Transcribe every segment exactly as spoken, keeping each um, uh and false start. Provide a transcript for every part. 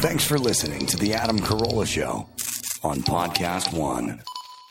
Thanks for listening to The Adam Carolla Show on Podcast One.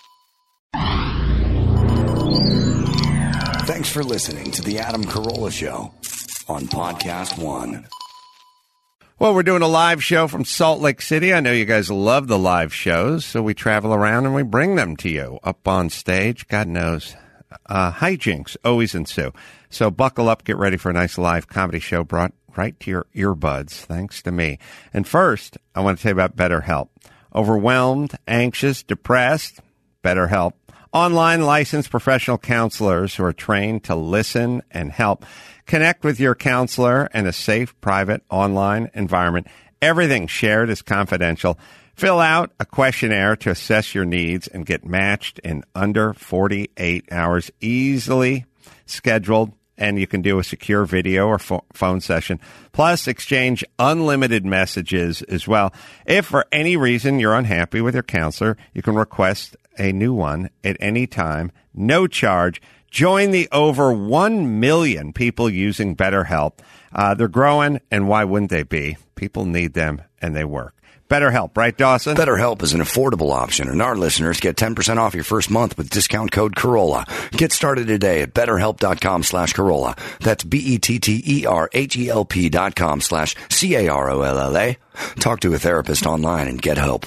Thanks for listening to The Adam Carolla Show on Podcast One. Well, we're doing a live show from Salt Lake City. I know you guys love the live shows, so we travel around and we bring them to you up on stage. God knows, uh, hijinks always ensue. So buckle up, get ready for a nice live comedy show brought right to your earbuds, thanks to me. And first, I want to tell you about BetterHelp. Overwhelmed, anxious, depressed? BetterHelp. Online licensed professional counselors who are trained to listen and help. Connect with your counselor in a safe, private, online environment. Everything shared is confidential. Fill out a questionnaire to assess your needs and get matched in under forty-eight hours. Easily scheduled, and you can do a secure video or fo- phone session. Plus, exchange unlimited messages as well. If for any reason you're unhappy with your counselor, you can request a new one at any time, no charge. Join the over one million people using BetterHelp. Uh, they're growing, and why wouldn't they be? People need them, and they work. BetterHelp, right, Dawson? BetterHelp is an affordable option, and our listeners get ten percent off your first month with discount code Carolla. Get started today at betterhelp.com slash Carolla. That's B-E-T-T-E-R-H-E-L-P dot com slash C-A-R-O-L-L-A. Talk to a therapist online and get help.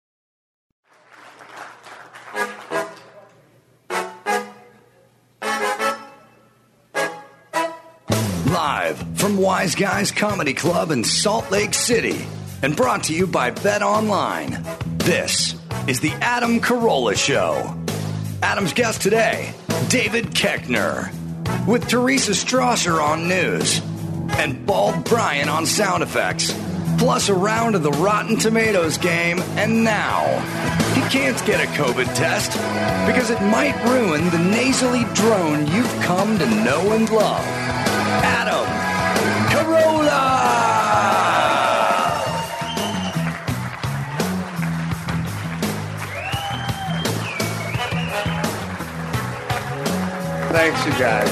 Live from Wise Guys Comedy Club in Salt Lake City and brought to you by Bet Online, this is the Adam Carolla Show. Adam's guest today, David Koechner, with Teresa Strasser on news and Bald Brian on sound effects, plus a round of the Rotten Tomatoes game, and now he can't get a COVID test because it might ruin the nasally drone you've come to know and love. Adam Carolla! Thanks, you guys.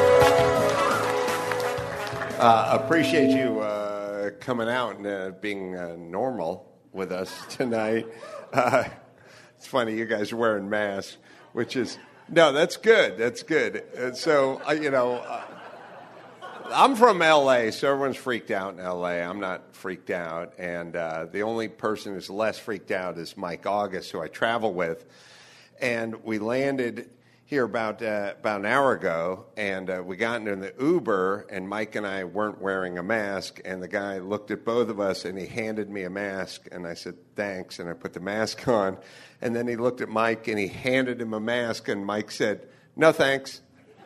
Uh, appreciate you uh, coming out and uh, being uh, normal with us tonight. Uh, it's funny, you guys are wearing masks, which is, no, that's good. That's good. And so, uh, you know... Uh, I'm from L A, so everyone's freaked out in L A. I'm not freaked out, and uh, the only person who's less freaked out is Mike August, who I travel with. And we landed here about uh, about an hour ago, and uh, we got into the Uber, and Mike and I weren't wearing a mask, and the guy looked at both of us, and he handed me a mask, and I said, thanks, and I put the mask on. And then he looked at Mike, and he handed him a mask, and Mike said, no thanks.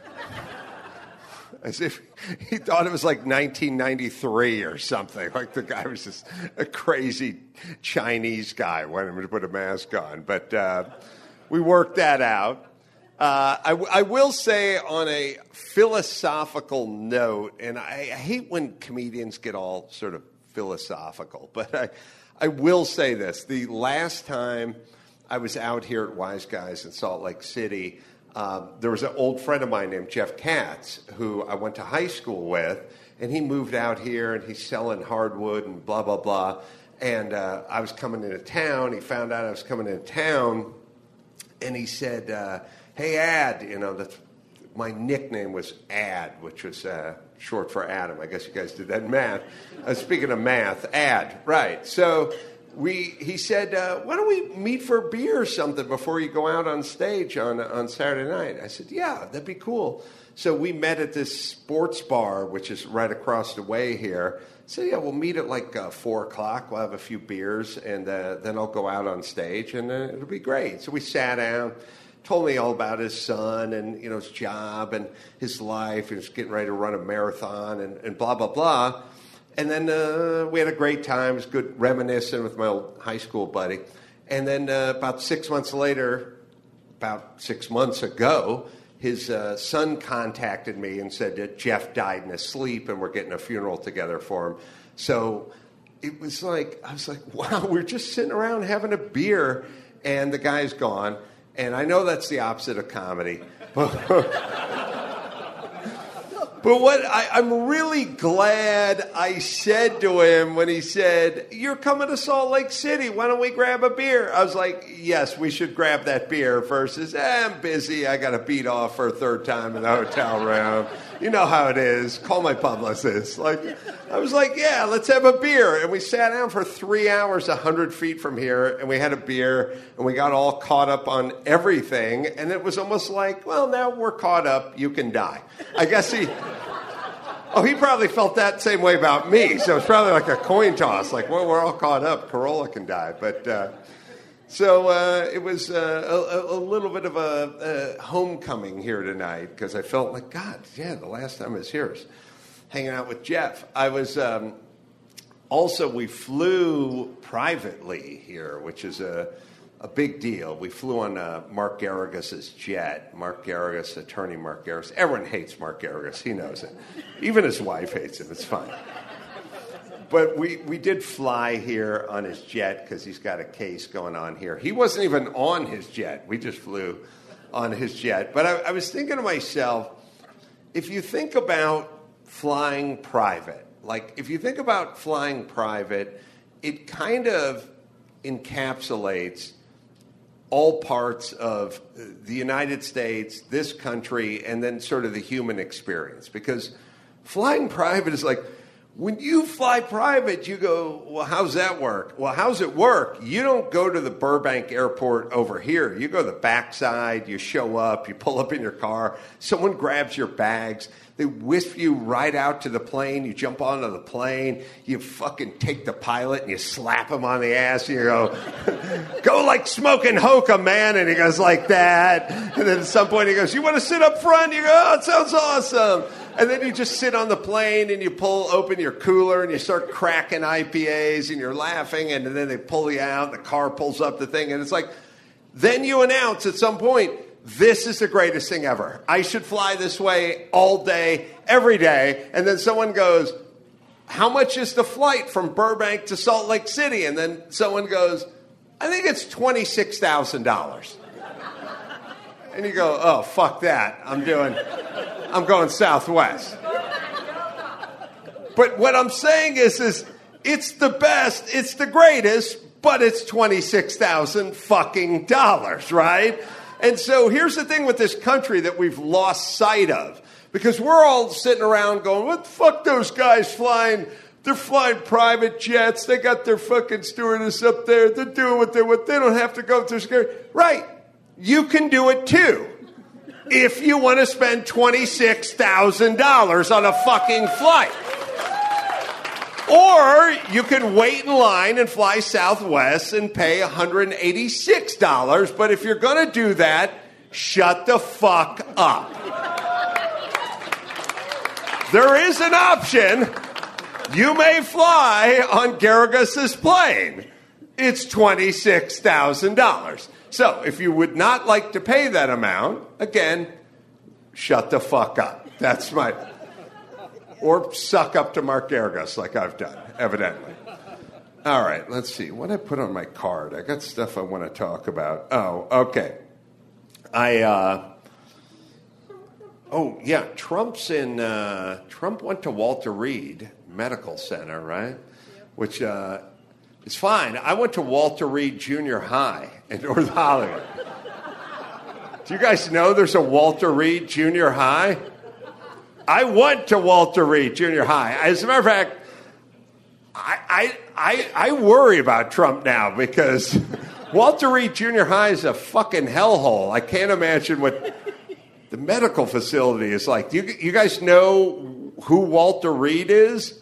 As if he thought it was like nineteen ninety-three or something. Like the guy was just a crazy Chinese guy wanting him to put a mask on. But uh, we worked that out. Uh, I, I will say on a philosophical note, and I, I hate when comedians get all sort of philosophical, but I, I will say this. The last time I was out here at Wise Guys in Salt Lake City, Uh, there was an old friend of mine named Jeff Katz, who I went to high school with, and he moved out here, and he's selling hardwood and blah, blah, blah. And uh, I was coming into town. He found out I was coming into town, and he said, uh, hey, Ad, you know, that's, my nickname was Ad, which was uh, short for Adam. I guess you guys did that in math. Uh, speaking of math, Ad, right. So... We, he said, uh, why don't we meet for a beer or something before you go out on stage on on Saturday night? I said, yeah, that'd be cool. So we met at this sports bar, which is right across the way here. So, yeah, we'll meet at like uh, four o'clock. We'll have a few beers, and uh, then I'll go out on stage, and uh, it'll be great. So we sat down, told me all about his son and, you know, his job and his life. He was getting ready to run a marathon and, and blah, blah, blah. And then uh, we had a great time. It was good reminiscing with my old high school buddy. And then uh, about six months later, about six months ago, his uh, son contacted me and said that Jeff died in his sleep and we're getting a funeral together for him. So it was like, I was like, wow, we're just sitting around having a beer and the guy's gone. And I know that's the opposite of comedy. But what I, I'm really glad I said to him when he said, "You're coming to Salt Lake City. Why don't we grab a beer?" I was like, yes, we should grab that beer versus, eh, I'm busy. I got to beat off for a third time in the hotel room. You know how it is. Call my publicist. Like, I was like, yeah, let's have a beer. And we sat down for three hours one hundred feet from here, and we had a beer, and we got all caught up on everything. And it was almost like, well, now we're caught up. You can die. I guess he... Oh, he probably felt that same way about me. So it's probably like a coin toss. Like, well, we're all caught up. Carolla can die. But uh, so uh, it was uh, a, a little bit of a, a homecoming here tonight because I felt like, God, yeah, the last time I was here was hanging out with Jeff. I was um, also, we flew privately here, which is a... A big deal. We flew on uh, Mark Garrigus' jet. Mark Garrigus, attorney Mark Garrigus. Everyone hates Mark Garrigus. He knows it. Even his wife hates him. It's fine. But we, we did fly here on his jet because he's got a case going on here. He wasn't even on his jet. We just flew on his jet. But I, I was thinking to myself, if you think about flying private, like if you think about flying private, it kind of encapsulates all parts of the United States, this country, and then sort of the human experience. Because flying private is like, when you fly private, you go, well, how's that work? Well, how's it work? You don't go to the Burbank airport over here. You go to the backside, you show up, you pull up in your car, someone grabs your bags, they whisk you right out to the plane, you jump onto the plane, you fucking take the pilot and you slap him on the ass, and you go, go like smoking hookah, man, and he goes like that. And then at some point he goes, you want to sit up front? You go, oh, it sounds awesome. And then you just sit on the plane and you pull open your cooler and you start cracking I P As and you're laughing, and then they pull you out, the car pulls up the thing, and it's like, then you announce at some point, this is the greatest thing ever. I should fly this way all day, every day. And then someone goes, how much is the flight from Burbank to Salt Lake City? And then someone goes, I think it's twenty-six thousand dollars. And you go, oh, fuck that. I'm doing, I'm going Southwest. But what I'm saying is, is it's the best, it's the greatest, but it's twenty-six thousand fucking dollars, right? And so here's the thing with this country that we've lost sight of. Because we're all sitting around going, what the fuck those guys flying? They're flying private jets. They got their fucking stewardess up there. They're doing what they want. They don't have to go through security. Right. You can do it too. If you want to spend twenty-six thousand dollars on a fucking flight. Or you can wait in line and fly Southwest and pay one hundred eighty-six dollars. But if you're going to do that, shut the fuck up. There is an option. You may fly on Garrigus' plane. It's twenty-six thousand dollars. So if you would not like to pay that amount, again, shut the fuck up. That's my... Or suck up to Mark Garrigus like I've done, evidently. All right, let's see. What did I put on my card? I got stuff I want to talk about. Oh, okay. I, uh... Oh, yeah, Trump's in... Uh, Trump went to Walter Reed Medical Center, right? Which uh, is fine. I went to Walter Reed Junior High in North Hollywood. Do you guys know there's a Walter Reed Junior High? I went to Walter Reed Junior High. As a matter of fact, I, I, I, I worry about Trump now because Walter Reed Junior High is a fucking hellhole. I can't imagine what the medical facility is like. Do you, you guys know who Walter Reed is?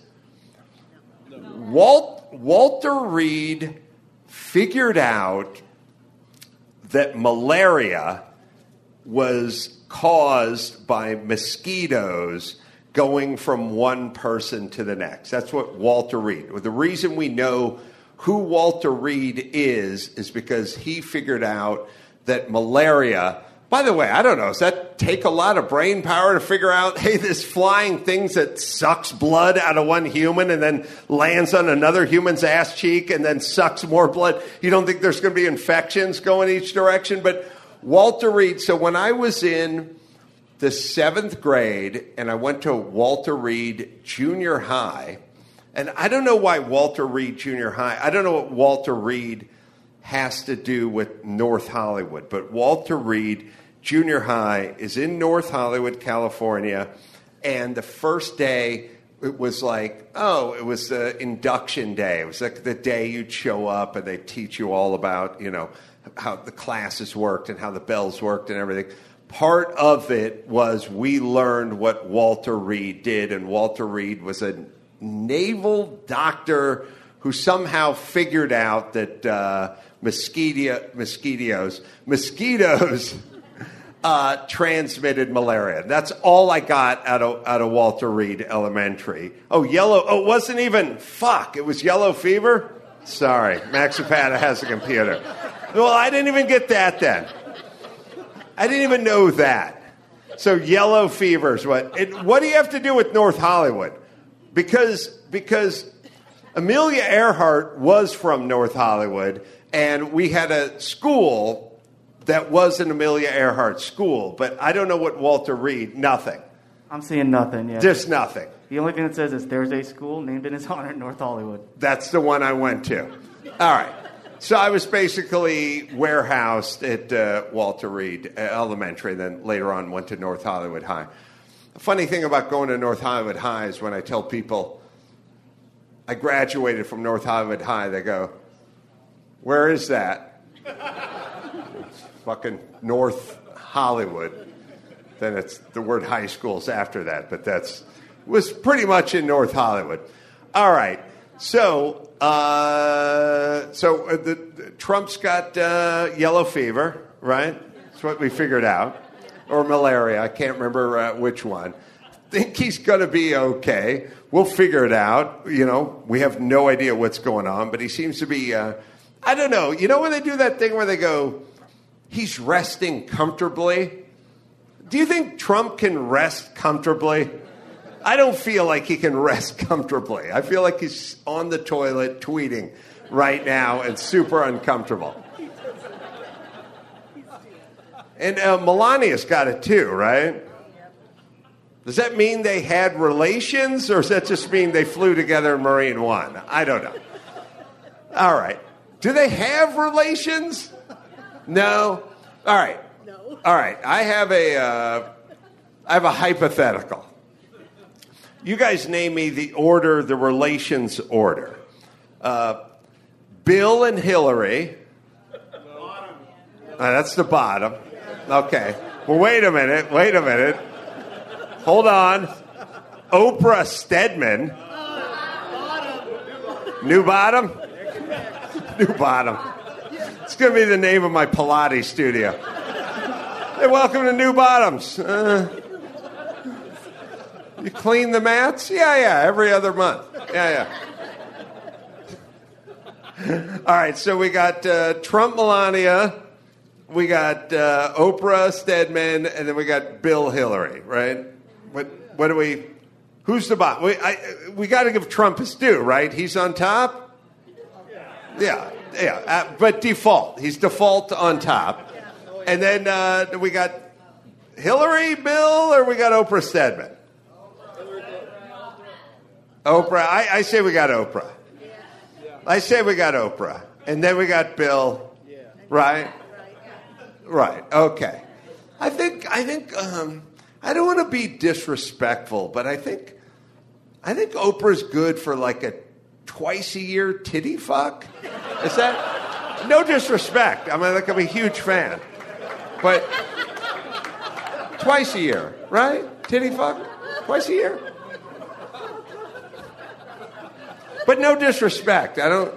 Walt, Walter Reed figured out that malaria was caused by mosquitoes going from one person to the next. That's what Walter Reed. The reason we know who Walter Reed is is because he figured out that malaria... By the way, I don't know, does that take a lot of brain power to figure out, hey, this flying thing that sucks blood out of one human and then lands on another human's ass cheek and then sucks more blood? You don't think there's going to be infections going each direction? But Walter Reed, so when I was in the seventh grade, and I went to Walter Reed Junior High. And I don't know why Walter Reed Junior High, I don't know what Walter Reed has to do with North Hollywood, but Walter Reed Junior High is in North Hollywood, California, and the first day, it was like, oh, it was the induction day. It was like the day you'd show up and they'd teach you all about, you know, how the classes worked and how the bells worked and everything. Part of it was we learned what Walter Reed did, and Walter Reed was a naval doctor who somehow figured out that uh, mosquito, mosquitoes, mosquitoes uh, transmitted malaria. That's all I got out of, out of Walter Reed Elementary. Oh, yellow. Oh, it wasn't even, fuck, it was yellow fever? Sorry, Max Zapata has a computer. Well, I didn't even get that then. I didn't even know that. So yellow fever is what. It, what do you have to do with North Hollywood? Because because Amelia Earhart was from North Hollywood, and we had a school that was an Amelia Earhart school, but I don't know what Walter Reed, nothing. I'm seeing nothing, yeah. Just nothing. The only thing that says is there's a school named in his honor in North Hollywood. That's the one I went to. All right. So I was basically warehoused at uh, Walter Reed Elementary, then later on went to North Hollywood High. The funny thing about going to North Hollywood High is when I tell people I graduated from North Hollywood High, they go, where is that? It's fucking North Hollywood. Then it's the word high school's after that, but that's was pretty much in North Hollywood. All right, so uh, so uh, the, the, Trump's got uh, yellow fever, right? That's what we figured out. Or malaria, I can't remember uh, which one. Think he's going to be okay. We'll figure it out. You know, we have no idea what's going on, but he seems to be, uh, I don't know. You know when they do that thing where they go, he's resting comfortably? Do you think Trump can rest comfortably? I don't feel like he can rest comfortably. I feel like he's on the toilet tweeting right now and super uncomfortable. And uh, Melania's got it too, right? Does that mean they had relations, or does that just mean they flew together in Marine One? I don't know. All right. Do they have relations? No? All right. No. All right. I have a, uh, I have a hypothetical. You guys name me the order, the relations order. Uh, Bill and Hillary. Bottom. Uh, that's the bottom. Okay. Well, wait a minute. Wait a minute. Hold on. Oprah Stedman. New bottom? New bottom. It's going to be the name of my Pilates studio. Hey, welcome to New Bottoms. Uh, you clean the mats? Yeah, yeah, every other month. Yeah, yeah. All right, so we got uh, Trump, Melania. We got uh, Oprah Stedman, and then we got Bill Hillary, right? What what do we? Who's the bottom? We I, we got to give Trump his due, right? He's on top. Yeah, yeah. Uh, but default, he's default on top, and then uh, we got Hillary, Bill, or we got Oprah Stedman. Oprah. I, I say we got Oprah. I say we got Oprah, and then we got Bill, right? Right. Okay. I think. I think. Um, I don't want to be disrespectful, but I think. I think Oprah's good for like a twice a year titty fuck. Is that? No disrespect. I mean, like I'm a huge fan, but twice a year, right? Titty fuck, twice a year. But no disrespect. I don't.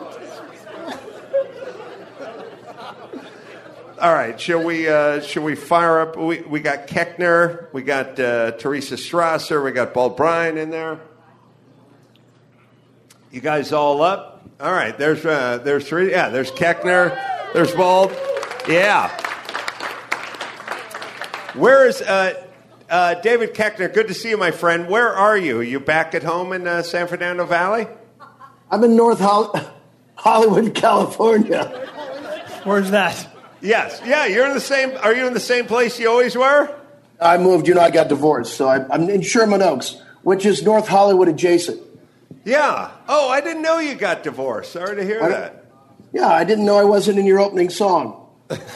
All right, shall we? Uh, shall we fire up? We we got Keckner, we got uh, Teresa Strasser, we got Paul Bryan in there. You guys all up? All right. There's uh, there's three. Yeah. There's Keckner. There's Bald. Yeah. Where is uh, uh, David Keckner? Good to see you, my friend. Where are you? Are you back at home in uh, San Fernando Valley? I'm in North Hol- Hollywood, California. Where's that? Yes. Yeah, you're in the same. Are you in the same place you always were? I moved. You know, I got divorced, so I, I'm in Sherman Oaks, which is North Hollywood adjacent. Yeah. Oh, I didn't know you got divorced. Sorry to hear I, that. Yeah, I didn't know I wasn't in your opening song.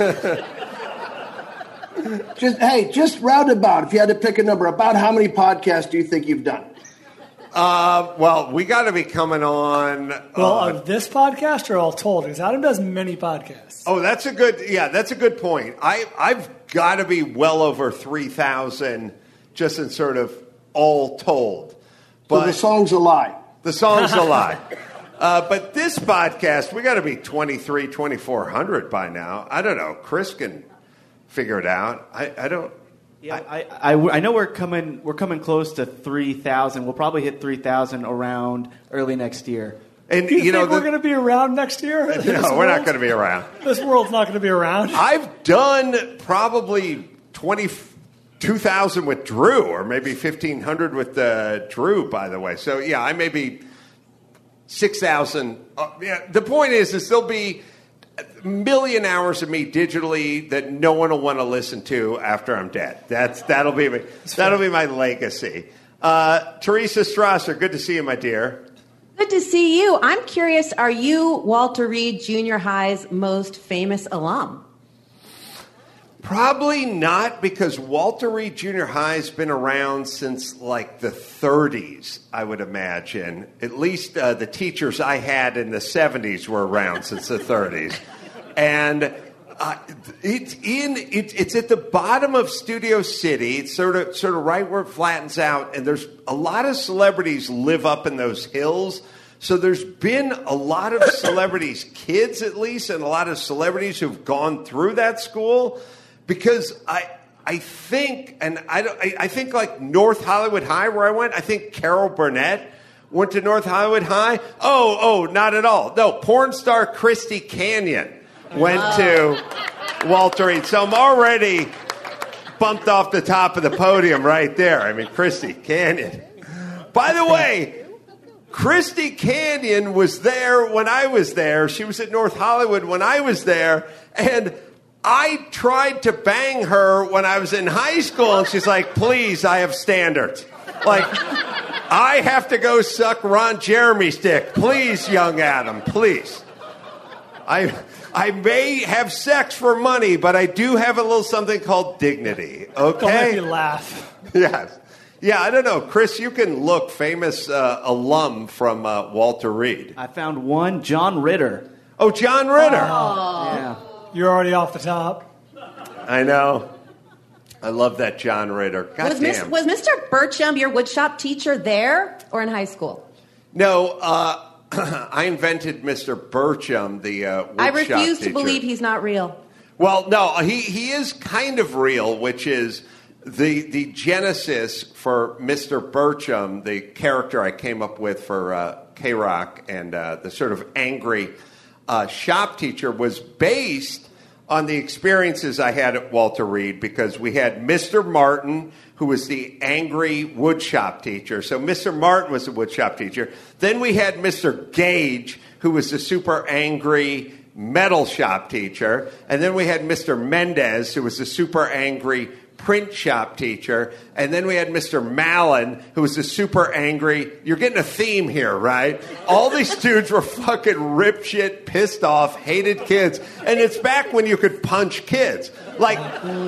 just Hey, just roundabout, if you had to pick a number, about how many podcasts do you think you've done? Uh, well, we got to be coming on. Well, uh, of this podcast or all told? Because Adam does many podcasts. Oh, that's a good. Yeah, that's a good point. I I've got to be well over three thousand, just in sort of all told. But So the song's a lie. the song's a lie. Uh, but this podcast, we got to be twenty-three, twenty-four hundred by now. I don't know. Chris can figure it out. I, I don't. Yeah, I, I, I know we're coming we're coming close to three thousand. We'll probably hit three thousand around early next year. And Do you, you know, think we're the, going to be around next year? no, we're not going to be around. This world's not going to be around. I've done probably twenty-two thousand with Drew, or maybe fifteen hundred with uh, Drew, by the way. So, yeah, I may be six thousand. Uh, yeah, the point is, is there'll be a million hours of me digitally that no one will want to listen to after I'm dead. That's That'll be my, that'll be my legacy. Uh, Teresa Strasser, good to see you, my dear. Good to see you. I'm curious, are you Walter Reed Junior High's most famous alum? Probably not, because Walter Reed Junior High's been around since like the thirties, I would imagine. At least uh, the teachers I had in the seventies were around since the thirties. And uh, it's in it, it's at the bottom of Studio City. It's sort of sort of right where it flattens out, and there's a lot of celebrities live up in those hills. So there's been a lot of celebrities, kids at least, and a lot of celebrities who've gone through that school. Because I I think, and I, don't, I, I think like North Hollywood High, where I went, I think Carol Burnett went to North Hollywood High. Oh, oh, not at all. No, porn star Christy Canyon went to Walter Reed. So I'm already bumped off the top of the podium right there. I mean, Christy Canyon. By the way, Christy Canyon was there when I was there. She was at North Hollywood when I was there. And I tried to bang her when I was in high school, and she's like, please, I have standards. Like, I have to go suck Ron Jeremy's dick. Please, young Adam, please. I I may have sex for money, but I do have a little something called dignity, okay? Don't make me laugh. Yes. Yeah, I don't know. Chris, you can look, famous uh, alum from uh, Walter Reed. I found one, John Ritter. Oh, John Ritter. Yeah. You're already off the top. I know. I love that John Ritter. God Was, damn. Miss, was Mister Burcham your woodshop teacher there or in high school? No, uh, I invented Mister Burcham, the uh, woodshop I refuse teacher. to believe he's not real. Well, no, he, he is kind of real, which is the the genesis for Mister Burcham, the character I came up with for uh, K-Rock, and uh, the sort of angry uh, shop teacher was based on the experiences I had at Walter Reed, because we had Mister Martin, who was the angry woodshop teacher. So Mister Martin was the woodshop teacher. Then we had Mister Gage, who was the super angry metal shop teacher. And then we had Mister Mendez, who was the super angry print shop teacher. And then we had Mister Mallon, who was the super angry. You're getting a theme here, right? All these dudes were fucking rip shit, pissed off, hated kids. And it's back when you could punch kids. Like,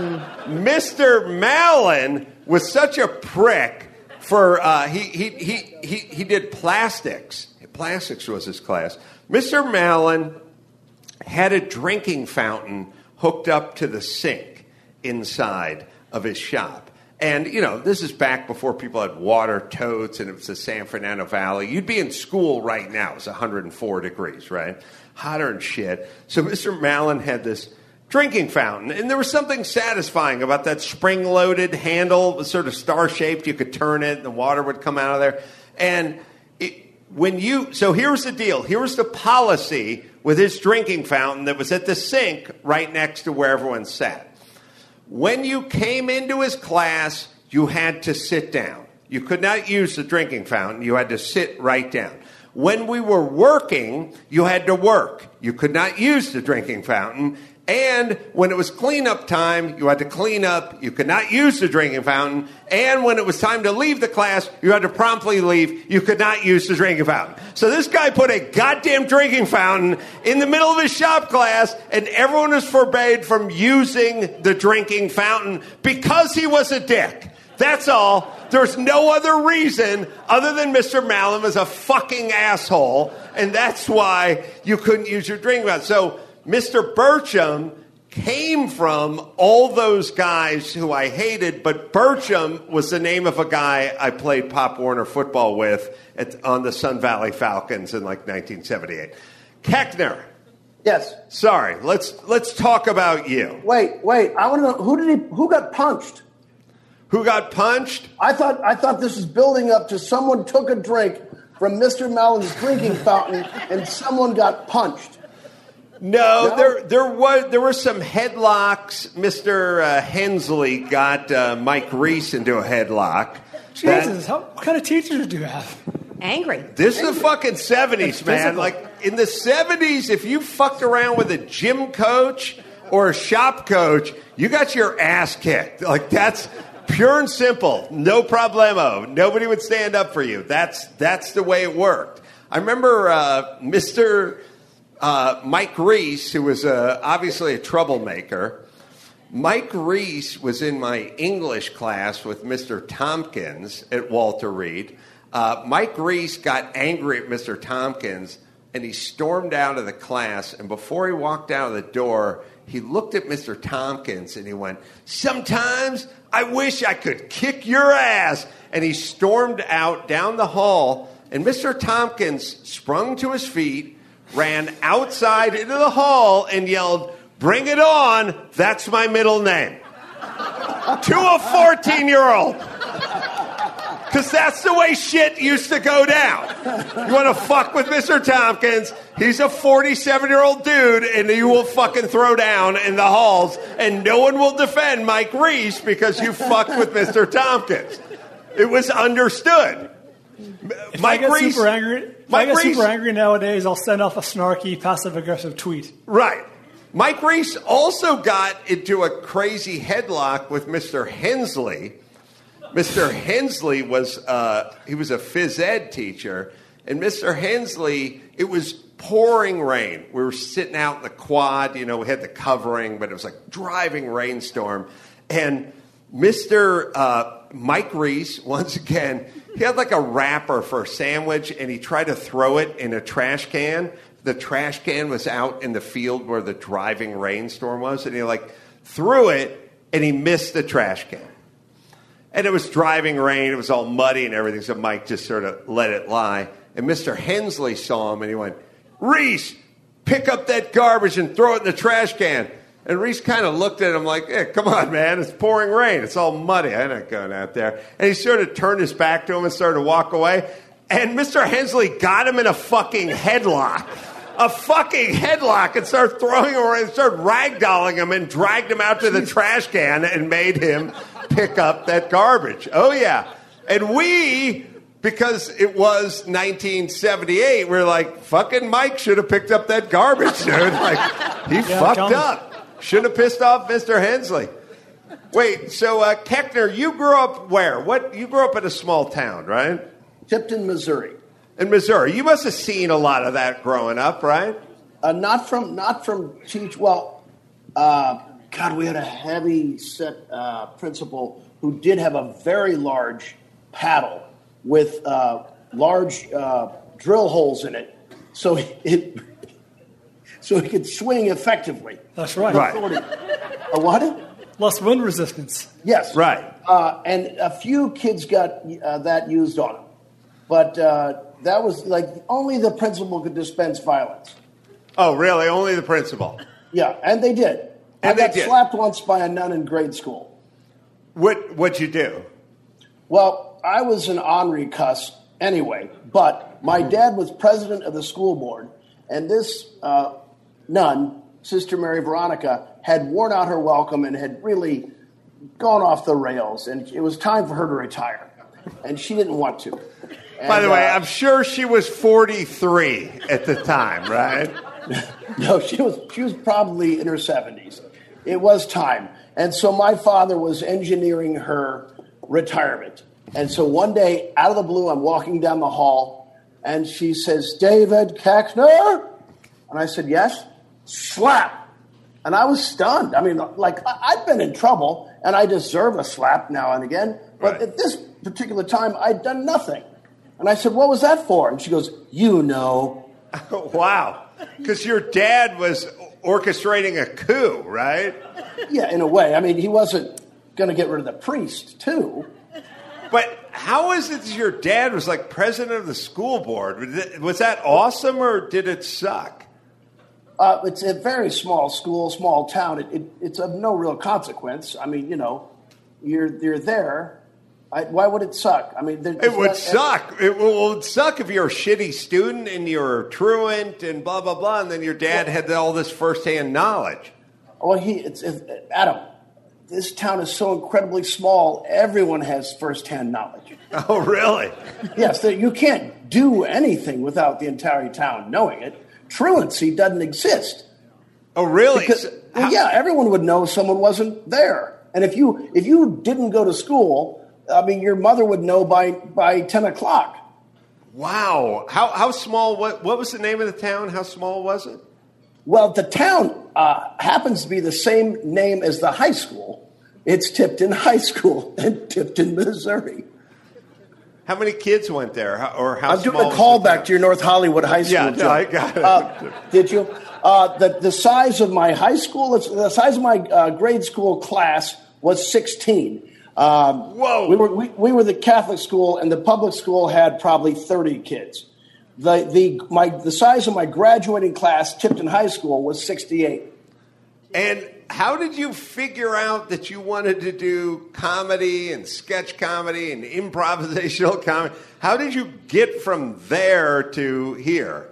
Mister Mallon was such a prick for, uh, he, he, he, he, he did plastics. Plastics was his class. Mister Mallon had a drinking fountain hooked up to the sink inside of his shop. And, you know, this is back before people had water totes and it was the San Fernando Valley. You'd be in school right now. It's one hundred four degrees, right? Hotter than shit. So Mister Mallon had this drinking fountain. And there was something satisfying about that spring-loaded handle. It was sort of star-shaped. You could turn it and the water would come out of there. And it, when you... So here's the deal. Here's the policy with his drinking fountain that was at the sink right next to where everyone sat. When you came into his class, you had to sit down. You could not use the drinking fountain. You had to sit right down. When we were working, you had to work. You could not use the drinking fountain. And when it was cleanup time, you had to clean up. You could not use the drinking fountain. And when it was time to leave the class, you had to promptly leave. You could not use the drinking fountain. So this guy put a goddamn drinking fountain in the middle of his shop class, and everyone was forbade from using the drinking fountain because he was a dick. That's all. There's no other reason other than Mister Malin was a fucking asshole, and that's why you couldn't use your drinking fountain. So Mister Burcham came from all those guys who I hated, but Burcham was the name of a guy I played Pop Warner football with at, on the Sun Valley Falcons in like nineteen seventy-eight. Keckner. Yes. Sorry, let's let's talk about you. Wait, wait. I want to know who did he? Who got punched? Who got punched? I thought I thought this was building up to someone took a drink from Mister Malin's drinking fountain and someone got punched. No, no? there there was there were some headlocks. Mister Uh, Hensley got uh, Mike Reese into a headlock. Jesus, how, what kind of teachers do you have? Angry. This is the fucking seventies, man. Like, in the seventies, if you fucked around with a gym coach or a shop coach, you got your ass kicked. Like, that's pure and simple. No problemo. Nobody would stand up for you. That's that's the way it worked. I remember uh, Mister Uh, Mike Reese, who was uh, obviously a troublemaker. Mike Reese was in my English class with Mister Tompkins at Walter Reed. Uh, Mike Reese got angry at Mister Tompkins, and he stormed out of the class. And before he walked out of the door, he looked at Mister Tompkins, and he went, "Sometimes I wish I could kick your ass." And he stormed out down the hall, and Mister Tompkins sprung to his feet, ran outside into the hall, and yelled, "Bring it on, that's my middle name." To a fourteen-year-old. Because that's the way shit used to go down. You want to fuck with Mister Tompkins, he's a forty-seven-year-old dude, and you will fucking throw down in the halls, and no one will defend Mike Reese because you fucked with Mister Tompkins. It was understood. If Mike I get Reese, super angry, if Mike I get Reese, super angry nowadays, I'll send off a snarky, passive-aggressive tweet. Right. Mike Reese also got into a crazy headlock with Mister Hensley. Mister Hensley was uh, he was a phys ed teacher, and Mister Hensley, it was pouring rain. We were sitting out in the quad, you know, we had the covering, but it was like driving rainstorm, and Mister Uh, Mike Reese, once again, he had like a wrapper for a sandwich, and he tried to throw it in a trash can. The trash can was out in the field where the driving rainstorm was, and he like threw it, and he missed the trash can. And it was driving rain, it was all muddy and everything, so Mike just sort of let it lie. And Mister Hensley saw him, and he went, "Reese, pick up that garbage and throw it in the trash can." And Reese kind of looked at him like, "Hey, come on, man, it's pouring rain. It's all muddy. I'm not going out there." And he sort of turned his back to him and started to walk away. And Mister Hensley got him in a fucking headlock. A fucking headlock, and started throwing him around and started ragdolling him and dragged him out to the trash can and made him pick up that garbage. Oh, yeah. And we, because it was nineteen seventy-eight, we're like, fucking Mike should have picked up that garbage, dude. Like, he Yeah, fucked John. up. Should have pissed off Mister Hensley. Wait, so uh, Keckner, you grew up where? What? You grew up in a small town, right? Tipton, Missouri. In Missouri. You must have seen a lot of that growing up, right? Uh, not from not from teach. Well, uh, God, we had a heavy set uh, principal who did have a very large paddle with uh, large uh, drill holes in it, so it so he could swing effectively. That's right. Right. A what? Less wind resistance. Yes. Right. Uh, and a few kids got uh, that used on them, but uh, that was like only the principal could dispense violence. Oh, really? Only the principal? Yeah, and they did. And I got they did. slapped once by a nun in grade school. What, what'd you do? Well, I was an ornery cuss anyway, but my dad was president of the school board, and this uh, nun, Sister Mary Veronica, had worn out her welcome and had really gone off the rails, and it was time for her to retire, and she didn't want to. And, By the way, uh, I'm sure she was forty-three at the time, right? No, she was she was probably in her seventies. It was time. And so my father was engineering her retirement. And so one day, out of the blue, I'm walking down the hall, and she says, David Koechner? And I said, yes. Slap. And I was stunned. I mean, like, I'd been in trouble, and I deserve a slap now and again. But Right. at this particular time, I'd done nothing. And I said, what was that for? And she goes, you know. Wow. Because your dad was orchestrating a coup, right? Yeah, in a way. I mean, he wasn't going to get rid of the priest, too. But how is it that your dad was like president of the school board? Was that awesome or did it suck? Uh, it's a very small school, small town. It, it, it's of no real consequence. I mean, you know, you're you're there. I, why would it suck? I mean, there, It would not, suck. It would suck if you're a shitty student and you're truant and blah, blah, blah, and then your dad had all this firsthand knowledge. Well, he, it's, it's Adam. This town is so incredibly small. Everyone has firsthand knowledge. Oh, really? Yes, there, you can't do anything without the entire town knowing it. Truancy doesn't exist. Oh, really? Because, So- well, how- yeah, everyone would know someone wasn't there. And if you if you didn't go to school, I mean, your mother would know by, by ten o'clock. Wow. How how small, what, what was the name of the town? How small was it? Well, the town uh, happens to be the same name as the high school. It's Tipton High School in Tipton, Missouri. How many kids went there? How, or how I'm doing small a was the callback town? to your North Hollywood High School. Yeah, no, joke. I got it. Uh, did you? Uh, the, the size of my high school, it's, the size of my uh, grade school class was sixteen. Um, Whoa. We were, we, we were the Catholic school, and the public school had probably thirty kids. The, the, my, the size of my graduating class, Tipton High School, was sixty-eight. And how did you figure out that you wanted to do comedy and sketch comedy and improvisational comedy? How did you get from there to here?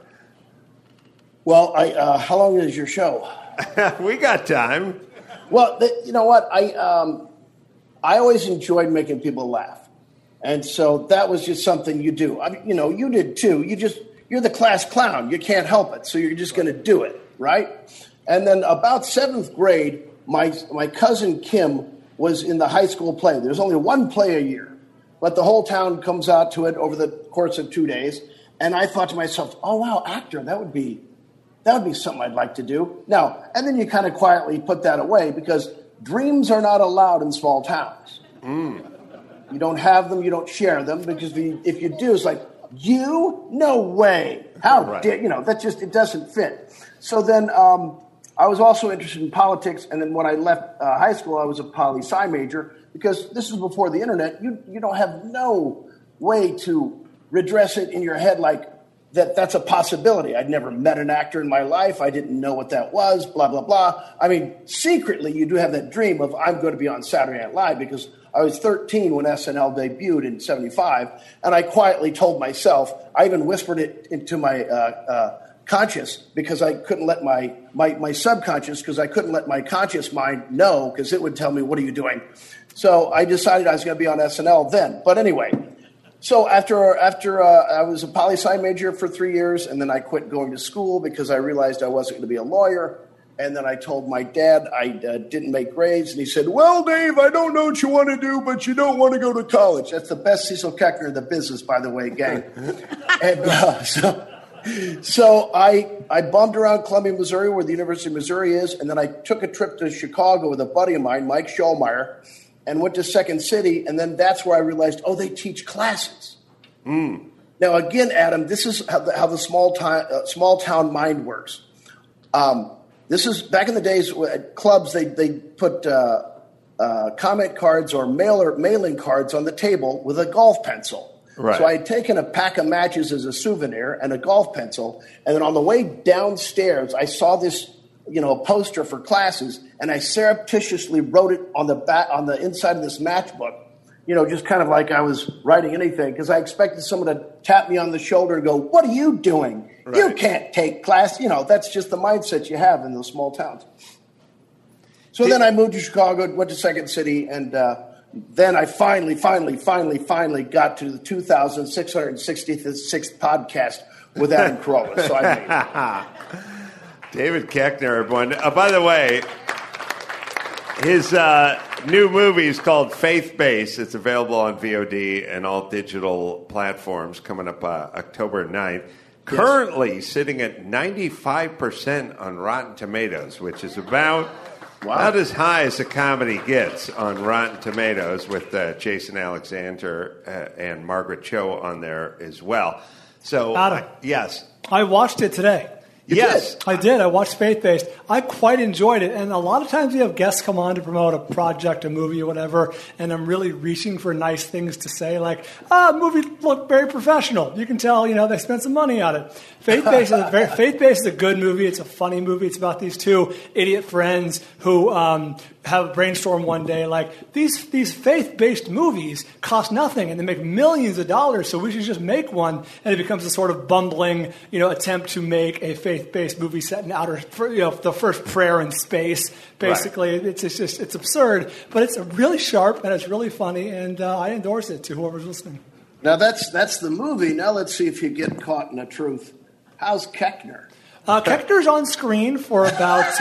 Well, I, uh, how long is your show? We got time. Well, th- you know what? I um, I always enjoyed making people laugh, and so that was just something you do. I mean, you know, you did too. You just you're the class clown. You can't help it, so you're just going to do it, right? And then about seventh grade, my my cousin Kim was in the high school play. There's only one play a year, but the whole town comes out to it over the course of two days. And I thought to myself, oh wow, actor, that would be. That would be something I'd like to do. Now, and then you kind of quietly put that away because dreams are not allowed in small towns. Mm. You don't have them, you don't share them, because if you, if you do, it's like, you? No way. How Right. dare, you know, that just, it doesn't fit. So then um, I was also interested in politics, and then when I left uh, high school, I was a poli-sci major, because this was before the internet. You, you don't have no way to redress it in your head like, that that's a possibility. I'd never met an actor in my life. I didn't know what that was, blah, blah, blah. I mean, secretly, you do have that dream of I'm going to be on Saturday Night Live because I was thirteen when S N L debuted in seventy-five, and I quietly told myself, I even whispered it into my uh, uh, conscious because I couldn't let my, my, my subconscious, because I couldn't let my conscious mind know because it would tell me, what are you doing? So I decided I was going to be on S N L then. But anyway, so after after uh, I was a poli-sci major for three years, and then I quit going to school because I realized I wasn't going to be a lawyer. And then I told my dad I uh, didn't make grades, and he said, well, Dave, I don't know what you want to do, but you don't want to go to college. That's the best Cecil Koechner in the business, by the way, gang. and uh, so, so I, I bummed around Columbia, Missouri, where the University of Missouri is, and then I took a trip to Chicago with a buddy of mine, Mike Schollmeyer, and went to Second City, and then that's where I realized, oh, they teach classes. Mm. Now, again, Adam, this is how the, how the small, time, uh, small town mind works. Um, this is back in the days at clubs, they, they put uh, uh, comment cards or mailer, mailing cards on the table with a golf pencil. Right. So I had taken a pack of matches as a souvenir and a golf pencil, and then on the way downstairs, I saw this, you know, a poster for classes, and I surreptitiously wrote it on the back, on the inside of this matchbook, you know, just kind of like I was writing anything, because I expected someone to tap me on the shoulder and go, what are you doing? Right. You can't take class. You know, that's just the mindset you have in those small towns. So Did- then I moved to Chicago, went to Second City, and uh, then I finally, finally, finally, finally got to the two thousand six hundred sixty-sixth podcast with Adam Carolla. So I made it. David Koechner, everyone. Uh, by the way, his uh, new movie is called Faith Based. It's available on V O D and all digital platforms coming up uh, October ninth. Currently yes. sitting at ninety-five percent on Rotten Tomatoes, which is about, wow. about as high as a comedy gets on Rotten Tomatoes, with uh, Jason Alexander uh, and Margaret Cho on there as well. So, Adam, uh, yes. I watched it today. You yes. Did. I did. I watched Faith Based. I quite enjoyed it. And a lot of times you have guests come on to promote a project, a movie, or whatever, and I'm really reaching for nice things to say, like, ah, movie looked very professional. You can tell, you know, they spent some money on it. Faith Based is a very, Faith Based is a good movie. It's a funny movie. It's about these two idiot friends who um, have a brainstorm one day, like, these these faith-based movies cost nothing, and they make millions of dollars, so we should just make one. And it becomes a sort of bumbling, you know, attempt to make a faith-based movie set in outer, you know, the first prayer in space. Basically, right. it's, it's just it's absurd, but it's really sharp and it's really funny, and uh, I endorse it to whoever's listening. Now that's that's the movie. Now let's see if you get caught in the truth. How's Koechner? Uh, Koechner's on screen for about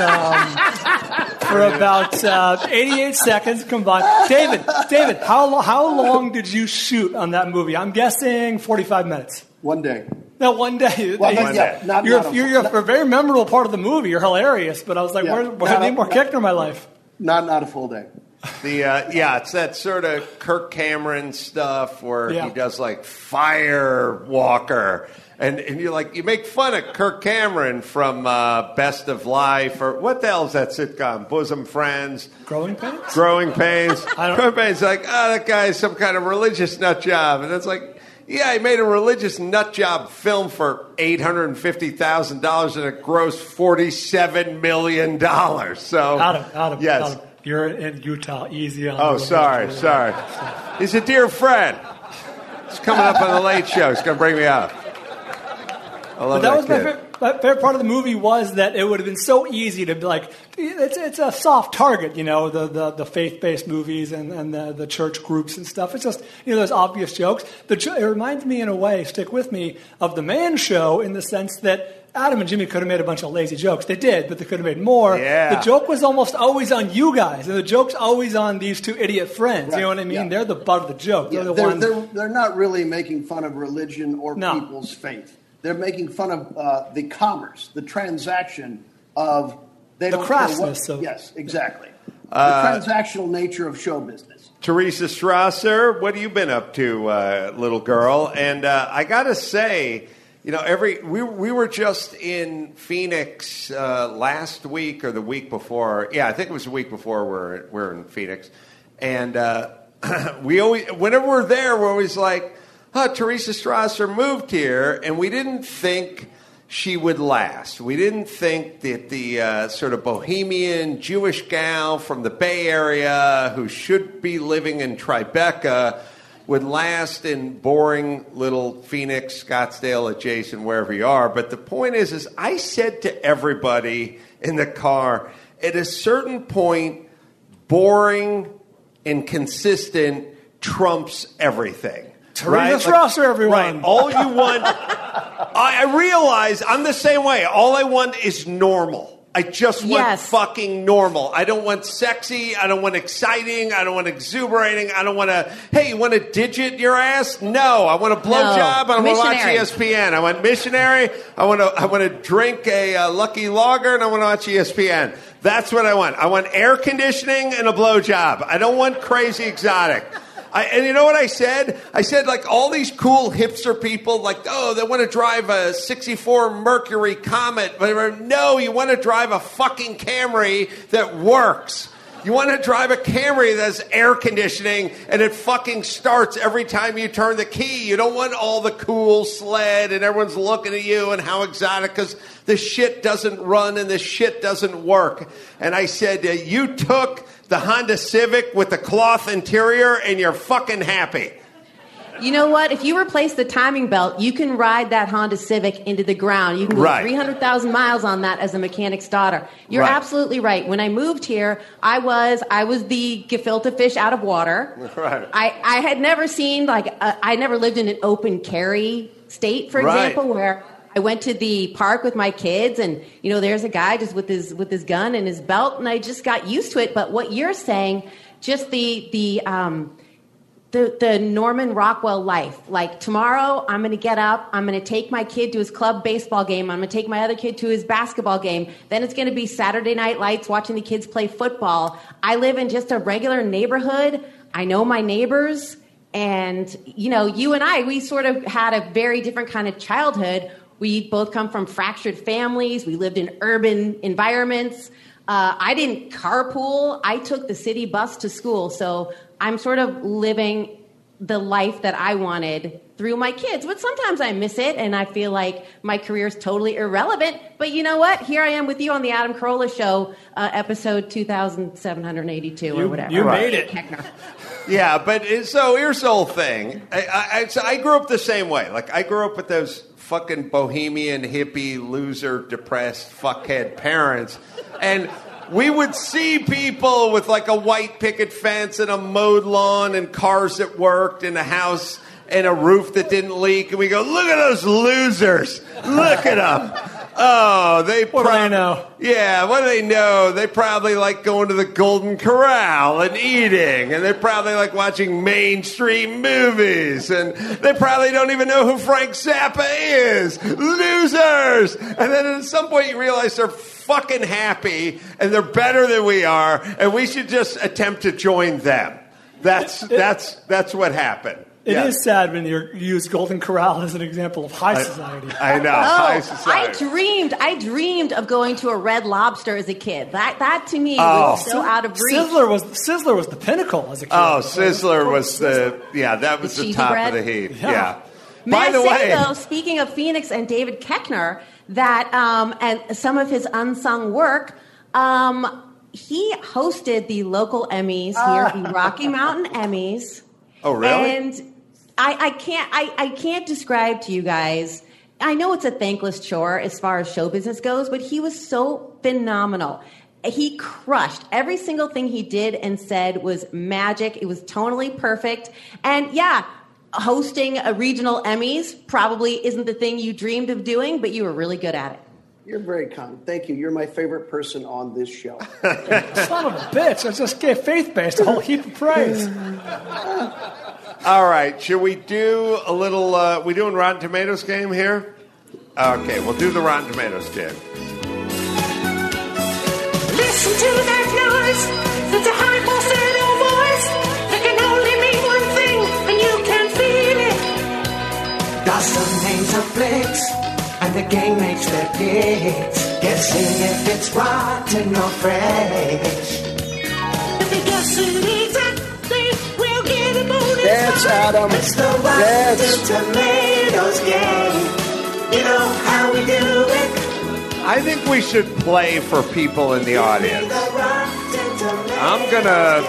um, for about uh, eighty-eight seconds combined. David, David, how how long did you shoot on that movie? I'm guessing forty-five minutes. One day. No, one day. Well, one yeah, day. Not, you're not you're, a, you're a very memorable part of the movie. You're hilarious, but I was like, yeah, where, where I need more Koechner in my life? Not not a full day. The uh, yeah, it's that sort of Kirk Cameron stuff where yeah. he does like Fire Walker. And and you're like, you make fun of Kirk Cameron from uh, Best of Life, or what the hell is that sitcom? Bosom Friends? Growing Pains? Growing Pains. I don't Growing Pains, like, oh, that guy's some kind of religious nut job. And it's like, yeah, he made a religious nut job film for eight hundred fifty thousand dollars and it grossed forty-seven million dollars. So, Adam, Adam, yes. Adam, you're in Utah. Easy on Oh, sorry, sorry. He's a dear friend. He's coming up on the Late Show. He's going to bring me up. I love but that, that was kid. my favorite, my favorite part of the movie was that it would have been so easy to be like, it's it's a soft target, you know, the the, the faith-based movies and, and the, the church groups and stuff. It's just, you know, those obvious jokes. The, it reminds me in a way, stick with me, of The Man Show in the sense that Adam and Jimmy could have made a bunch of lazy jokes. They did, but they could have made more. Yeah. The joke was almost always on you guys, and the joke's always on these two idiot friends. Right. You know what I mean? Yeah. They're the butt of the joke. Yeah, they're the they're, ones. they're, they're not really making fun of religion or No. people's faith. They're making fun of uh, the commerce, the transaction of they The don't care crassness what, of- yes, exactly. Uh, the transactional nature of show business. Teresa Strasser, what have you been up to, uh, little girl? And uh, I got to say, you know, every we we were just in Phoenix uh, last week or the week before. Yeah, I think it was the week before we're we're in Phoenix, and uh, we always whenever we're there, we're always like, "Huh, Teresa Strasser moved here," and we didn't think she would last. We didn't think that the uh, sort of bohemian Jewish gal from the Bay Area who should be living in Tribeca would last in boring little Phoenix, Scottsdale adjacent, wherever you are. But the point is, is I said to everybody in the car, at a certain point, boring and consistent trumps everything. Teresa Strasser, everyone. Right. All you want, I, I realize I'm the same way. All I want is normal. I just want Yes. fucking normal. I don't want sexy. I don't want exciting. I don't want exuberating. I don't want to, hey, you want to digit your ass? No. I want a blowjob. No. I want to watch Missionary. E S P N. I want missionary. I want to I want to drink a uh, Lucky Lager, and I want to watch E S P N. That's what I want. I want air conditioning and a blowjob. I don't want crazy exotic. I, and you know what I said? I said, like, all these cool hipster people, like, oh, they want to drive a sixty-four Mercury Comet. But no, you want to drive a fucking Camry that works. You want to drive a Camry that has air conditioning and it fucking starts every time you turn the key. You don't want all the cool sled and everyone's looking at you and how exotic, because the shit doesn't run and the shit doesn't work. And I said, uh, you took the Honda Civic with the cloth interior and you're fucking happy. You know what? If you replace the timing belt, you can ride that Honda Civic into the ground. You can go Right. three hundred thousand miles on that as a mechanic's daughter. You're Right. absolutely right. When I moved here, I was I was the gefilte fish out of water. Right. I, I had never seen, like, a, I never lived in an open carry state, for Right. example, where I went to the park with my kids, and you know, there's a guy just with his with his gun and his belt, and I just got used to it. But what you're saying, just the the um, the the Norman Rockwell life. Like tomorrow, I'm going to get up, I'm going to take my kid to his club baseball game, I'm going to take my other kid to his basketball game. Then it's going to be Saturday Night Lights, watching the kids play football. I live in just a regular neighborhood. I know my neighbors, and you know, you and I, we sort of had a very different kind of childhood. We both come from fractured families. We lived in urban environments. Uh, I didn't carpool. I took the city bus to school. So I'm sort of living the life that I wanted through my kids. But sometimes I miss it, and I feel like my career is totally irrelevant. But you know what? Here I am with you on the Adam Carolla Show, uh, episode two thousand seven hundred eighty-two you, or whatever. You right. made it. Heckner. Yeah, but it, so here's the whole thing. I, I, I, so I grew up the same way. Like, I grew up with those fucking bohemian, hippie, loser, depressed, fuckhead parents. And we would see people with like a white picket fence and a mowed lawn and cars that worked and a house and a roof that didn't leak. And we go, look at those losers. Look at them. Oh, they What do they know? Yeah, what do they know? They probably like going to the Golden Corral and eating, and they probably like watching mainstream movies, and they probably don't even know who Frank Zappa is. Losers! And then at some point you realize they're fucking happy, and they're better than we are, and we should just attempt to join them. That's that's that's what happened. It Yeah. is sad when you use Golden Corral as an example of high society. I know. Oh, High I society. dreamed. I dreamed of going to a Red Lobster as a kid. That that to me Oh. was so out of reach. Sizzler was Sizzler was the pinnacle as a kid. Oh, Sizzler was the yeah, that was The the, cheesy top bread? of the heap. Yeah. Yeah. May By I the say, way, though, speaking of Phoenix and David Koechner, that um, and some of his unsung work, um, he hosted the local Emmys here, the Rocky Mountain Emmys. Oh, really? And I, I can't I, I can't describe to you guys. I know it's a thankless chore as far as show business goes, but he was so phenomenal. He crushed. Every single thing he did and said was magic. It was tonally perfect. And yeah, hosting a regional Emmys probably isn't the thing you dreamed of doing, but you were really good at it. You're very kind. Thank you. You're my favorite person on this show. Son of a bitch. I just gave Faith-Based a whole heap of praise. all right, should we do a little, uh, we doing Rotten Tomatoes game here? Okay, we'll do the Rotten Tomatoes game. Listen to that noise. It's a high falsetto voice. It can only mean one thing, and you can feel it. Dawson names a flicks, and the gang makes their picks. Guessing if it's rotten or fresh. If you guess it exactly, we'll get a bonus. That's Adam. It's the Rotten Tomatoes game. You know how we do it. I think we should play for people in the audience. I'm gonna,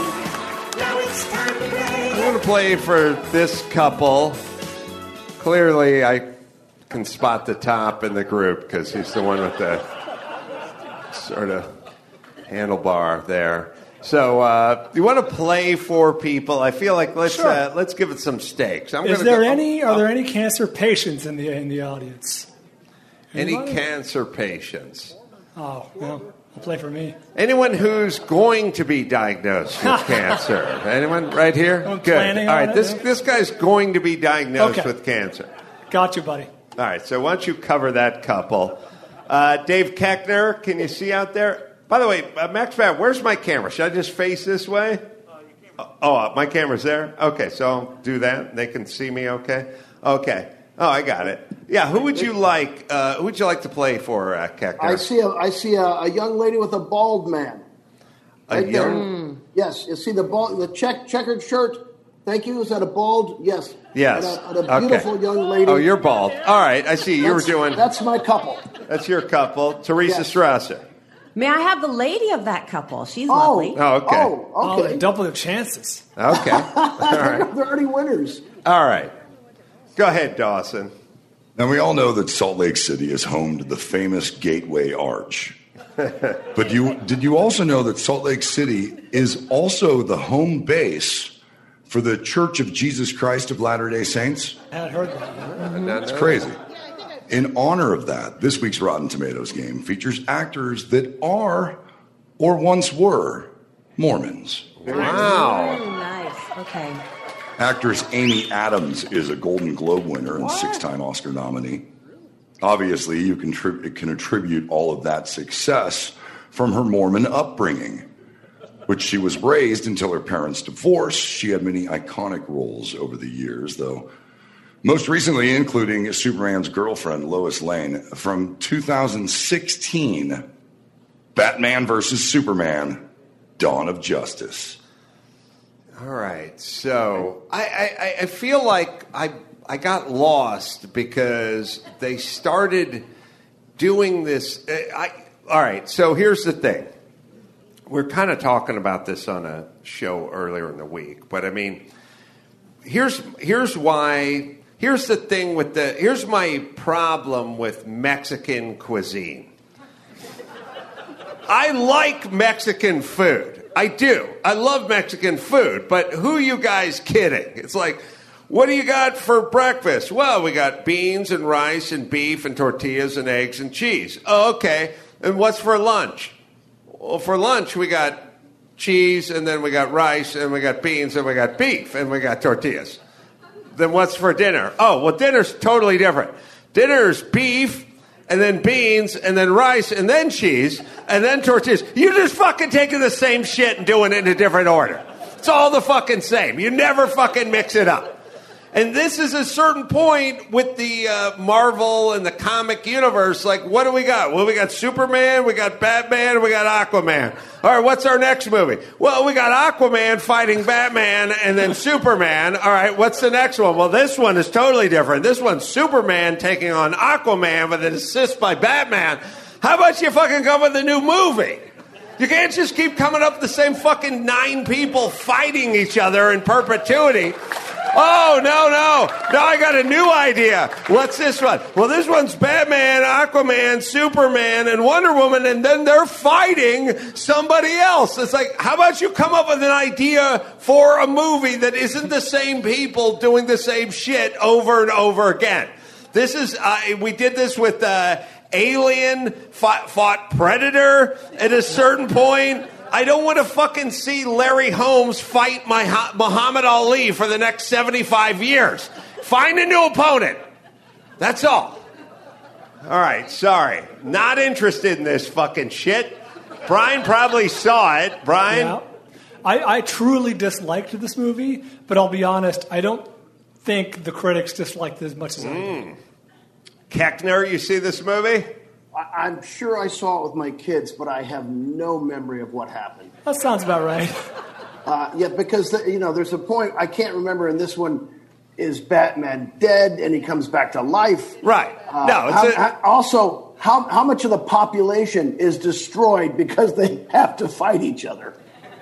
I'm gonna play for this couple. Clearly, I can spot the top in the group because he's the one with the sort of handlebar there. So, uh, you want to play for people? I feel like let's Sure. uh, let's give it some stakes. I'm Is gonna there go- any? Are there any cancer patients in the in the audience? any Anybody? cancer patients? Oh, well, I'll play for me. Anyone who's going to be diagnosed with cancer? Anyone right here? I'm Good. planning All on right, it, this yeah. this guy's going to be diagnosed Okay. with cancer. Got you, buddy. All right, so why don't you cover that couple? Uh, Dave Koechner, can you see out there? By the way, uh, Max Fab, where's my camera? Should I just face this way? Oh, uh, my camera's there? Okay, so I'll do that. They can see me okay? Okay. Oh, I got it. Yeah, who would you like? Uh, who would you like to play for, uh, Koechner? I see a I see a, a young lady with a bald man. A Right there. young- Yes, you see the bald, the check checkered shirt. Thank you. Is that a bald? Yes. Yes. And a, and a beautiful Okay. young lady. Oh, you're bald. All right, I see. You were That's- doing. That's my couple. That's your couple, Teresa Yes. Strasser. May I have the lady of that couple? She's Oh, lovely. Oh, okay. Oh, Oh, okay. double the chances. Okay. All right. They're already winners. All right. Go ahead, Dawson. Now, we all know that Salt Lake City is home to the famous Gateway Arch. But you, did you also know that Salt Lake City is also the home base for the Church of Jesus Christ of Latter-day Saints? I had heard that. No, It's no. crazy. In honor of that, this week's Rotten Tomatoes game features actors that are or once were Mormons. Wow. Ooh, nice. Okay. Actress Amy Adams is a Golden Globe winner and six-time Oscar nominee. Obviously, you can, tri- can attribute all of that success from her Mormon upbringing, which she was raised until her parents divorced. She had many iconic roles over the years, though most recently including Superman's girlfriend, Lois Lane, from two thousand sixteen, Batman versus Superman, Dawn of Justice. All right, so I, I, I feel like I I got lost because they started doing this. I, all right, so here's the thing. We're kind of talking about this on a show earlier in the week, but I mean, here's here's why. Here's the thing with the. Here's my problem with Mexican cuisine. I like Mexican food. I do. I love Mexican food, but who are you guys kidding? It's like, what do you got for breakfast? Well, we got beans and rice and beef and tortillas and eggs and cheese. Oh, okay. And what's for lunch? Well, for lunch, we got cheese, and then we got rice, and we got beans, and we got beef, and we got tortillas. Then what's for dinner? Oh, well, dinner's totally different. Dinner's beef, and then beans, and then rice, and then cheese, and then tortillas. You're just fucking taking the same shit and doing it in a different order. It's all the fucking same. You never fucking mix it up. And this is a certain point with the uh, Marvel and the comic universe. Like, what do we got? Well, we got Superman, we got Batman, and we got Aquaman. All right, what's our next movie? Well, we got Aquaman fighting Batman and then Superman. All right, what's the next one? Well, this one is totally different. This one's Superman taking on Aquaman with an assist by Batman. How about you fucking come with a new movie? You can't just keep coming up with the same fucking nine people fighting each other in perpetuity. Oh, no, no. Now I got a new idea. What's this one? Well, this one's Batman, Aquaman, Superman, and Wonder Woman, and then they're fighting somebody else. It's like, how about you come up with an idea for a movie that isn't the same people doing the same shit over and over again? This is, uh, we did this with uh, Alien, fought, fought Predator at a certain point. I don't want to fucking see Larry Holmes fight my Muhammad Ali for the next seventy-five years. Find a new opponent. That's all. All right, sorry. Not interested in this fucking shit. Brian probably saw it. Brian? Yeah. I, I truly disliked this movie, but I'll be honest, I don't think the critics disliked it as much as I did. Mm. Keckner, you see this movie? I, I'm sure I saw it with my kids, but I have no memory of what happened. That sounds about right. Uh, yeah, because, the, you know, there's a point, I can't remember in this one, is Batman dead and he comes back to life? Right. Uh, no, it's how, a- how, also, how, how much of the population is destroyed because they have to fight each other?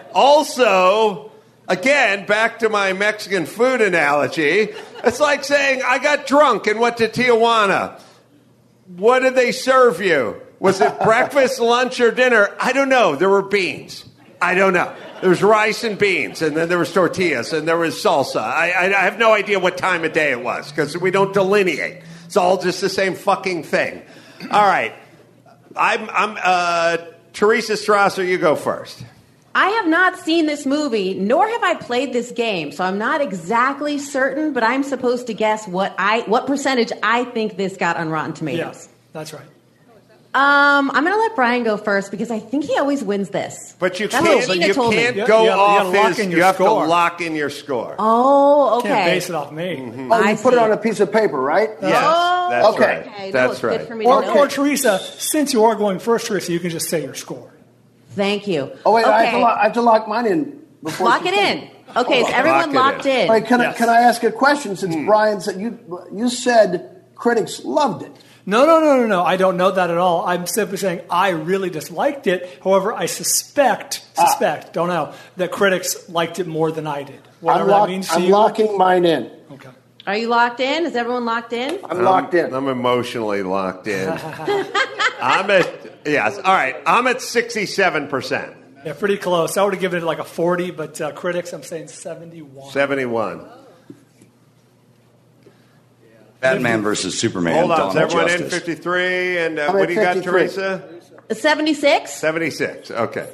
Also, again, back to my Mexican food analogy, it's like saying I got drunk and went to Tijuana. What did they serve you? Was it breakfast, lunch, or dinner? I don't know. There were beans. I don't know. There was rice and beans, and then there was tortillas, and there was salsa. I, I, I have no idea what time of day it was because we don't delineate. It's all just the same fucking thing. All right. I'm, I'm uh, Teresa Strasser, you go first. I have not seen this movie, nor have I played this game, so I'm not exactly certain, but I'm supposed to guess what I what percentage I think this got on Rotten Tomatoes. Yes, that's right. Um, I'm going to let Brian go first because I think he always wins this. But you That's can't, what Gina you told me. can't You- go you gotta- you off gotta lock his, in your you have score. to lock in your score. Oh, okay. Can't base it off me. Mm-hmm. Oh, you I put it see. on a piece of paper, right? Yes, Oh, that's okay. right. Okay, no, That's it's right. good for me Or, to or know. Teresa, since you are going first, Teresa, you can just say your score. Thank you. Oh, wait, I, have to Okay. lock, I have to lock mine in. Before Lock she it says- in. Okay, is everyone Lock it locked in. in? Wait, can, I, Yes. can I ask a question since Hmm. Brian said you, you said critics loved it? No, no, no, no, no. I don't know that at all. I'm simply saying I really disliked it. However, I suspect, suspect, don't know, that critics liked it more than I did. Whatever I'm, lock, that means to I'm you. locking mine in. Okay. Are you locked in? Is everyone locked in? I'm locked in. I'm emotionally locked in. I'm at, yes, all right. I'm at sixty-seven percent. Yeah, pretty close. I would have given it like a forty, but uh, critics, I'm saying seventy-one. seventy-one. Batman versus Superman. Hold on, Dawn is of everyone in Justice. fifty-three? And uh, I'm what at do you got, fifty-three. Teresa? seventy-six? seventy-six, okay.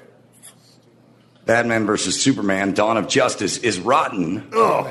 Batman versus Superman. Dawn of Justice is rotten Oh,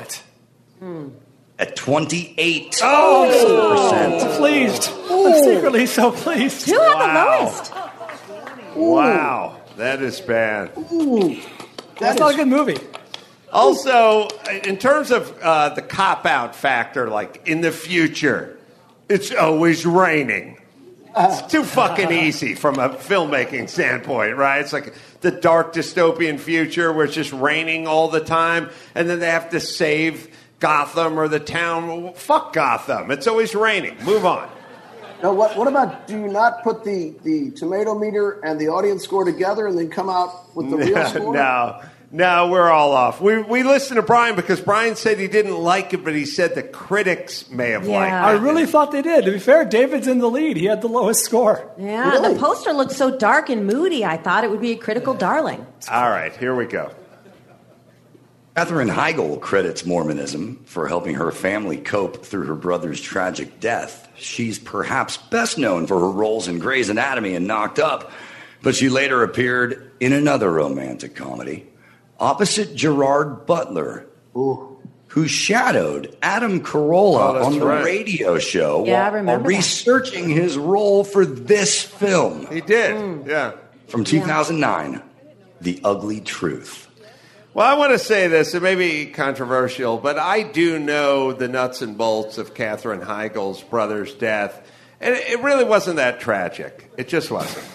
at twenty-eight Oh! percent. I'm pleased. I'm secretly so pleased. Who had Wow. the lowest? Wow, that is bad. Ooh, That's not a good movie. Also, in terms of uh, the cop-out factor, like in the future, it's always raining. It's too fucking easy from a filmmaking standpoint, right? It's like the dark dystopian future where it's just raining all the time, and then they have to save Gotham or the town. Well, fuck Gotham. It's always raining. Move on. Now, what, what about, do you not put the, the tomato meter and the audience score together and then come out with the real score? No, no, we're all off. We we listened to Brian because Brian said he didn't like it, but he said the critics may have Yeah. liked it. I really thought they did. To be fair, David's in the lead. He had the lowest score. Yeah, Really? the poster looked so dark and moody. I thought it would be a critical darling. All right, here we go. Katherine Heigl credits Mormonism for helping her family cope through her brother's tragic death. She's perhaps best known for her roles in Grey's Anatomy and Knocked Up, but she later appeared in another romantic comedy opposite Gerard Butler, Ooh. who shadowed Adam Carolla Oh, that's on the right. radio show Yeah, I while, remember while that. researching his role for this film He did, yeah. from two thousand nine, The Ugly Truth. Well, I want to say this. It may be controversial, but I do know the nuts and bolts of Katherine Heigl's brother's death, and it really wasn't that tragic. It just wasn't.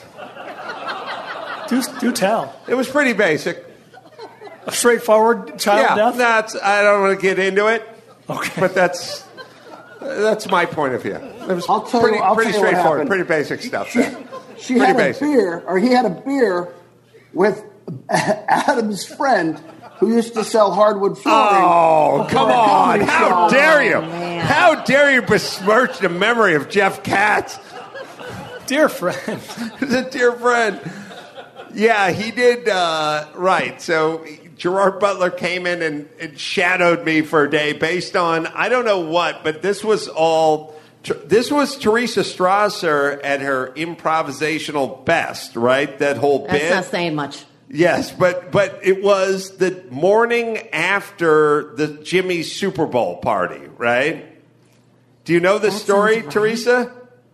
Do, do tell. It was pretty basic. A straightforward child yeah, death? that's. I don't want to get into it, Okay. but that's that's my point of view. It was I'll tell pretty, you, I'll pretty tell you what straightforward, happened. pretty basic stuff. She, There. she Pretty had basic. a beer, or he had a beer with Adam's friend who used to sell hardwood flooring. Oh, for come a on. comedy How show. dare you? man. How dare you besmirch the memory of Jeff Katz? Dear friend. He's a dear friend. Yeah, he did, uh, right. So Gerard Butler came in and, and shadowed me for a day based on, I don't know what, but this was all, this was Teresa Strasser at her improvisational best, right? That whole That's bit. not saying much. Yes, but but it was the morning after the Jimmy Super Bowl party, right? Do you know the That story, sounds right. Teresa?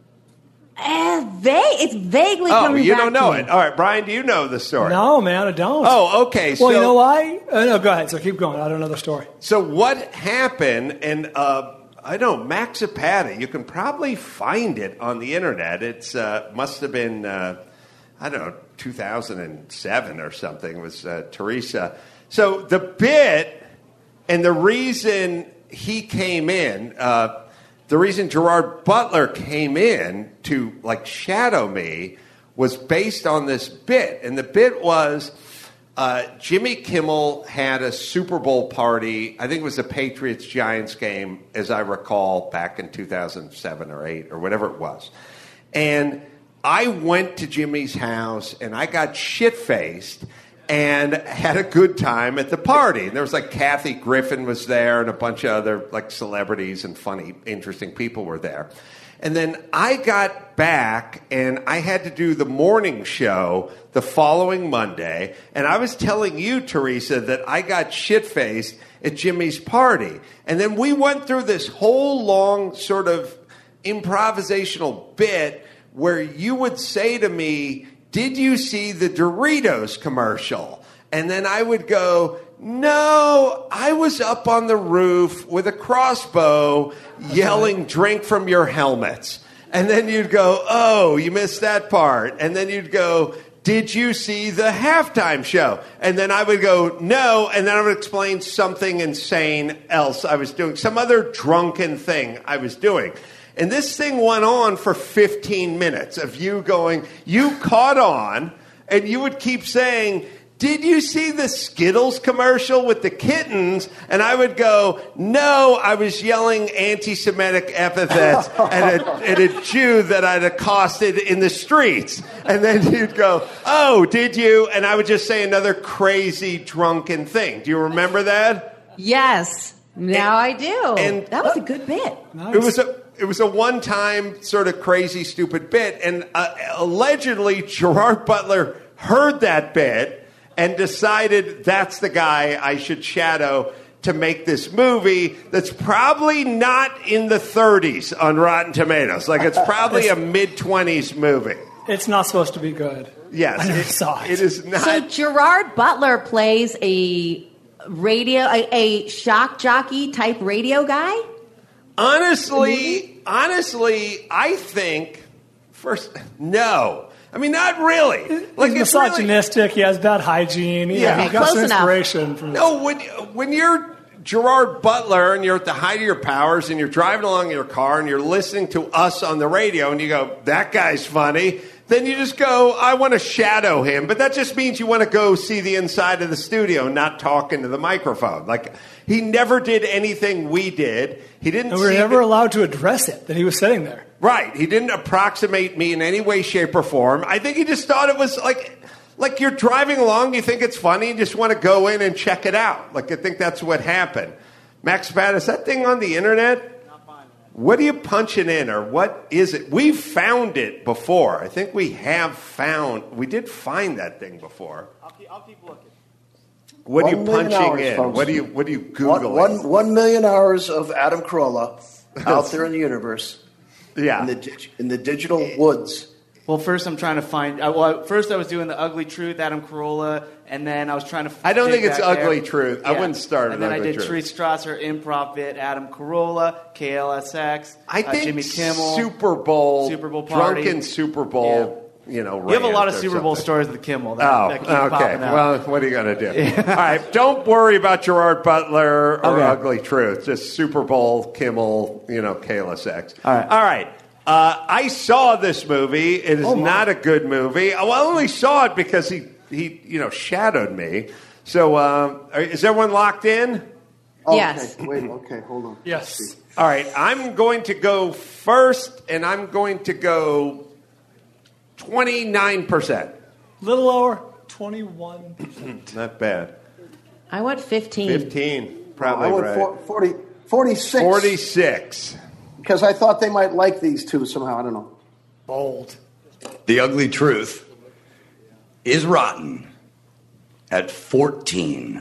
Uh, va- it's vaguely Oh, coming you back don't know to me. it. All right, Brian, do you know the story? No, man, I don't. Oh, okay. Well, so, you know why? Uh, no, go ahead. So keep going. I don't know the story. So what happened, and uh, I don't know, Max Zapata, you can probably find it on the internet. It's uh, must have been, uh, I don't know, two thousand seven or something was uh, Teresa. So the bit and the reason he came in, uh, the reason Gerard Butler came in to like shadow me was based on this bit. And the bit was uh, Jimmy Kimmel had a Super Bowl party. I think it was a Patriots-Giants game, as I recall, back in two thousand seven or eight or whatever it was. And I went to Jimmy's house and I got shit-faced and had a good time at the party. And there was like Kathy Griffin was there and a bunch of other like celebrities and funny, interesting people were there. And then I got back and I had to do the morning show the following Monday. And I was telling you, Teresa, that I got shit-faced at Jimmy's party. And then we went through this whole long sort of improvisational bit where you would say to me, did you see the Doritos commercial? And then I would go, no, I was up on the roof with a crossbow yelling, drink from your helmets. And then you'd go, oh, you missed that part. And then you'd go, did you see the halftime show? And then I would go, no. And then I would explain something insane else I was doing, some other drunken thing I was doing. And this thing went on for fifteen minutes of you going, you caught on, and you would keep saying, did you see the Skittles commercial with the kittens? And I would go, no, I was yelling anti-Semitic epithets at, a, at a Jew that I'd accosted in the streets. And then you'd go, oh, did you? And I would just say another crazy drunken thing. Do you remember that? Yes. Now I do. and- that was a good bit. It was a it was a one time sort of crazy stupid bit, and uh, allegedly Gerard Butler heard that bit and decided that's the guy I should shadow to make this movie that's probably not in the thirties on Rotten Tomatoes. Like it's probably a mid twenties movie. It's not supposed to be good. Yes, I never it, saw it. it is not. So Gerard Butler plays a radio, a, a shock jockey type radio guy. Honestly, honestly, I think first no. I mean, not really. Like He's it's really, misogynistic. He has bad hygiene. Yeah. Yeah, he Okay, got some close enough. inspiration from. no. When when you're Gerard Butler and you're at the height of your powers and you're driving along in your car and you're listening to us on the radio and you go, that guy's funny. Then you just go, I want to shadow him. But that just means you want to go see the inside of the studio, not talk into the microphone. Like, he never did anything we did. He didn't And we were see never the- allowed to address it, that he was sitting there. Right. He didn't approximate me in any way, shape, or form. I think he just thought it was like, like you're driving along, you think it's funny, you just want to go in and check it out. Like, I think that's what happened. Max Pat, is that thing on the internet? What are you punching in, or what is it? We've found it before. I think we have found, we did find that thing before. I'll keep, I'll keep looking. What are you One million punching hours, in? folks. What are you, what are you One, Googling? one, one million hours of Adam Carolla out there in the universe, yeah. in the dig- in the digital woods. Well, first I'm trying to find. Uh, well, first I was doing the Ugly Truth, Adam Carolla, and then I was trying to. I don't dig think it's back there. Ugly Truth. I wouldn't start And with then Ugly I did Truth. Treat Strasser, improv bit, Adam Carolla, K L S X, I uh, think Jimmy Kimmel, Super Bowl, Super Bowl party. drunken Super Bowl. You know, You have a lot of rant or Super Bowl something. stories with Kimmel. That, Oh, that keep okay. popping out. Well, what are you going to do? All right, don't worry about Gerard Butler or Okay. Ugly Truth. Just Super Bowl, Kimmel, you know, K L S X. All right. All right. Uh, I saw this movie. It is not a good movie. Well, I only saw it because he, he you know, shadowed me. So um, are- is everyone locked in? Okay, Yes. Wait. Okay. Hold on. Yes. All right, I'm going to go first, and I'm going to go twenty-nine percent. Little lower, twenty-one percent. Not bad. I went fifteen. fifteen, probably I went right. for, forty, forty-six. forty-six. Because I thought they might like these two somehow. I don't know. Bold. The Ugly Truth is rotten at fourteen.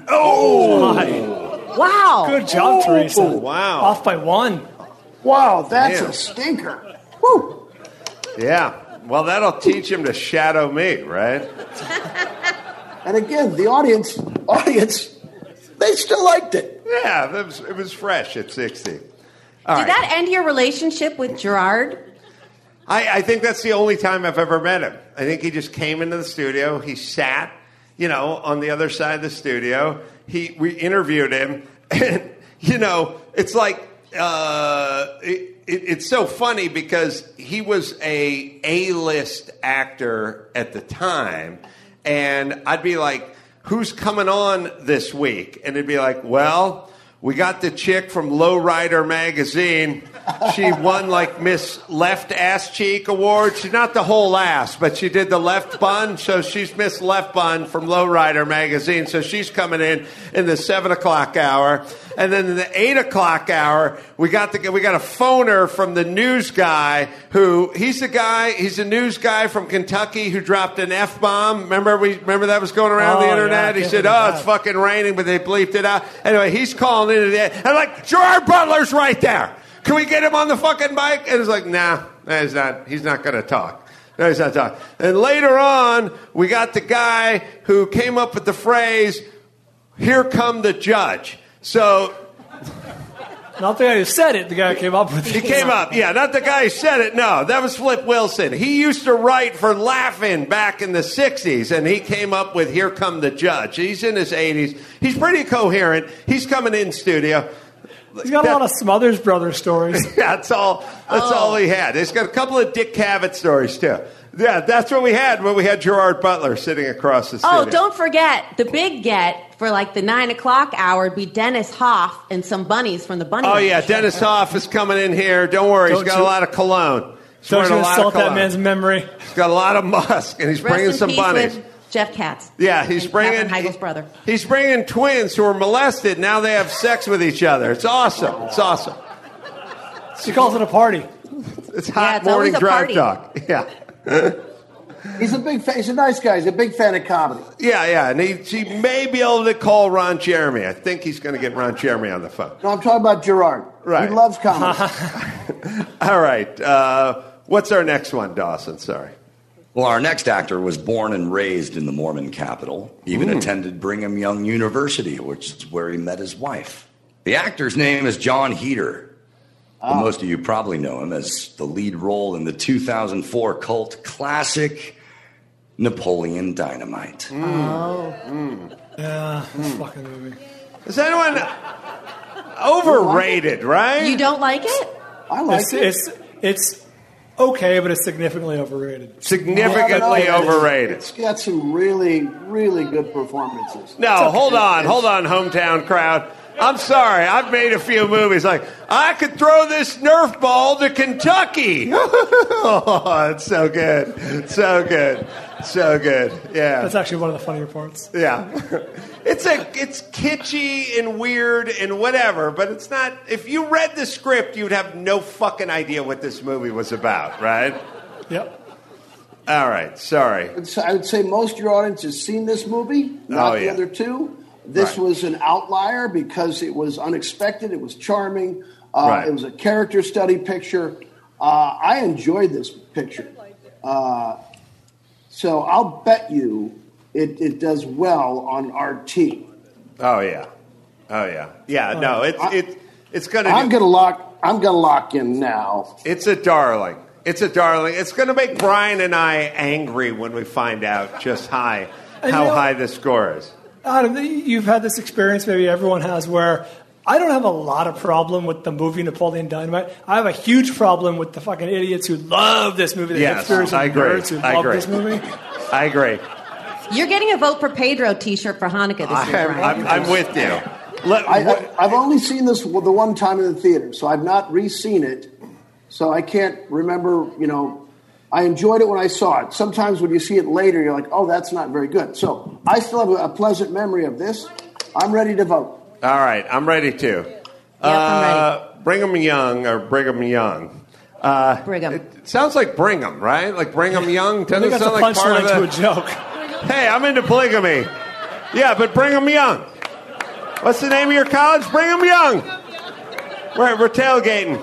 Oh, Wow. Good job, Teresa. wow. Off by one. Wow, that's Man. a stinker. Woo! yeah. Well, that'll teach him to shadow me, right? And again, the audience, audience, they still liked it. Yeah, it was, it was fresh at sixty. All Did right. that end your relationship with Gerard? I, I think that's the only time I've ever met him. I think he just came into the studio. He sat, you know, on the other side of the studio. He we interviewed him, and you know, it's like uh, it, it, it's so funny because he was a A-list actor at the time, and I'd be like, "Who's coming on this week?" And it'd be like, "Well, we got the chick from Lowrider magazine. She won like Miss Left Ass Cheek Award. She's not the whole ass, but she did the left bun, so she's Miss Left Bun from Lowrider magazine. So she's coming in in the seven o'clock hour, and then in the eight o'clock hour, we got the we got a phoner from the news guy who he's the guy. He's a news guy from Kentucky who dropped an F bomb. Remember we remember that was going around Oh, the yeah, internet. I he can't said, believe "Oh, that. it's fucking raining," but they bleeped it out. Anyway, he's calling into the and like Gerard Butler's right there. Can we get him on the fucking mic? And it's like, nah, nah he's not. He's not going to talk. No, he's not talking. And later on, we got the guy who came up with the phrase, "Here come the judge." So Not the guy who said it, the guy who came up with it. he came up. Yeah, not the guy who said it. No, that was Flip Wilson. He used to write for Laugh-In back in the sixties, and he came up with "Here Come the Judge." He's in his eighties. He's pretty coherent. He's coming in studio. He's got a lot of Smothers Brothers stories. That's all. That's Oh. all he had. He's got a couple of Dick Cavett stories too. Yeah, that's what we had when we had Gerard Butler sitting across the studio. Oh, don't forget the big get for like the nine o'clock hour would be Dennis Hoff and some bunnies from the Bunny. Oh Ranch. yeah, Dennis Hoff is coming in here. Don't worry, Don't he's got you- a lot of cologne. He's Don't wearing you a lot of insult that cologne. man's memory. He's got a lot of musk, and he's Rest bringing in some peace bunnies. with Jeff Katz. Yeah, he's And bringing Katherine Heigl's brother. He's bringing twins who are molested. Now they have sex with each other. It's awesome. It's awesome. She calls it a party. It's Yeah, hot it's always morning a drive party. talk. Yeah. He's a big fan. He's a nice guy. He's a big fan of comedy. Yeah, yeah. And he, he may be able to call Ron Jeremy. I think he's going to get Ron Jeremy on the phone. No, I'm talking about Gerard. Right. He loves comedy. All right. Uh, what's our next one, Dawson? Sorry. Well, our next actor was born and raised in the Mormon capital, even Mm. attended Brigham Young University, which is where he met his wife. The actor's name is John Heder. Well, most of you probably know him as the lead role in the two thousand four cult classic Napoleon Dynamite. Oh. Yeah, this fucking movie. Is anyone overrated, right? You don't like it? I like It's, it. it's it's okay, but it's significantly overrated. Significantly Yeah, but no, overrated. It's got some really, really good performances. No, hold on, hold on, hometown crowd. I'm sorry, I've made a few movies like, I could throw this Nerf ball to Kentucky. Oh, it's so good. It's so good. So good. Yeah. That's actually one of the funnier parts. Yeah. It's a it's kitschy and weird and whatever, but it's not. If you read the script, you'd have no fucking idea what this movie was about, right? Yep. All right, sorry. It's- I would say most of your audience has seen this movie, not Oh, the yeah. other two. This Right. was an outlier because it was unexpected. It was charming. Uh, Right. It was a character study picture. Uh, I enjoyed this picture. Uh, so I'll bet you it, it does well on R T. Oh yeah. Oh yeah. Yeah. No, it's it's it's gonna. I'm do- gonna lock. I'm gonna lock in now. It's a darling. It's a darling. It's going to make Brian and I angry when we find out just high And how you know- high the score is. Adam, you've had this experience, maybe everyone has, where I don't have a lot of problem with the movie Napoleon Dynamite. I have a huge problem with the fucking idiots who love this movie, the Yes, hipsters and I agree. nerds who I love agree. this movie. I agree. You're getting a Vote for Pedro T-shirt for Hanukkah this year, I'm, Brian. I'm, I'm with you. Let, I, what- I, I've only seen this the one time in the theater, so I've not re-seen it. So I can't remember, you know, I enjoyed it when I saw it. Sometimes when you see it later, you're like, oh, that's not very good. So I still have a, a pleasant memory of this. I'm ready to vote. all right, I'm ready too. I'm uh, Brigham Young or Brigham Young. Uh, Brigham. It sounds like Brigham, right? Like Brigham Young. I Doesn't think it that's a sound like part punchline of to the? a joke. Hey, I'm into polygamy. Yeah, but Brigham Young. What's the name of your college? Brigham Young. We're, we're tailgating.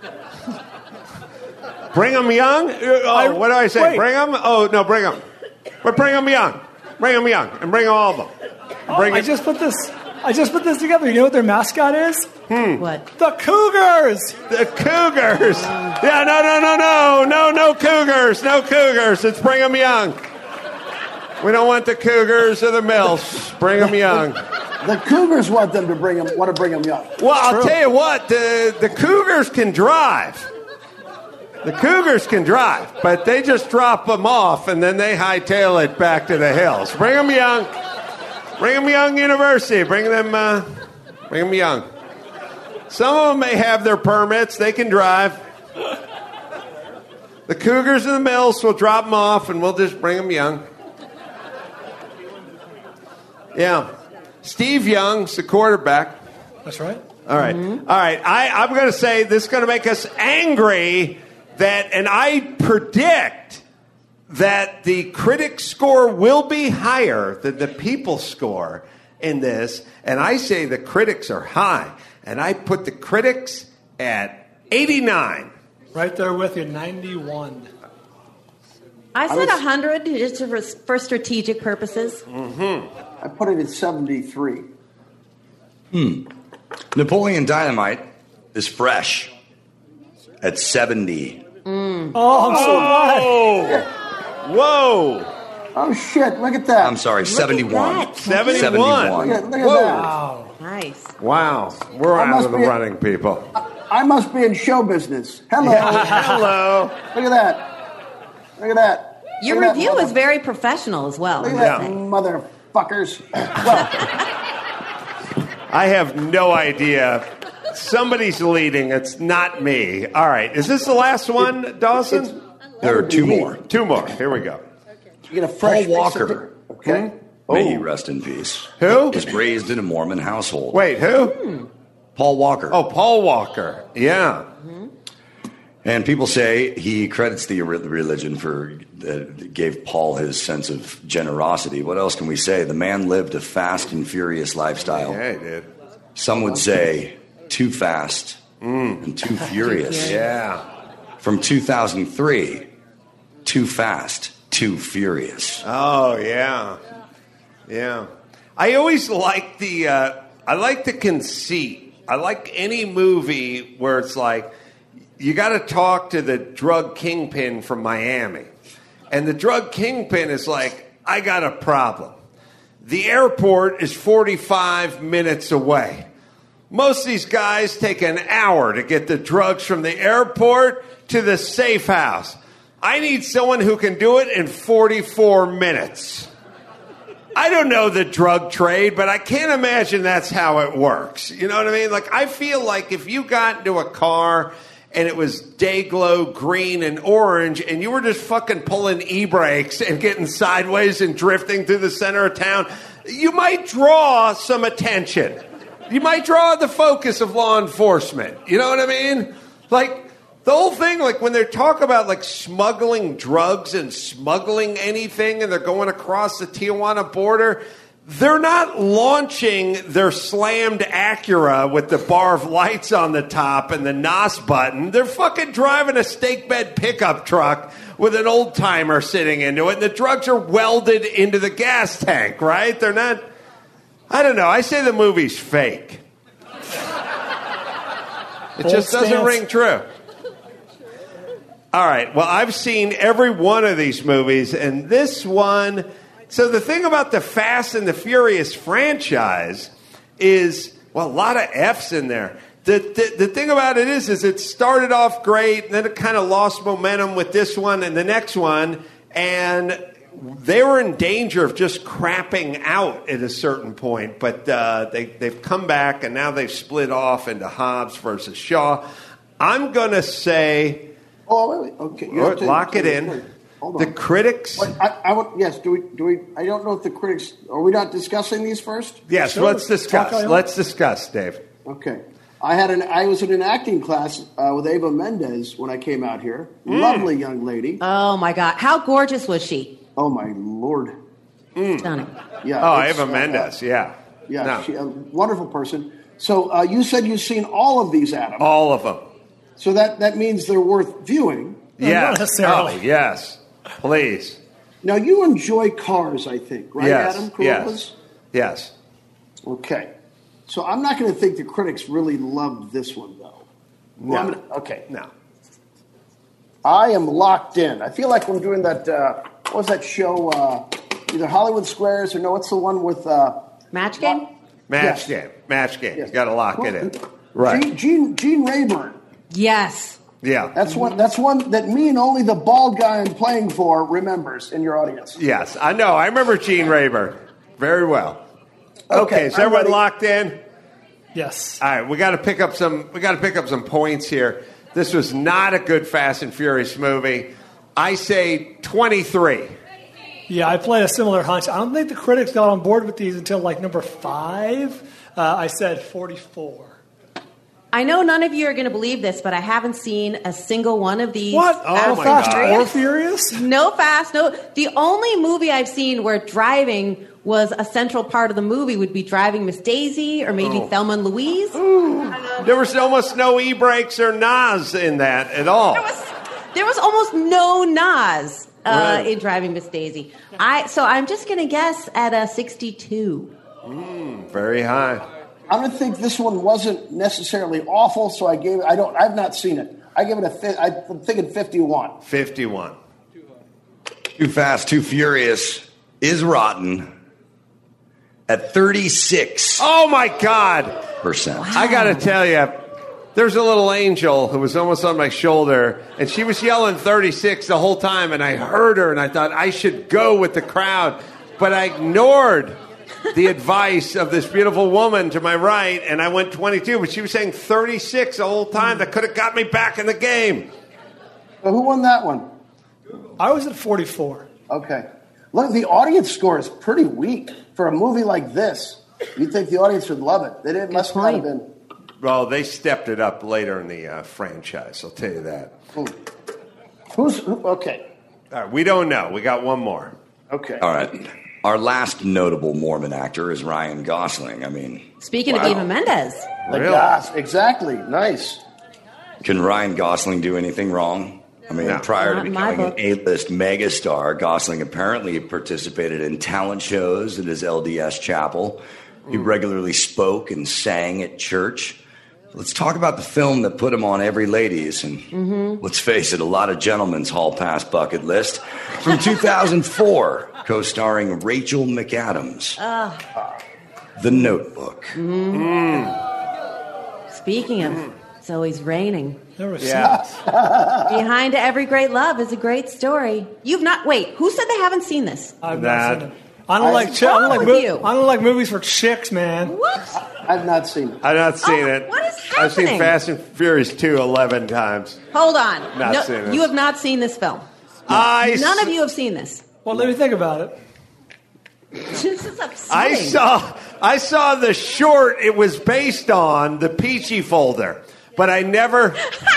Brigham Young? Oh, what do I say? wait. Brigham? Oh, no, Brigham. But Brigham Young. Brigham Young. And bring all of them. Bring I it. just put this. I just put this together. You know what their mascot is? What? The Cougars. The Cougars. Yeah, no, no, no, no. No, no Cougars. No Cougars. It's Brigham Young. We don't want the Cougars or the Mills. Brigham Young. The Cougars want them to bring them. Want to bring them young. Well, I'll tell you what. The, the Cougars can drive. The Cougars can drive, but they just drop them off and then they hightail it back to the hills. Bring them young. Bring them Young University. Bring them, uh, bring them young. Some of them may have their permits. They can drive. The Cougars and the Mills will drop them off and we'll just bring them young. Yeah. Steve Young's the quarterback. That's right. All right. All right. I, I'm going to say this is going to make us angry that, and I predict that the critic score will be higher than the people score in this. And I say the critics are high. And I put the critics at eighty-nine. Right there with you, ninety-one. I said was- one hundred just for, for strategic purposes. I put it at seventy-three. Napoleon Dynamite is fresh at seventy. Oh, I'm so glad. Whoa. Oh shit! Look at that. I'm sorry, Look at seventy-one. that. seventy-one. Look at, look at Whoa. that. Wow. Nice. Wow. We're I out must of the be- running, people. I must be in show business. Hello. Hello. Look at that. Look at that. Your Look at that review mother- was very professional as well. Look I at that, must say. motherfuckers. Well, I have no idea. Somebody's leading. It's not me. All right. Is this the last one, Dawson? There are two more. Two more. Here we go. you get a fresh Paul Walker Okay. May Oh. he rest in peace. Who? Was raised in a Mormon household. Wait, who? Paul Walker. Oh, Paul Walker. Yeah. And people say he credits the re- religion for uh, gave Paul his sense of generosity. What else can we say? The man lived a fast and furious lifestyle. Yeah, he did. Some would say too fast and too furious. Yeah. From two thousand three, too fast, too furious. Oh, yeah. Yeah. I always like the, uh, I like the conceit. I like any movie where it's like, you got to talk to the drug kingpin from Miami. And the drug kingpin is like, I got a problem. The airport is forty-five minutes away. Most of these guys take an hour to get the drugs from the airport to the safe house. I need someone who can do it in forty-four minutes. I don't know the drug trade, but I can't imagine that's how it works. You know what I mean? Like, I feel like if you got into a car and it was day glow green and orange and you were just fucking pulling e-brakes and getting sideways and drifting through the center of town, you might draw some attention. You might draw the focus of law enforcement. You know what I mean? Like, the whole thing, like when they talk about like smuggling drugs and smuggling anything and they're going across the Tijuana border, they're not launching their slammed Acura with the bar of lights on the top and the N O S button. They're fucking driving a stake bed pickup truck with an old timer sitting into it, and the drugs are welded into the gas tank, right? They're not, I don't know. I say the movie's fake. It just doesn't stance. ring true. All right. Well, I've seen every one of these movies, and this one. So the thing about the Fast and the Furious franchise is, well, a lot of F's in there. The, the, the thing about it is, is it started off great, and then it kind of lost momentum with this one and the next one, and they were in danger of just crapping out at a certain point. But uh, they, they've come back, and now they've split off into Hobbs versus Shaw. I'm going to say... Oh, wait, wait. Okay. You have to- Lock it wait, in. wait. Hold on. The critics. Wait, I, I would, yes. Do we? Do we? I don't know if the critics. Are we not discussing these first? Yes. Sure. Let's discuss. Talk on. Let's discuss, Dave. Okay. I had an. I was in an acting class uh, with Ava Mendes when I came out here. Mm. Lovely young lady. Oh my God, how gorgeous was she? Oh my lord. Stunning. Yeah. Oh, it's, Ava uh, Mendes. Yeah. Yeah. No. She, a wonderful person. So uh, you said you've seen all of these, Adam. All of them. So that that means they're worth viewing. No, Yes. not necessarily. Oh, yes. Please. Now you enjoy cars, I think, right, Yes. Adam Yes. Carolla? Yes. Okay. So I'm not going to think the critics really loved this one, though. No. I'm gonna- okay. No. I am locked in. I feel like I'm doing that. Uh, what was that show? Uh, either Hollywood Squares or no? What's the one with? Uh, Match game? Match Yes. game. Match game. yes. You got to lock it in. Gene, Right. Gene, Gene Rayburn. Yes. Yeah. That's one. That's one that me and only the bald guy I'm playing for remembers in your audience. Yes. I know. I remember Gene Rayburn very well. Okay. Okay, Is I'm everyone ready. locked in? Yes. All right. We got to pick up some. We got to pick up some points here. This was not a good Fast and Furious movie. I say twenty-three. Yeah, I play a similar hunch. I don't think the critics got on board with these until like number five. Uh, I said forty-four. I know none of you are going to believe this, but I haven't seen a single one of these. What? Oh, Fast my and Fast God. or Furious. Furious? No Fast, no. The only movie I've seen where driving was a central part of the movie would be Driving Miss Daisy or maybe Oh. Thelma and Louise. There was almost no e-brakes or N O S in that at all. There was, there was almost no Nas uh, Right. in Driving Miss Daisy. I so I'm just going to guess at a sixty-two. Very high. I'm going to think this one wasn't necessarily awful, so I gave it. I don't. I've not seen it. I give it a. fi- I'm thinking fifty-one. fifty-one. Too Fast, Too Furious is rotten at thirty-six percent. Oh, my God. I got to tell you, there's a little angel who was almost on my shoulder, and she was yelling thirty-six the whole time, and I heard her, and I thought I should go with the crowd, but I ignored the advice of this beautiful woman to my right, and I went twenty-two, but she was saying thirty-six the whole time. That could have got me back in the game. So who won that one? I was at forty-four. Okay. Look, the audience score is pretty weak for a movie like this. You'd think the audience would love it. They didn't, must not have been. Well, they stepped it up later in the uh, franchise. I'll tell you that. Hmm. Who's who, okay? All right, we don't know. We got one more. Okay. All right. Our last notable Mormon actor is Ryan Gosling. I mean, Speaking wow. of Eva Mendes. The Really? Gos, exactly. Nice. Can Ryan Gosling do anything wrong? I mean, No. prior Not to in my becoming an book. A-list megastar, Gosling apparently participated in talent shows at his L D S chapel. He regularly spoke and sang at church. Let's talk about the film that put him on every ladies, and Mm-hmm. let's face it, a lot of gentlemen's hall pass bucket list. From two thousand four, co-starring Rachel McAdams. The Notebook. Speaking of, it's always raining. There was Yeah. Behind every great love is a great story. You've not, wait, who said they haven't seen this? I've That- not seen it. I don't I- like. Chi- I don't What's like. wrong with mo- you? I don't like movies for chicks, man. What? I've not seen it. I've not seen Oh, it. what is I've seen happening? Fast and Furious two eleven times. Hold on. Not No, seen this. you have not seen this film. I None s- of you have seen this. Well, let me think about it. This is upsetting. I saw I saw the short it was based on, the Peachy Folder, but I never.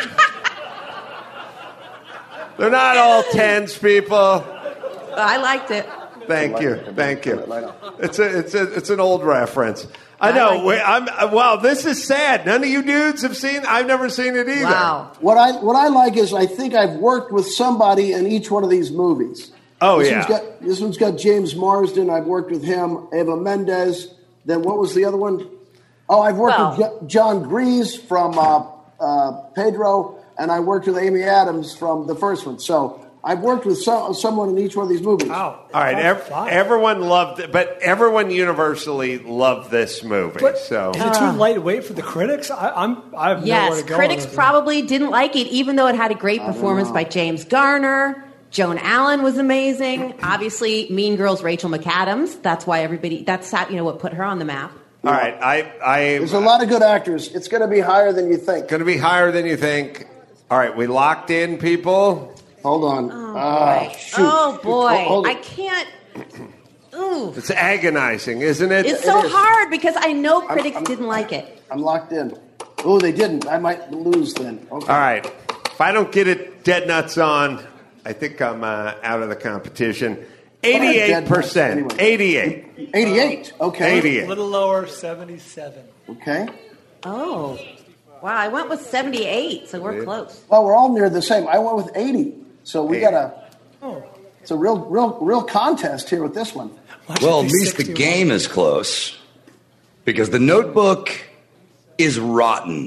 They're not all tens, people. I liked it. Thank you, thank you. It's a it's a it's an old reference. I I know. like Wait, it. I'm uh, wow. This is sad. None of you dudes have seen. I've never seen it either. Wow. What I what I like is I think I've worked with somebody in each one of these movies. Oh, this yeah. One's got, this one's got James Marsden. I've worked with him. Eva Mendes. Then what was the other one? Oh, I've worked Well- with Jo- John Grease from uh, uh, Pedro, and I worked with Amy Adams from the first one. So I've worked with some, someone in each one of these movies. Wow. All right, ev- Fine. everyone loved it, but everyone universally loved this movie. But so is it too lightweight for the critics? I, I'm. I have nowhere Yes, to go. critics with it. probably didn't like it, even though it had a great performance by James Garner. Joan Allen was amazing. Obviously, Mean Girls, Rachel McAdams. That's why everybody. That's how, you know what put her on the map. all right, I I There's a lot of good actors. It's going to be higher than you think. going to be higher than you think. All right, we locked in, people. Hold on. Oh Ah, boy! shoot. Oh boy! Hold- hold it. I can't. Ooh, It's agonizing, isn't it? it's so is. hard because I know I'm- critics I'm- didn't like it. I'm locked in. Oh, they didn't. I might lose then. Okay. All right. If I don't get it dead nuts on, I think I'm uh, out of the competition. eighty-eight percent. Anyway. eighty-eight. eighty-eight. Okay. A eighty-eight. little lower, seventy-seven. Okay. Oh, wow! I went with seventy-eight, so we're close. Well, we're all near the same. I went with eighty. So we got a. Oh. It's a real, real, real contest here with this one. Why should Well, it at be least the sixty-one? game is close because the Notebook is rotten.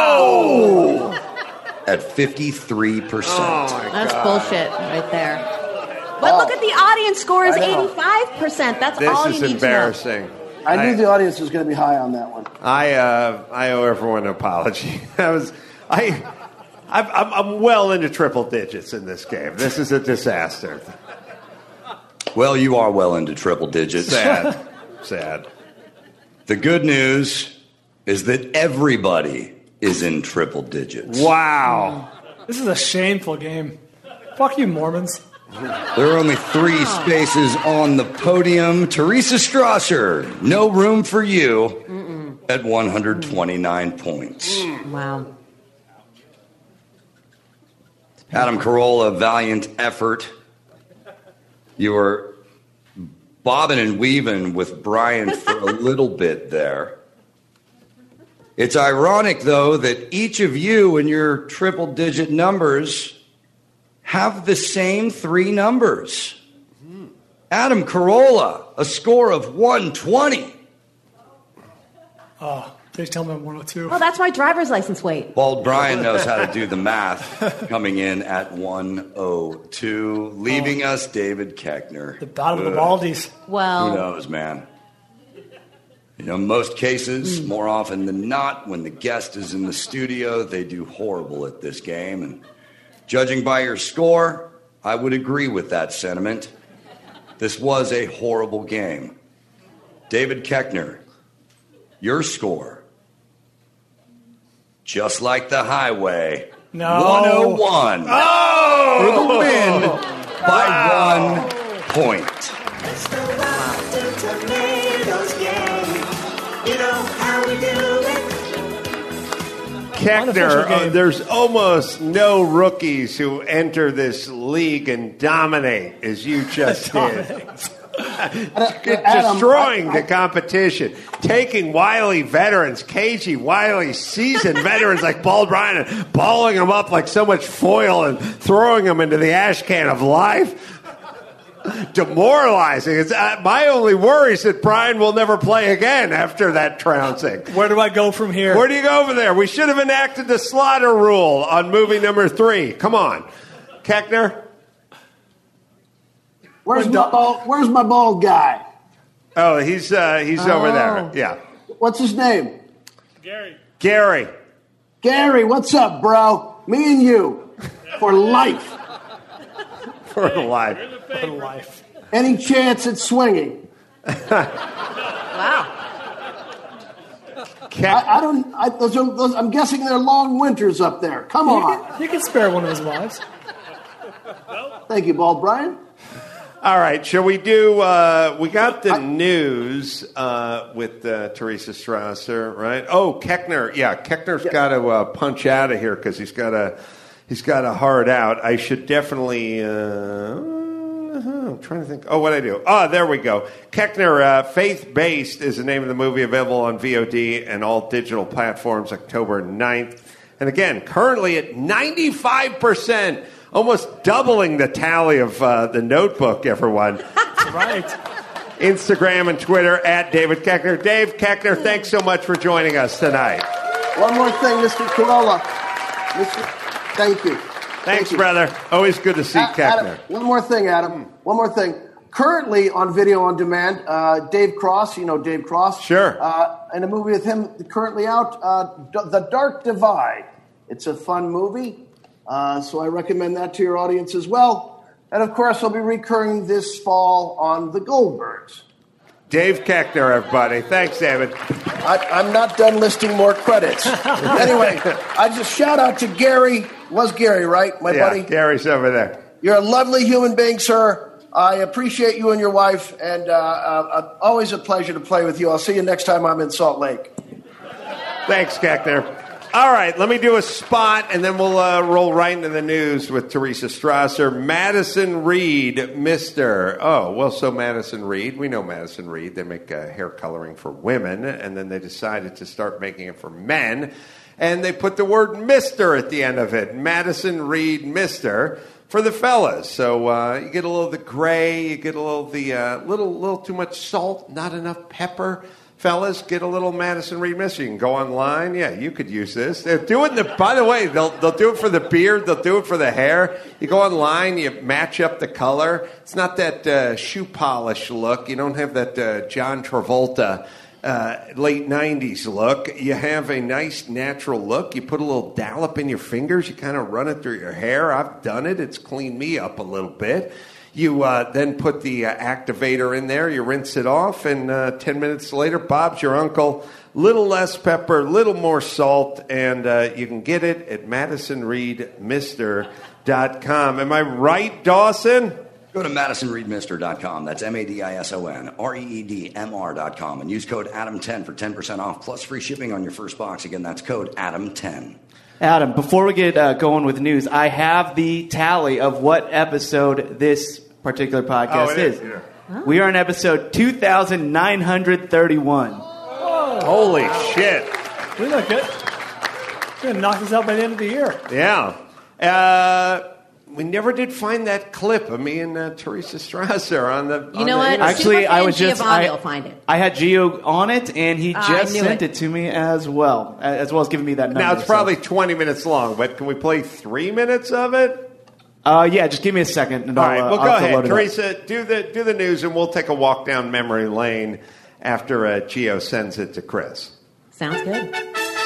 Oh! At fifty-three percent. Oh, my That's God. bullshit right there. But look at the audience score is I know. eighty-five percent. That's This all is you need embarrassing. I knew I- the audience was going to be high on that one. I uh, I owe everyone an apology. I was I I've, I'm, I'm well into triple digits in this game. This is a disaster. Well, you are well into triple digits. Sad, sad. The good news is that everybody is in triple digits. Wow. This is a shameful game. Fuck you, Mormons. There are only three spaces on the podium. Teresa Strasser, no room for you at one hundred twenty-nine points. Wow. Adam Carolla, valiant effort. You were bobbing and weaving with Brian for a little bit there. It's ironic, though, that each of you in your triple digit numbers have the same three numbers. Adam Carolla, a score of one twenty. Oh, please tell me I'm one oh two. Oh, that's my driver's license weight. Bald Brian knows how to do the math, coming in at one oh two, leaving us David Keckner. The bottom of the Ugh. Baldies. Well, Who knows, man? You know, most cases, more often than not, when the guest is in the studio, they do horrible at this game. And judging by your score, I would agree with that sentiment. This was a horrible game. David Keckner, your score, just like the highway, No. one oh one Oh! for the win by one point. It's the Rotten Tomatoes game. You know how we do it. Keckner, uh, there's almost no rookies who enter this league and dominate as you just did. Destroying the competition, taking wily veterans, cagey, wily, seasoned veterans like Paul Bryan and balling them up like so much foil and throwing them into the ash can of life. Demoralizing. It's, uh, my only worry is that Brian will never play again after that trouncing. Where do I go from here? Where do you go over there? We should have enacted the slaughter rule on movie number three. Come on. Keckner? Where's my bald, Where's my bald guy? Oh, he's uh, he's Oh. over there. Yeah. What's his name? Gary. Gary. Gary, what's up, bro? Me and you. For life. For life. For life. Any chance at swinging? Wow. I, I don't. I, those are, those, I'm guessing they're long winters up there. Come You on. can, you can spare one of his wives. Thank you, Bald Brian. All right, shall we do, uh, we got the news uh, with uh, Teresa Strasser, right? Oh, Keckner. Yeah, Keckner's got to uh, punch out of here because he's got a he's got a hard out. I should definitely, uh, I'm trying to think. Oh, what I do? Oh, there we go. Keckner, uh, Faith-Based is the name of the movie, available on V O D and all digital platforms October ninth. And again, currently at ninety-five percent. Almost doubling the tally of uh, The Notebook, everyone. Right. Instagram and Twitter at David Keckner. Dave Keckner, thanks so much for joining us tonight. One more thing, Mister Carolla. Mister Thank you. Thanks, Thank you. brother. Always good to see A- Keckner. Adam, one more thing, Adam. One more thing. Currently on video on demand, uh, Dave Cross, you know Dave Cross? Sure. Uh, and a movie with him currently out, uh, D- The Dark Divide. It's a fun movie. Uh, so I recommend that to your audience as well. And of course, I'll be recurring this fall on The Goldbergs. Dave Keckner, everybody. Thanks, David. I, I'm not done listing more credits. Anyway, I just shout out to Gary. Was Gary, right, my yeah, buddy? Gary's over there. You're a lovely human being, sir. I appreciate you and your wife, and uh, uh, always a pleasure to play with you. I'll see you next time I'm in Salt Lake. Thanks, Keckner. All right, let me do a spot, and then we'll uh, roll right into the news with Teresa Strasser. Madison Reed, Mister Oh, well, so Madison Reed, we know Madison Reed. They make uh, hair coloring for women, and then they decided to start making it for men, and they put the word Mister at the end of it. Madison Reed, Mister for the fellas. So uh, you get a little of the gray, you get a little of the uh, little, little too much salt, not enough pepper. Fellas, get a little Madison Reed Mister. You can go online. Yeah, you could use this. They're doing the. By the way, they'll they'll do it for the beard. They'll do it for the hair. You go online. You match up the color. It's not that uh, shoe polish look. You don't have that uh, John Travolta uh, late nineties look. You have a nice natural look. You put a little dollop in your fingers. You kind of run it through your hair. I've done it. It's cleaned me up a little bit. You uh, then put the uh, activator in there. You rinse it off, and uh, ten minutes later, Bob's your uncle. Little less pepper, little more salt, and uh, you can get it at madison reed mister dot com. Am I right, Dawson? Go to madison reed mister dot com. That's M A D I S O N R E E D M R dot com. And use code Adam ten for ten percent off, plus free shipping on your first box. Again, that's code Adam ten. Adam, before we get uh, going with news, I have the tally of what episode this particular podcast Oh, it is. is, yeah. Huh? We are on episode two thousand nine hundred thirty-one. Oh, Holy wow. shit. We look good. We're going to knock this out by the end of the year. Yeah. Uh, we never did find that clip of me and uh, Teresa Strasser on the. You on know the what? internet. Actually, I was just Giovanni I, will find it. I had Gio on it, and he I just knew sent it. it. to me as well, as well as giving me that number. Now it's so- probably twenty minutes long, but can we play three minutes of it? Uh, yeah, just give me a second. And All I'll, right, uh, well, I'll go have to ahead, load it up. Teresa. Do the do the news, and we'll take a walk down memory lane after uh, Gio sends it to Chris. Sounds good.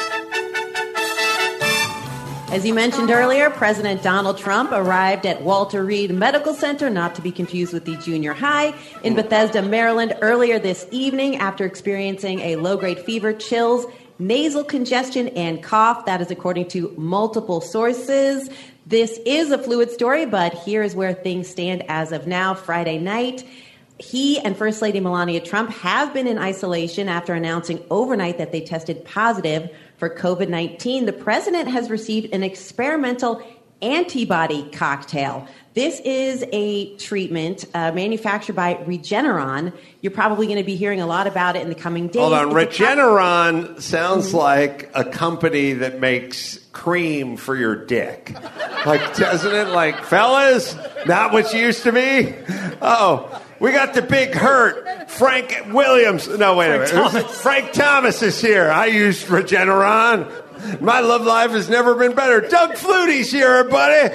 As you mentioned earlier, President Donald Trump arrived at Walter Reed Medical Center, not to be confused with the junior high, in Bethesda, Maryland, earlier this evening after experiencing a low-grade fever, chills, nasal congestion, and cough. That is according to multiple sources. This is a fluid story, but here is where things stand as of now, Friday night. He and First Lady Melania Trump have been in isolation after announcing overnight that they tested positive for covid nineteen. The president has received an experimental antibody cocktail. This is a treatment uh, manufactured by Regeneron. You're probably going to be hearing a lot about it in the coming days. Hold on. It's Regeneron sounds like a company that makes cream for your dick. Like, doesn't it? Like, fellas, not what you used to be? Oh, we got the big hurt. Frank Williams. No, wait a minute. Thomas. Frank Thomas is here. I used Regeneron. My love life has never been better. Doug Flutie's here, everybody.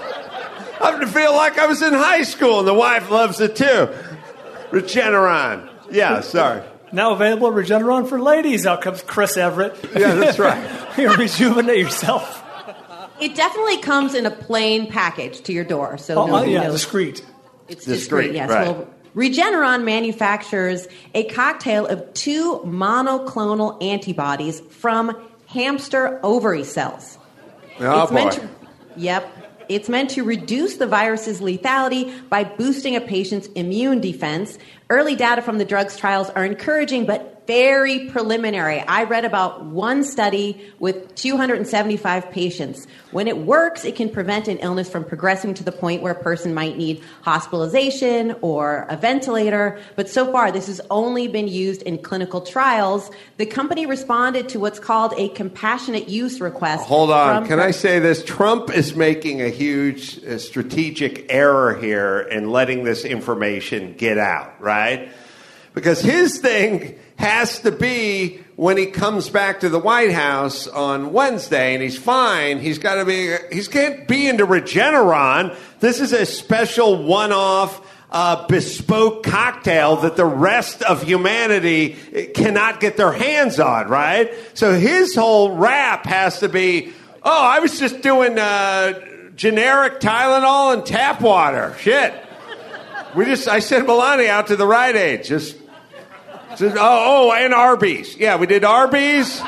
I feel like I was in high school, and the wife loves it too. Regeneron. Yeah, sorry. Now available at Regeneron for ladies. Out comes Chris Everett. Yeah, that's right. You rejuvenate yourself. It definitely comes in a plain package to your door. So Oh, nobody yeah, knows. discreet. It's Discreet, discreet, yes. right. Well, Regeneron manufactures a cocktail of two monoclonal antibodies from hamster ovary cells. Oh, it's boy. meant to, yep. It's meant to reduce the virus's lethality by boosting a patient's immune defense. Early data from the drug's trials are encouraging, but very preliminary. I read about one study with two hundred seventy-five patients. When it works, it can prevent an illness from progressing to the point where a person might need hospitalization or a ventilator. But so far, this has only been used in clinical trials. The company responded to what's called a compassionate use request. Hold on. from- Can I say this? Trump is making a huge uh, strategic error here in letting this information get out, right? Because his thing has to be when he comes back to the White House on Wednesday and he's fine, he's got to be, he can't be into Regeneron. This is a special one-off uh, bespoke cocktail that the rest of humanity cannot get their hands on, right? So his whole rap has to be, oh, I was just doing uh, generic Tylenol and tap water. Shit. We just, I sent Melania out to the Rite Aid. Just, just oh, oh, and Arby's. Yeah, we did Arby's.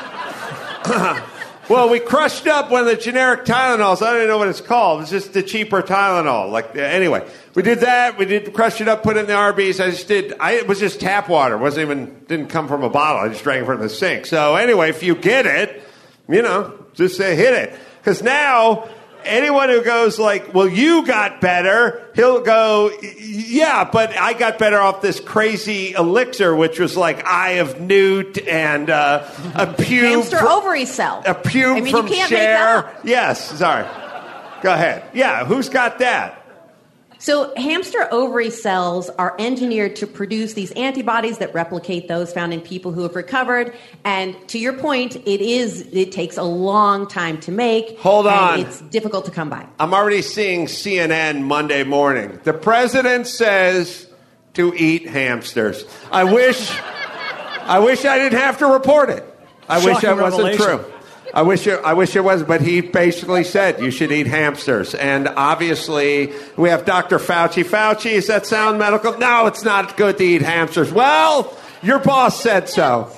Well, we crushed up one of the generic Tylenols. I don't even know what it's called. It's just the cheaper Tylenol. Like, uh, anyway, we did that. We did crush it up, put it in the Arby's. I just did. I, it was just tap water. It wasn't even didn't come from a bottle. I just drank it from the sink. So anyway, if you get it, you know, just say hit it. Because now, anyone who goes like, well, you got better, he'll go, yeah, but I got better off this crazy elixir, which was like Eye of Newt and uh, a pube. Hamster fr- ovary cell. A pube I mean, from you can't make Cher. that up. Yes, sorry. Go ahead. Yeah, who's got that? So hamster ovary cells are engineered to produce these antibodies that replicate those found in people who have recovered. And to your point, it is it takes a long time to make. Hold and on. It's difficult to come by. I'm already seeing C N N Monday morning. The president says to eat hamsters. I wish I wish I didn't have to report it. I wish Shocking that wasn't revelation. true. I wish it, I wish it was, but he basically said you should eat hamsters. And obviously, we have Doctor Fauci. Fauci, does that sound medical? No, it's not good to eat hamsters. Well, your boss said so.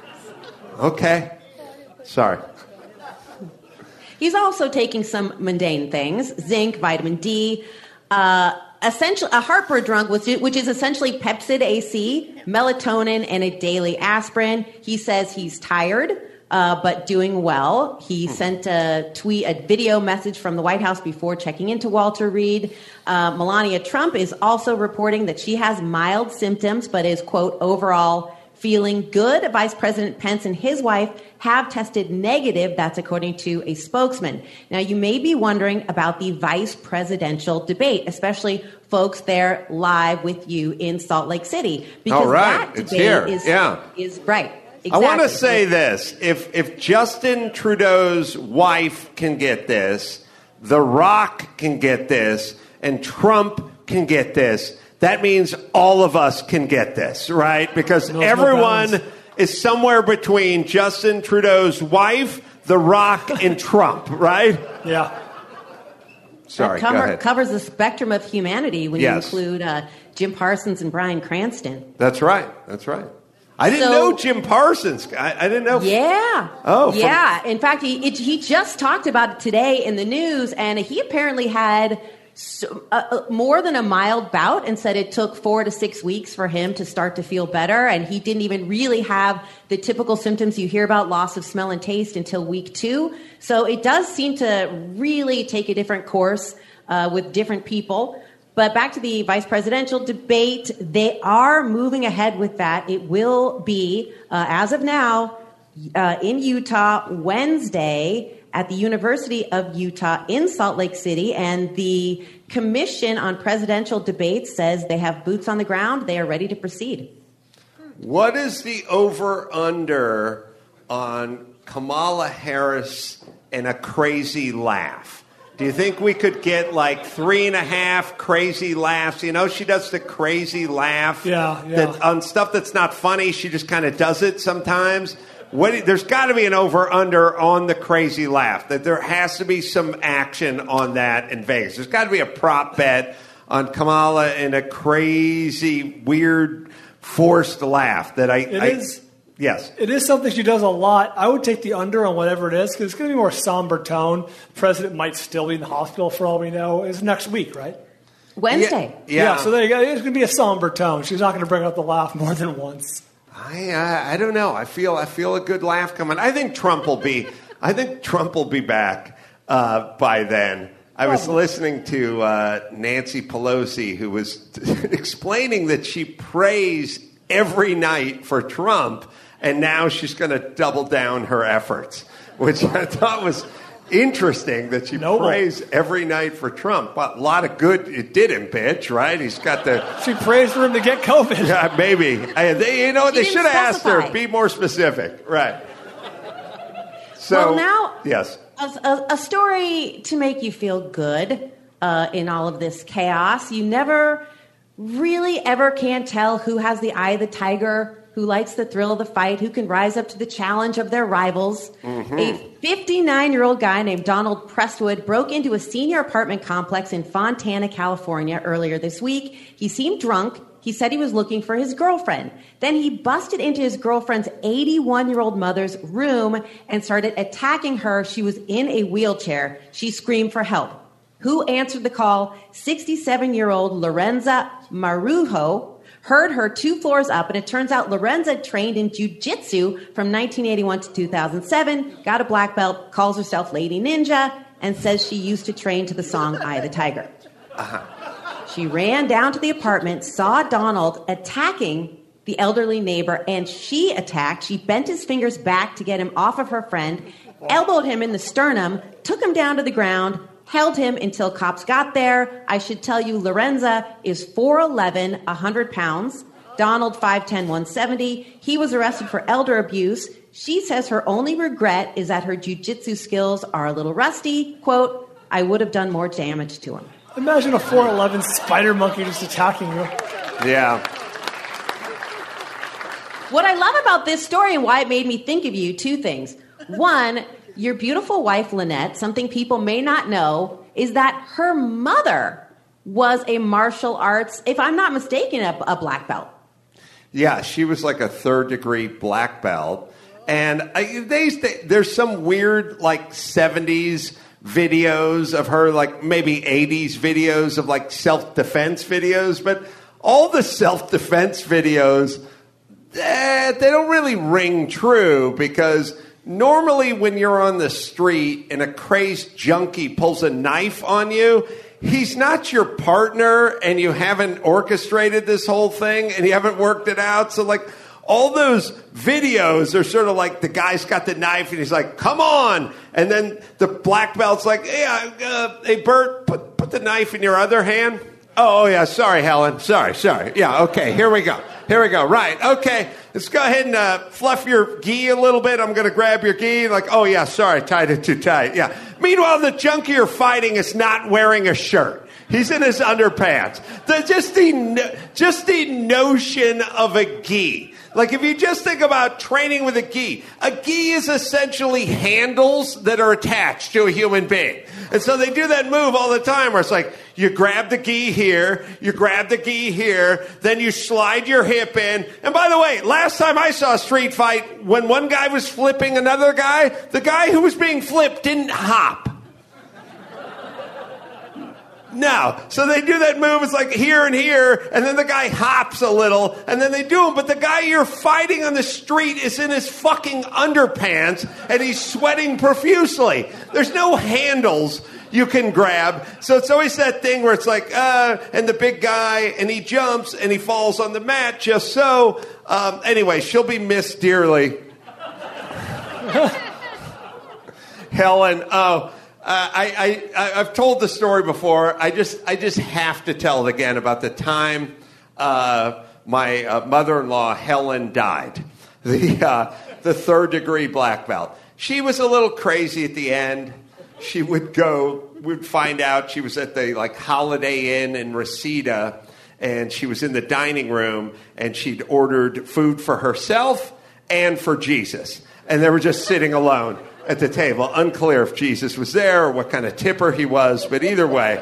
Okay. Sorry. He's also taking some mundane things: zinc, vitamin D, uh, essentially a heartburn drug, which is, which is essentially Pepsid A C, melatonin, and a daily aspirin. He says he's tired. Uh, but doing well. He sent a tweet, a video message from the White House before checking into Walter Reed. Uh, Melania Trump is also reporting that she has mild symptoms, but is, quote, overall feeling good. Vice President Pence and his wife have tested negative. That's according to a spokesman. Now, you may be wondering about the vice presidential debate, especially folks there live with you in Salt Lake City. Because All right. that It's debate here. is, Yeah. is right. Exactly. I want to say this. If if Justin Trudeau's wife can get this, The Rock can get this, and Trump can get this, that means all of us can get this, right? Because Knows no everyone bounds. is somewhere between Justin Trudeau's wife, The Rock, and Trump, right? Yeah. Sorry, That cover, go ahead. covers the spectrum of humanity when Yes. you include uh, Jim Parsons and Bryan Cranston. That's right. That's right. I didn't So- know Jim Parsons. I, I didn't know. Yeah. Oh, from- yeah. In fact, he it, he just talked about it today in the news, and he apparently had so, uh, uh, more than a mild bout, and said it took four to six weeks for him to start to feel better, and he didn't even really have the typical symptoms you hear about, loss of smell and taste, until week two. So it does seem to really take a different course uh, with different people. But back to the vice presidential debate, they are moving ahead with that. It will be, uh, as of now, uh, in Utah, Wednesday at the University of Utah in Salt Lake City. And the Commission on Presidential Debates says they have boots on the ground. They are ready to proceed. What is the over-under on Kamala Harris and a crazy laugh? Do you think we could get like three and a half crazy laughs? You know, she does the crazy laugh. Yeah, yeah. That, on stuff that's not funny, she just kind of does it sometimes. What, there's got to be an over-under on the crazy laugh. That there has to be some action on that in Vegas. There's got to be a prop bet on Kamala and a crazy, weird, forced laugh. That I, It I is. Yes. It is something she does a lot. I would take the under on whatever it is because it's going to be more somber tone. The president might still be in the hospital for all we know. It's next week, right? Wednesday. Yeah. Yeah, so there you go. It's going to be a somber tone. She's not going to bring out the laugh more than once. I, I I don't know. I feel I feel a good laugh coming. I think Trump will be. I think Trump will be back uh, by then. I was Probably. listening to uh, Nancy Pelosi, who was explaining that she prays every night for Trump, and now she's going to double down her efforts, which I thought was interesting that she Noble. prays every night for Trump. But a lot of good it did him, bitch, right? He's got the... She prays for him to get COVID. Yeah, maybe. I, they, you know, She they didn't should have asked her, specify. be more specific. Right. So, Well, now- yes. A, a, a story to make you feel good uh, in all of this chaos. You never really ever can tell who has the eye of the tiger, who likes the thrill of the fight, who can rise up to the challenge of their rivals. Mm-hmm. A fifty-nine-year-old guy named Donald Prestwood broke into a senior apartment complex in Fontana, California earlier this week. He seemed drunk. He said he was looking for his girlfriend. Then he busted into his girlfriend's eighty-one-year-old mother's room and started attacking her. She was in a wheelchair. She screamed for help. Who answered the call? sixty-seven-year-old Lorenza Marujo heard her two floors up, and it turns out Lorenza trained in jiu-jitsu from nineteen eighty-one to two thousand seven, got a black belt, calls herself Lady Ninja, and says she used to train to the song Eye of the Tiger. Uh-huh. She ran down to the apartment, saw Donald attacking the elderly neighbor, and she attacked. She bent his fingers back to get him off of her friend, elbowed him in the sternum, took him down to the ground, held him until cops got there. I should tell you, Lorenza is four eleven, one hundred pounds. Donald, five ten, one seventy. He was arrested for elder abuse. She says her only regret is that her jiu-jitsu skills are a little rusty. Quote, I would have done more damage to him. Imagine a four eleven spider monkey just attacking you. Yeah. What I love about this story and why it made me think of you, two things. One, your beautiful wife, Lynette, something people may not know, is that her mother was a martial arts, if I'm not mistaken, a, a black belt. Yeah, she was like a third-degree black belt. And I, they, they, there's some weird, like, seventies videos of her, like maybe eighties videos of, like, self-defense videos. But all the self-defense videos, eh, they don't really ring true because normally when you're on the street and a crazed junkie pulls a knife on you, he's not your partner and you haven't orchestrated this whole thing and you haven't worked it out. So, like, all those videos are sort of like the guy's got the knife and he's like, come on. And then the black belt's like, hey, uh, hey Bert, put, put the knife in your other hand. Oh, yeah, sorry, Helen. Sorry, sorry. Yeah, okay, here we go. Here we go. Right, okay. Let's go ahead and uh, fluff your gi a little bit. I'm going to grab your gi. Like, oh, yeah, sorry, tied it too tight. Yeah. Meanwhile, the junkie you're fighting is not wearing a shirt. He's in his underpants. The, just, the, just the notion of a gi. Like, if you just think about training with a gi, a gi is essentially handles that are attached to a human being. And so they do that move all the time where it's like, you grab the gi here, you grab the gi here, then you slide your hip in. And by the way, last time I saw a street fight, when one guy was flipping another guy, the guy who was being flipped didn't hop. No. So they do that move. It's like here and here, and then the guy hops a little, and then they do it. But the guy you're fighting on the street is in his fucking underpants, and he's sweating profusely. There's no handles you can grab. So it's always that thing where it's like, uh, and the big guy, and he jumps, and he falls on the mat just so. Um, anyway, she'll be missed dearly. Helen, oh. Uh, I, I, I've told the story before. I just, I just have to tell it again about the time uh, my uh, mother-in-law Helen died, the uh, the third-degree black belt. She was a little crazy at the end. She would go. We'd find out she was at the like Holiday Inn in Reseda, and she was in the dining room, and she'd ordered food for herself and for Jesus, and they were just sitting alone at the table. Unclear if Jesus was there or what kind of tipper he was, but either way,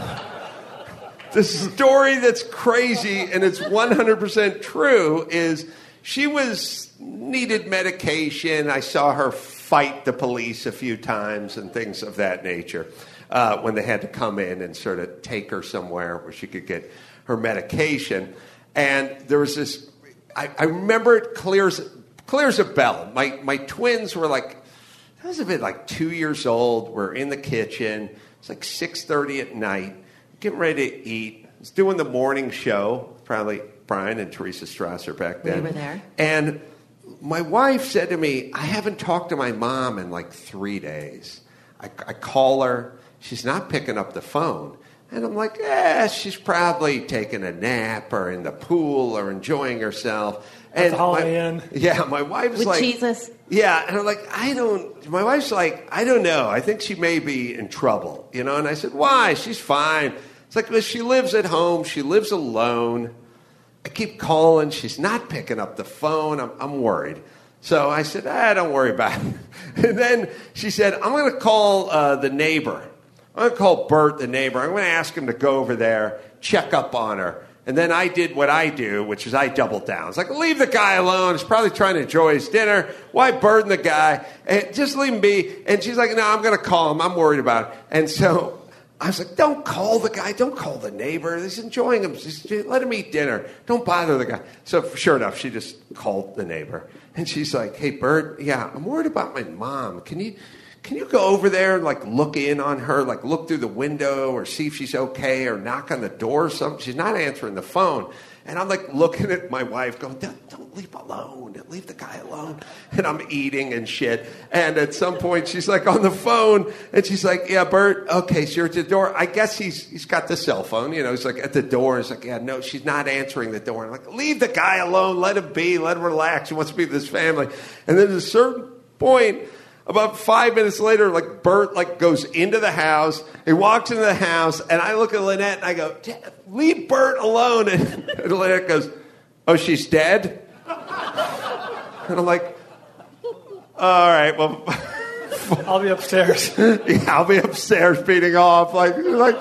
the story that's crazy and it's one hundred percent true is she was needed medication. I saw her fight the police a few times and things of that nature uh, when they had to come in and sort of take her somewhere where she could get her medication. And there was this, I, I remember it clear as, clear as a bell. My, my twins were like, I was a bit like two years old. We're in the kitchen. It's like six thirty at night. Getting ready to eat. I was doing the morning show. Probably Brian and Teresa Strasser back then. We were there. And my wife said to me, I haven't talked to my mom in like three days. I, I call her. She's not picking up the phone. And I'm like, eh, she's probably taking a nap or in the pool or enjoying herself. At And the Holiday my, Inn. Yeah, my wife's With like... Jesus. Yeah, and I'm like, I don't... My wife's like, I don't know. I think she may be in trouble, you know? And I said, why? She's fine. It's like, well, she lives at home. She lives alone. I keep calling. She's not picking up the phone. I'm, I'm worried. So I said, ah, don't worry about it. And then she said, I'm going to call uh, the neighbor. I'm going to call Bert, the neighbor. I'm going to ask him to go over there, check up on her. And then I did what I do, which is I doubled down. It's like, leave the guy alone. He's probably trying to enjoy his dinner. Why burden the guy? And just leave him be. And she's like, no, I'm going to call him. I'm worried about it. And so I was like, don't call the guy. Don't call the neighbor. He's enjoying him. Just let him eat dinner. Don't bother the guy. So sure enough, she just called the neighbor. And she's like, hey, Bert, yeah, I'm worried about my mom. Can you... Can you go over there and, like, look in on her, like, look through the window or see if she's okay or knock on the door or something? She's not answering the phone. And I'm, like, looking at my wife going, don't, don't leave alone. Leave the guy alone. And I'm eating and shit. And at some point, she's, like, on the phone. And she's like, yeah, Bert, okay, so you're at the door. I guess he's he's got the cell phone. You know, he's, like, at the door. He's like, yeah, no, she's not answering the door. I'm like, leave the guy alone. Let him be. Let him relax. He wants to be with his family. And then at a certain point... About five minutes later, like, Bert, like, goes into the house. He walks into the house, and I look at Lynette, and I go, leave Bert alone. And, and Lynette goes, oh, she's dead? And I'm like, all right, well... I'll be upstairs. Yeah, I'll be upstairs beating off. Like, like,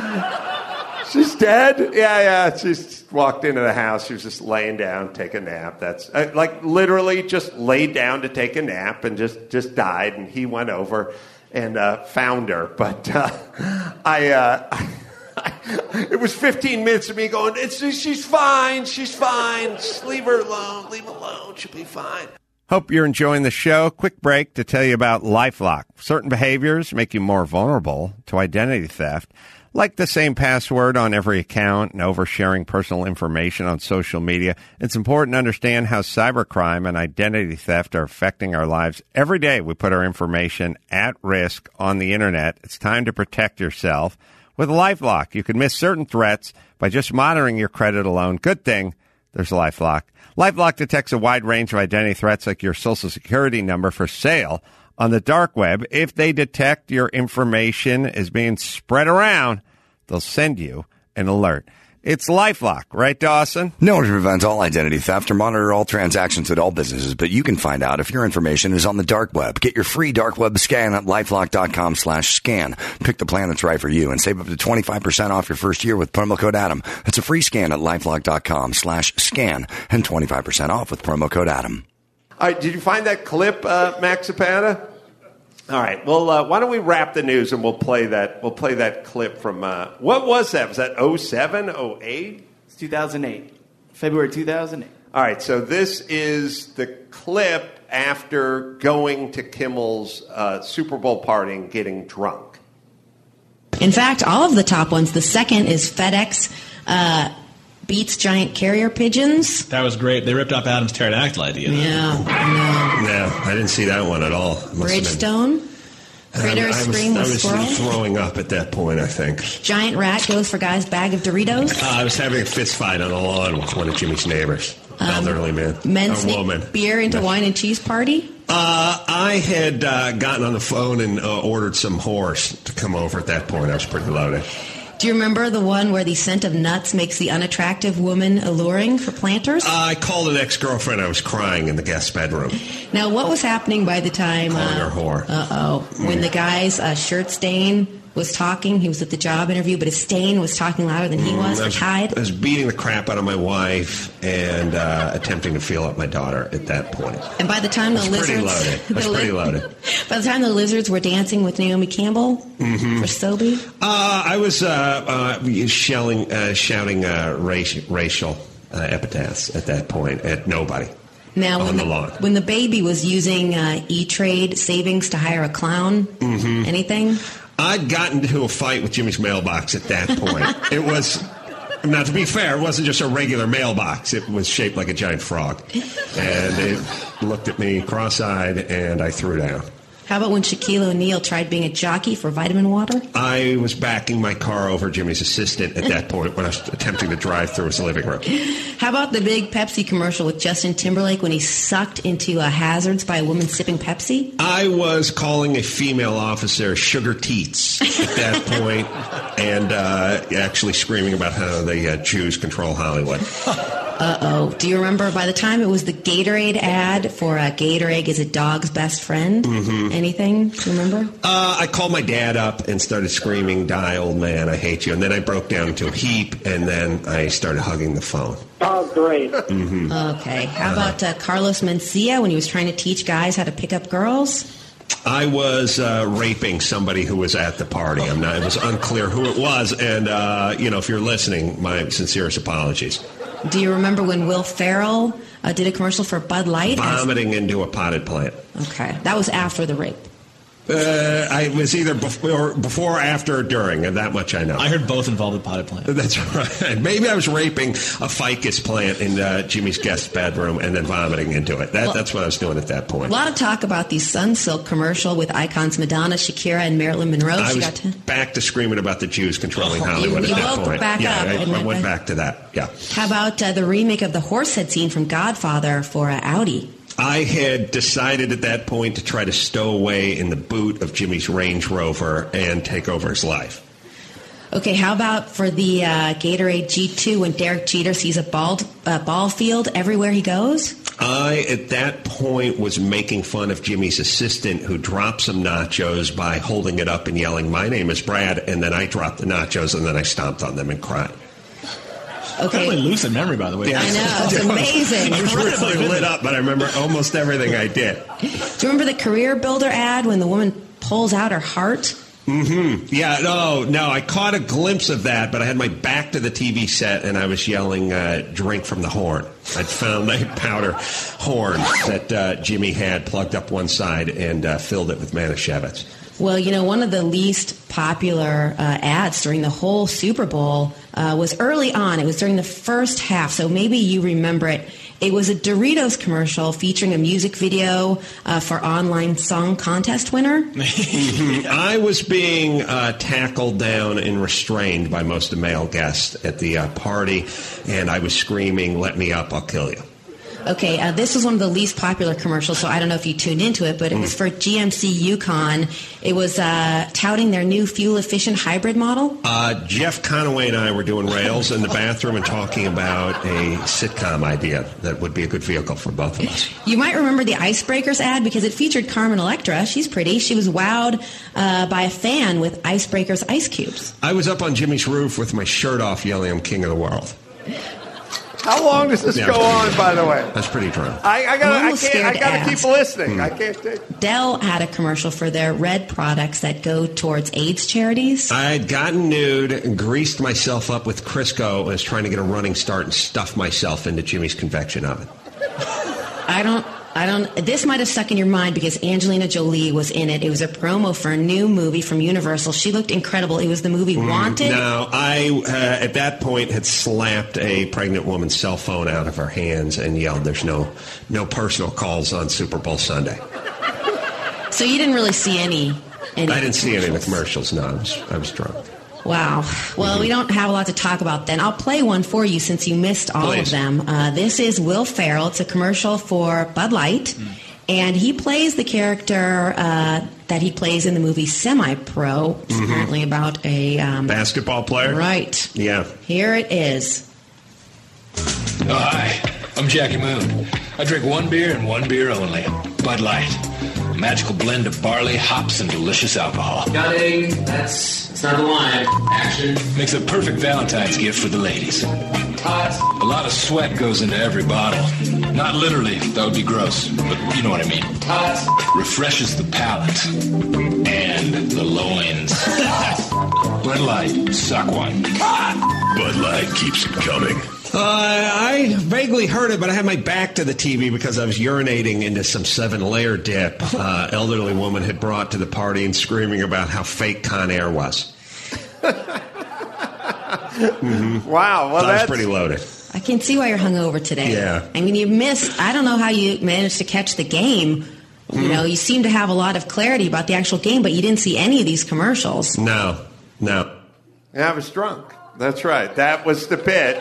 she's dead? Yeah, yeah. She's walked into the house. She was just laying down, take a nap. That's uh, like literally just laid down to take a nap and just, just died. And he went over and uh, found her. But uh, I, uh, I, it was fifteen minutes of me going, it's, she's fine, she's fine. Just leave her alone, leave her alone. She'll be fine. Hope you're enjoying the show. Quick break to tell you about LifeLock. Certain behaviors make you more vulnerable to identity theft, like the same password on every account and oversharing personal information on social media. It's important to understand how cybercrime and identity theft are affecting our lives. Every day we put our information at risk on the internet. It's time to protect yourself. With LifeLock, you can miss certain threats by just monitoring your credit alone. Good thing there's LifeLock. LifeLock detects a wide range of identity threats like your social security number for sale on the dark web. If they detect your information is being spread around, they'll send you an alert. It's LifeLock, right, Dawson? No one prevents all identity theft or monitor all transactions at all businesses, but you can find out if your information is on the dark web. Get your free dark web scan at lifelock.com slash scan. Pick the plan that's right for you and save up to twenty-five percent off your first year with promo code Adam. That's a free scan at lifelock.com slash scan and twenty-five percent off with promo code Adam. All right, did you find that clip, uh, Max Zapata? All right. Well, uh, why don't we wrap the news and we'll play that. We'll play that clip from uh, what was that? Was that oh seven, oh eight? It's two thousand eight, February two thousand eight. All right. So this is the clip after going to Kimmel's uh, Super Bowl party and getting drunk. In fact, all of the top ones. The second is FedEx uh, beats giant carrier pigeons. That was great. They ripped off Adam's pterodactyl idea. Yeah, I know. Yeah, I didn't see that one at all. Bridgestone. Critters I was, scream with I was squirrel. throwing up at that point, I think. Giant rat goes for guy's bag of Doritos. Uh, I was having a fist fight on the lawn with one of Jimmy's neighbors. Um, elderly man. Men a sneak woman. beer into Yeah. wine and cheese party. Uh, I had uh, gotten on the phone and uh, ordered some horse to come over at that point. I was pretty loaded. Do you remember the one where the scent of nuts makes the unattractive woman alluring for planters? Uh, I called an ex-girlfriend. I was crying in the guest bedroom. Now, what was happening by the time... Calling uh, her whore. Uh-oh. When the guy's uh, shirt stain was talking, he was at the job interview, but his stain was talking louder than he Mm, was I for Tide. I was beating the crap out of my wife and uh, attempting to feel up my daughter at that point. And by the time the I was pretty lizards... loaded. I was the pretty li- loaded. By the time the lizards were dancing with Naomi Campbell Mm-hmm. for Sobe... Uh, I was uh, uh, shelling, uh, shouting uh, raci- racial uh, epithets at that point at nobody. Now, on when the the, lawn. when the baby was using uh, E-Trade savings to hire a clown, Mm-hmm. anything? I'd gotten into a fight with Jimmy's mailbox at that point. It was, now to be fair, it wasn't just a regular mailbox. It was shaped like a giant frog. And it looked at me cross-eyed, and I threw down. How about when Shaquille O'Neal tried being a jockey for vitamin water? I was backing my car over Jimmy's assistant at that point when I was attempting to drive through his living room. How about the big Pepsi commercial with Justin Timberlake when he's sucked into uh, hazards by a woman sipping Pepsi? I was calling a female officer sugar teats at that point and uh, actually screaming about how the uh, Jews control Hollywood. Uh-oh. Do you remember by the time it was the Gatorade ad for uh, Gatorade is a dog's best friend? Mm-hmm. Anything? Do you remember? Uh, I called my dad up and started screaming, "Die, old man, I hate you." And then I broke down into a heap, and then I started hugging the phone. Oh, great. Mm-hmm. Okay. How about uh, Carlos Mencia when he was trying to teach guys how to pick up girls? I was uh, raping somebody who was at the party. I'm not. It was unclear who it was, and uh, you know, if you're listening, my sincerest apologies. Do you remember when Will Ferrell uh, did a commercial for Bud Light? Vomiting into a potted plant. Okay. That was after the rape. Uh, I was either before, before, after, or during, and that much I know. I heard both involved with potted plant. That's right. Maybe I was raping a ficus plant in uh, Jimmy's guest bedroom and then vomiting into it. That, Well, that's what I was doing at that A point. lot of talk about the Sunsilk commercial with icons Madonna, Shakira, and Marilyn Monroe. I She was got to... back to screaming about the Jews controlling Hollywood You- you at that woke point. back yeah, up I, and I went went back- back to that. Yeah. How about uh, the remake of the horsehead scene from Godfather for uh, Audi? I had decided at that point to try to stow away in the boot of Jimmy's Range Rover and take over his life. Okay, how about for the uh, Gatorade G two when Derek Jeter sees a bald, uh, ball field everywhere he goes? I, at that point, was making fun of Jimmy's assistant who dropped some nachos by holding it up and yelling, "My name is Brad," and then I dropped the nachos and then I stomped on them and cried. Okay. Really lucid memory, by the way. Yeah. I know, it's amazing. I was really lit up, but I remember almost everything I did. Do you remember the Career Builder ad when the woman pulls out her heart? Mm-hmm. Yeah, no, no, I caught a glimpse of that, but I had my back to the T V set and I was yelling, uh, "Drink from the horn." I'd found a powder horn that uh, Jimmy had plugged up one side and uh, filled it with Manischewitz. Well, you know, one of the least popular uh, ads during the whole Super Bowl uh, was early on. It was during the first half, so maybe you remember it. It was a Doritos commercial featuring a music video uh, for online song contest winner. Mm-hmm. I was being uh, tackled down and restrained by most of the male guests at the uh, party, and I was screaming, "Let me up, I'll kill you." Okay, uh, this was one of the least popular commercials, so I don't know if you tuned into it, but it was for G M C Yukon. It was uh, touting their new fuel-efficient hybrid model. Uh, Jeff Conaway and I were doing rails in the bathroom and talking about a sitcom idea that would be a good vehicle for both of us. You might remember the Icebreakers ad because it featured Carmen Electra. She's pretty. She was wowed uh, by a fan with Icebreakers ice cubes. I was up on Jimmy's roof with my shirt off yelling, "I'm king of the world." How long does this Yeah, go pretty on, good. by the way? That's pretty drunk. I, I I'm gotta, I almost can't, scared I to gotta keep ask. listening. I can't take. Dell had a commercial for their red products that go towards AIDS charities. I'd gotten nude and greased myself up with Crisco and was trying to get a running start and stuff myself into Jimmy's convection oven. I don't, I don't, this might have stuck in your mind because Angelina Jolie was in it. It was a promo for a new movie from Universal. She looked incredible. It was the movie Wanted. No, I, uh, at that point, had slapped a pregnant woman's cell phone out of her hands and yelled, "There's no, no personal calls on Super Bowl Sunday." So you didn't really see any, any I didn't see any of the commercials, no. I was, I was drunk. Wow. Well, we don't have a lot to talk about then. I'll play one for you since you missed all Please. of them. Uh, this is Will Ferrell. It's a commercial for Bud Light. And he plays the character uh, that he plays in the movie Semi-Pro. It's Mhm. apparently about a... Um, Basketball player? Right. Yeah. Here it is. Oh, hi. I'm Jackie Moon. I drink one beer and one beer only. Bud Light. A magical blend of barley, hops, and delicious alcohol. Got a... That's... It's not a line. Action. Makes a perfect Valentine's gift for the ladies. Cut. A lot of sweat goes into every bottle. Not literally, that would be gross, but you know what I mean. Cut. Refreshes the palate. And the loins. Bud Light. Suck one. Bud Light keeps it coming. Uh, I vaguely heard it, but I had my back to the T V because I was urinating into some seven-layer dip uh, elderly woman had brought to the party and screaming about how fake Con Air was. Mm-hmm. Wow, well, So I was that's pretty loaded. I can see why you're hungover today. Yeah. I mean, you missed... I don't know how you managed to catch the game. You Hmm. know, you seem to have a lot of clarity about the actual game, but you didn't see any of these commercials. No, no. Yeah, I was drunk. That's right. That was the bit.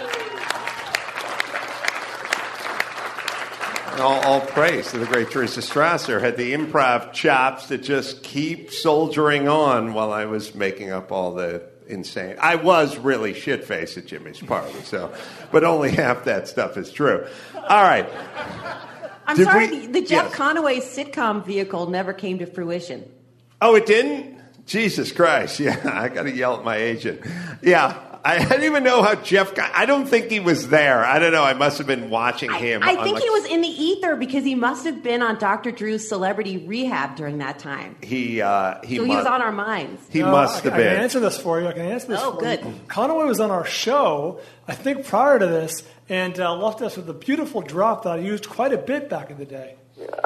All, all praise to the great Teresa Strasser. Had the improv chops to just keep soldiering on while I was making up all the insane. I was really shit-faced at Jimmy's party, so, but only half that stuff is true. All right. I'm Did sorry, we- the, the Jeff yes. Conaway sitcom vehicle never came to fruition. Oh, it didn't? Jesus Christ. Yeah, I got to yell at my agent. Yeah, I, I didn't even know how Jeff got... I don't think he was there. I don't know. I must have been watching him. I on, think like, he was in the ether because he must have been on Doctor Drew's Celebrity Rehab during that time. He, uh, he, so he mu- was on our minds. He No, must I, have I been. can answer this for you. I can answer this Oh, for good. you. Conaway was on our show, I think, prior to this, and uh, left us with a beautiful drop that I used quite a bit back in the day.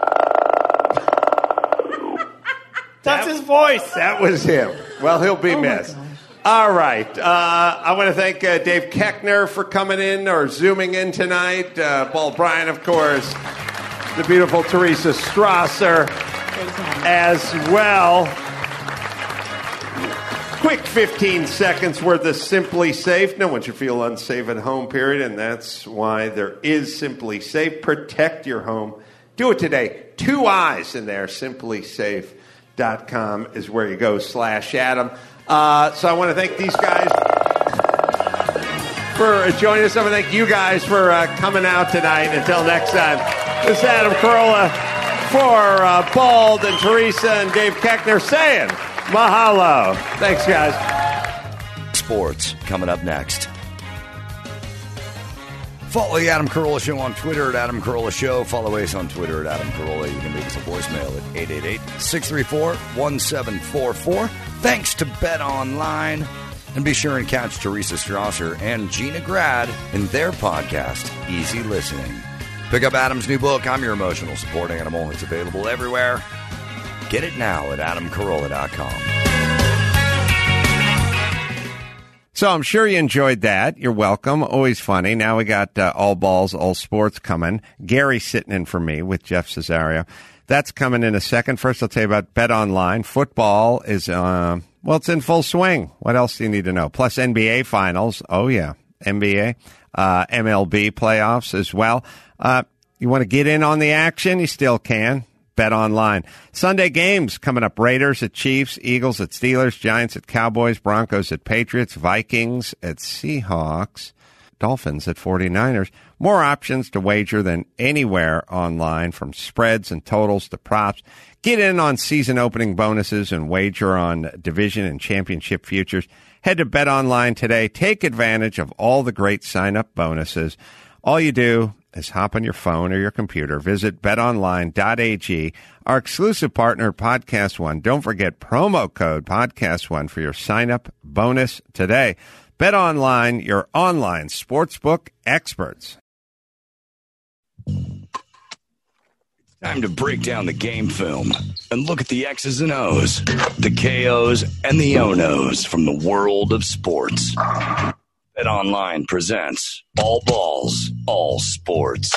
That's his voice. That was him. Well, he'll be Oh, my missed. All right. Uh, I want to thank uh, Dave Keckner for coming in or zooming in tonight. Uh, Paul Bryan, of course. The beautiful Teresa Strasser as well. Quick fifteen seconds worth of Simply Safe. No one should feel unsafe at home, period. And that's why there is Simply Safe. Protect your home. Do it today. Two eyes in there. simply safe dot com is where you go, slash Adam. Uh, so I want to thank these guys for joining us. I want to thank you guys for uh, coming out tonight. Until next time, this is Adam Carolla for uh, Bald and Teresa and Dave Keckner saying mahalo. Thanks, guys. Sports coming up next. Follow the Adam Carolla Show on Twitter at Adam Carolla Show. Follow us on Twitter at Adam Carolla. You can leave us a voicemail at eight eight eight, six three four, one seven four four. Thanks to Bet Online. And be sure and catch Teresa Strasser and Gina Grad in their podcast, Easy Listening. Pick up Adam's new book, I'm Your Emotional Support Animal. It's available everywhere. Get it now at adam carolla dot com. So I'm sure you enjoyed that. You're welcome. Always funny. Now we got uh, All Balls, All Sports coming. Gary sitting in for me with Jeff Cesario. That's coming in a second. First, I'll tell you about Bet Online. Football is, uh, well, it's in full swing. What else do you need to know? Plus N B A finals. Oh, yeah. N B A. Uh, M L B playoffs as well. Uh, You want to get in on the action? You still can. Bet Online. Sunday games coming up. Raiders at Chiefs, Eagles at Steelers, Giants at Cowboys, Broncos at Patriots, Vikings at Seahawks, Dolphins at forty-niners. More options to wager than anywhere online, from spreads and totals to props. Get in on season opening bonuses and wager on division and championship futures. Head to Bet Online today. Take advantage of all the great sign-up bonuses. All you do is hop on your phone or your computer. Visit bet online dot a g. Our exclusive partner, Podcast One. Don't forget promo code Podcast One for your sign-up bonus today. Bet Online, your online sportsbook experts. Time to break down the game film and look at the X's and O's, the K O's and the O-No's from the world of sports. BetOnline presents All Balls, All Sports.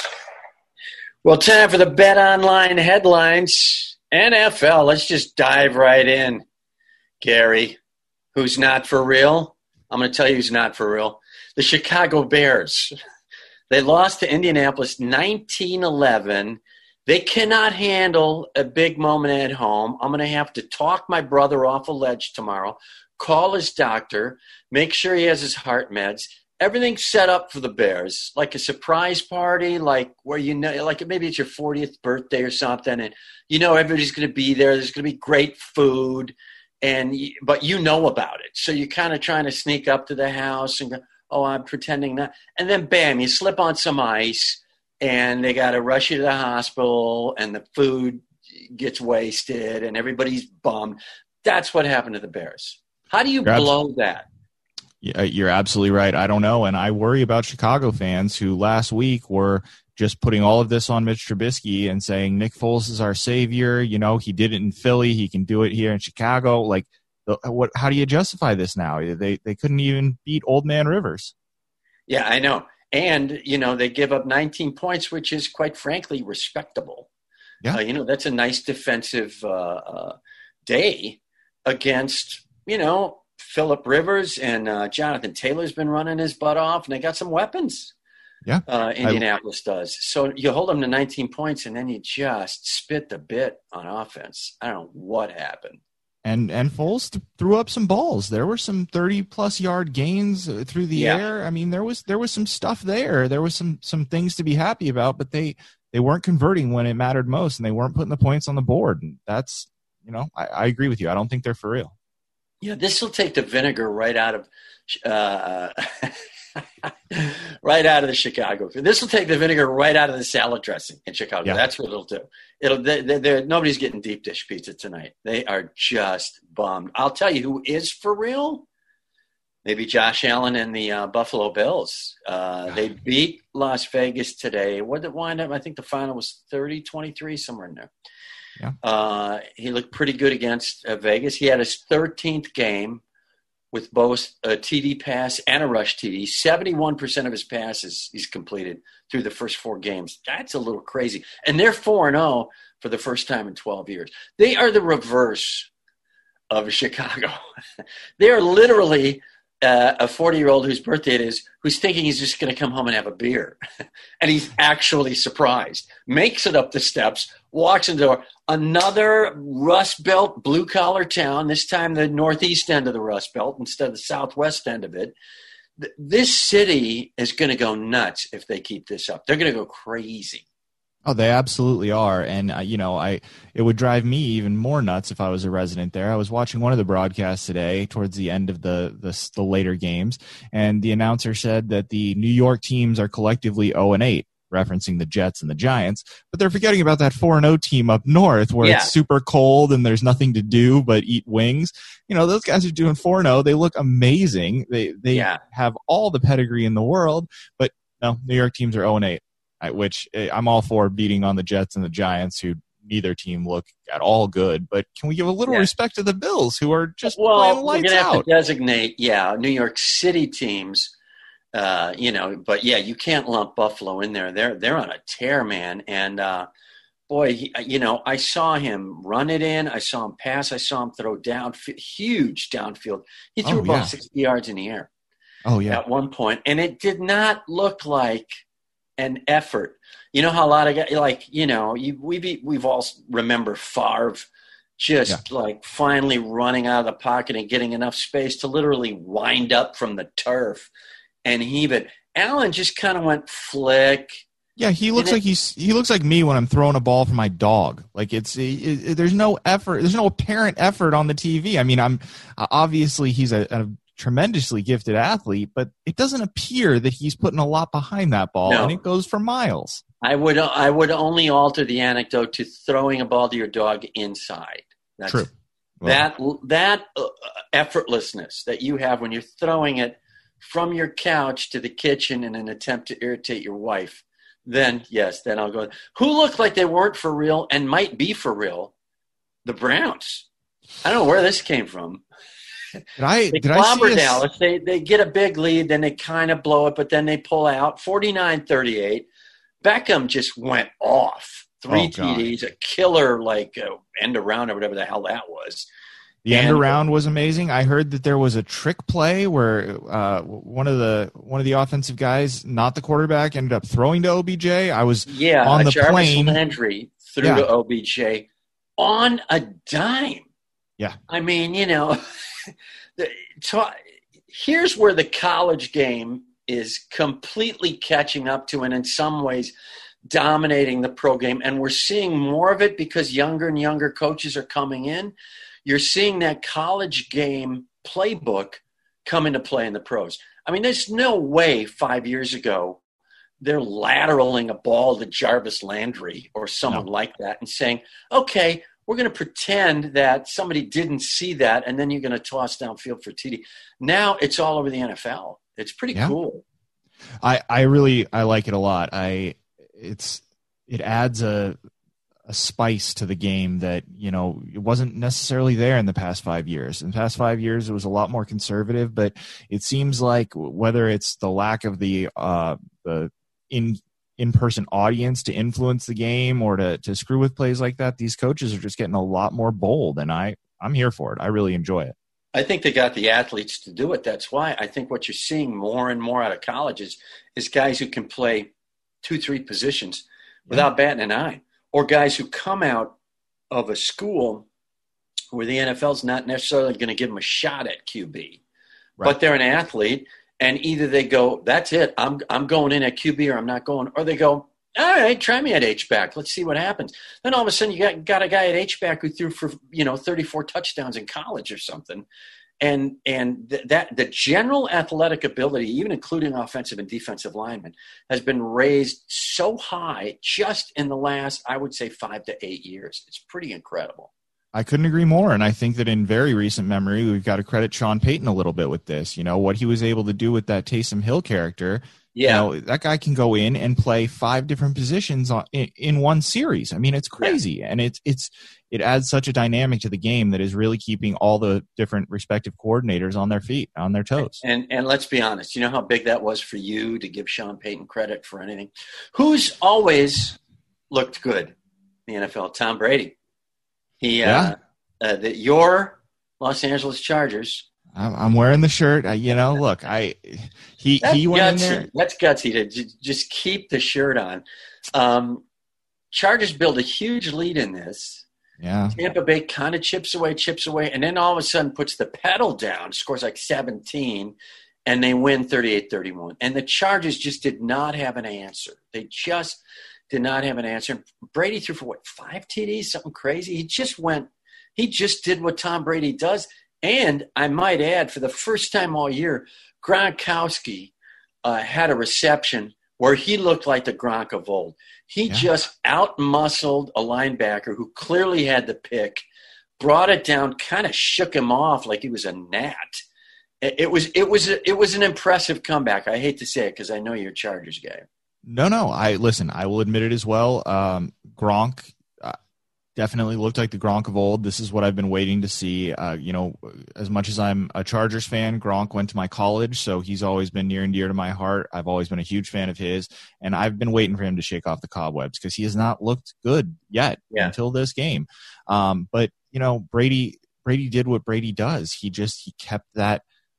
Well, time for the BetOnline headlines. N F L, let's just dive right in. Gary, who's not for real? I'm going to tell you who's not for real. The Chicago Bears. They lost to Indianapolis nineteen eleven. They cannot handle a big moment at home. I'm going to have to talk my brother off a ledge tomorrow, call his doctor, make sure he has his heart meds. Everything's set up for the Bears, like a surprise party, like where you know, like maybe it's your fortieth birthday or something, and you know everybody's going to be there. There's going to be great food, and but you know about it, so you're kind of trying to sneak up to the house and go, "Oh, I'm pretending not," and then bam, you slip on some ice. And they got to rush you to the hospital, and the food gets wasted, and everybody's bummed. That's what happened to the Bears. How do you you're blow abs- that? Yeah, you're absolutely right. I don't know, and I worry about Chicago fans who last week were just putting all of this on Mitch Trubisky and saying Nick Foles is our savior. You know, he did it in Philly. He can do it here in Chicago. Like, what? How do you justify this now? They they couldn't even beat Old Man Rivers. Yeah, I know. And, you know, they give up nineteen points, which is, quite frankly, respectable. Yeah. Uh, you know, that's a nice defensive uh, uh, day against, you know, Phillip Rivers, and uh, Jonathan Taylor's been running his butt off, and they got some weapons. Yeah. Uh, Indianapolis I, does. So you hold them to nineteen points, and then you just spit the bit on offense. I don't know what happened. And and Foles th- threw up some balls. There were some thirty-plus yard gains through the yeah. air. I mean, there was there was some stuff there. There was some some things to be happy about, but they, they weren't converting when it mattered most, and they weren't putting the points on the board. And that's, you know, I, I agree with you. I don't think they're for real. Yeah, this will take the vinegar right out of uh, right out of the Chicago. This will take the vinegar right out of the salad dressing in Chicago. Yeah. That's what it'll do. It'll. They, they, nobody's getting deep dish pizza tonight. They are just bummed. I'll tell you who is for real. Maybe Josh Allen and the uh, Buffalo Bills. Uh, they beat Las Vegas today. What did it wind up? I think the final was thirty twenty-three, somewhere in there. Yeah. Uh, he looked pretty good against uh, Vegas. He had his thirteenth game with both a T D pass and a rush T D. seventy-one percent of his passes he's completed through the first four games. That's a little crazy. And they're four and oh for the first time in twelve years. They are the reverse of Chicago. They are literally uh, a forty-year-old whose birthday it is, who's thinking he's just going to come home and have a beer. And he's actually surprised. Makes it up the steps, walks in the door. Another Rust Belt blue-collar town, this time the northeast end of the Rust Belt instead of the southwest end of it. This city is going to go nuts if they keep this up. They're going to go crazy. Oh, they absolutely are. And, uh, you know, I it would drive me even more nuts if I was a resident there. I was watching one of the broadcasts today towards the end of the, the, the later games, and the announcer said that the New York teams are collectively oh and eight. Referencing the Jets and the Giants, but they're forgetting about that four and oh team up north where yeah. it's super cold and there's nothing to do but eat wings. You know, those guys are doing four and oh. They look amazing. They they yeah. have all the pedigree in the world, but no, New York teams are oh and eight, which I'm all for beating on the Jets and the Giants, who neither team look at all good. But can we give a little yeah. respect to the Bills, who are just well, playing lights we're gonna out? Have to designate, yeah, New York City teams. Uh, you know, but yeah, you can't lump Buffalo in there. They're they're on a tear, man. And uh, boy, he, you know, I saw him run it in. I saw him pass. I saw him throw down, huge downfield. He threw oh, about yeah. sixty yards in the air. Oh yeah, at one point, and it did not look like and effort. You know how a lot of guys, like, you know, you, we we've all remember Favre just yeah. like finally running out of the pocket and getting enough space to literally wind up from the turf and heave it. Allen just kind of went flick. Yeah, he looks it, like he's he looks like me when I'm throwing a ball for my dog. Like it's it, it, there's no effort, there's no apparent effort on the T V. I mean, I'm uh, obviously he's a, a tremendously gifted athlete, but it doesn't appear that he's putting a lot behind that ball, no. and it goes for miles. I would I would only alter the anecdote to throwing a ball to your dog inside. That's, True. Well, that that uh, effortlessness that you have when you're throwing it from your couch to the kitchen in an attempt to irritate your wife, then yes, then I'll go. Who looked like they weren't for real and might be for real? The Browns. I don't know where this came from. Did I, they did I see Dallas. They, they get a big lead, then they kind of blow it, but then they pull out forty-nine thirty-eight. Beckham just went off. Three oh, T Ds, a killer like uh, end around or whatever the hell that was. The and, end around was amazing. I heard that there was a trick play where uh, one of the one of the offensive guys, not the quarterback, ended up throwing to O B J. I was yeah, on the Jarvis plane. Landry threw yeah. to O B J on a dime. Yeah, I mean, you know, the, so here's where the college game is completely catching up to, and in some ways dominating the pro game. And we're seeing more of it because younger and younger coaches are coming in. You're seeing that college game playbook come into play in the pros. I mean, there's no way five years ago they're lateraling a ball to Jarvis Landry or someone no. like that and saying, okay, we're going to pretend that somebody didn't see that, and then you're going to toss downfield for T D. Now it's all over the N F L. It's pretty yeah. cool. I, I really I like it a lot. I it's it adds a a spice to the game that, you know, it wasn't necessarily there in the past five years. In the past five years, it was a lot more conservative, but it seems like whether it's the lack of the uh, the in in-person audience to influence the game or to, to screw with plays like that, these coaches are just getting a lot more bold, and I, I'm here for it. I really enjoy it. I think they got the athletes to do it. That's why I think what you're seeing more and more out of colleges is guys who can play two, three positions without batting an eye, or guys who come out of a school where the N F L is not necessarily going to give them a shot at Q B, right. but they're an athlete. And either they go, that's it, I'm I'm going in at Q B or I'm not going. Or they go, all right, try me at H-back. Let's see what happens. Then all of a sudden you got, got a guy at H-back who threw for, you know, thirty-four touchdowns in college or something. And and th- that the general athletic ability, even including offensive and defensive linemen, has been raised so high just in the last, I would say, five to eight years. It's pretty incredible. I couldn't agree more. And I think that in very recent memory, we've got to credit Sean Payton a little bit with this. You know, what he was able to do with that Taysom Hill character. Yeah. You know, that guy can go in and play five different positions on, in, in one series. I mean, it's crazy. Yeah. And it's, it's, it adds such a dynamic to the game that is really keeping all the different respective coordinators on their feet, on their toes. And, and let's be honest, you know how big that was for you to give Sean Payton credit for anything? Who's always looked good in the N F L? Tom Brady. He, yeah. uh, uh, the, your Los Angeles Chargers. I'm wearing the shirt. I, you know, look, I he That's he went gutsy. in there. That's gutsy to j- just keep the shirt on. Um, Chargers build a huge lead in this. Yeah. Tampa Bay kind of chips away, chips away, and then all of a sudden puts the pedal down, scores like seventeen, and they win thirty-eight thirty-one. And the Chargers just did not have an answer. They just did not have an answer. Brady threw for, what, five T Ds, something crazy? He just went – he just did what Tom Brady does. And I might add, for the first time all year, Gronkowski uh, had a reception where he looked like the Gronk of old. He yeah. just out-muscled a linebacker who clearly had the pick, brought it down, kind of shook him off like he was a gnat. It, it was it was it was an impressive comeback. I hate to say it because I know you're a Chargers guy. No, no. I listen. I will admit it as well. Um, Gronk uh, definitely looked like the Gronk of old. This is what I've been waiting to see. Uh, you know, as much as I'm a Chargers fan, Gronk went to my college, so he's always been near and dear to my heart. I've always been a huge fan of his, and I've been waiting for him to shake off the cobwebs because he has not looked good yet yeah. until this game. Um, but you know, Brady Brady did what Brady does. He just he kept that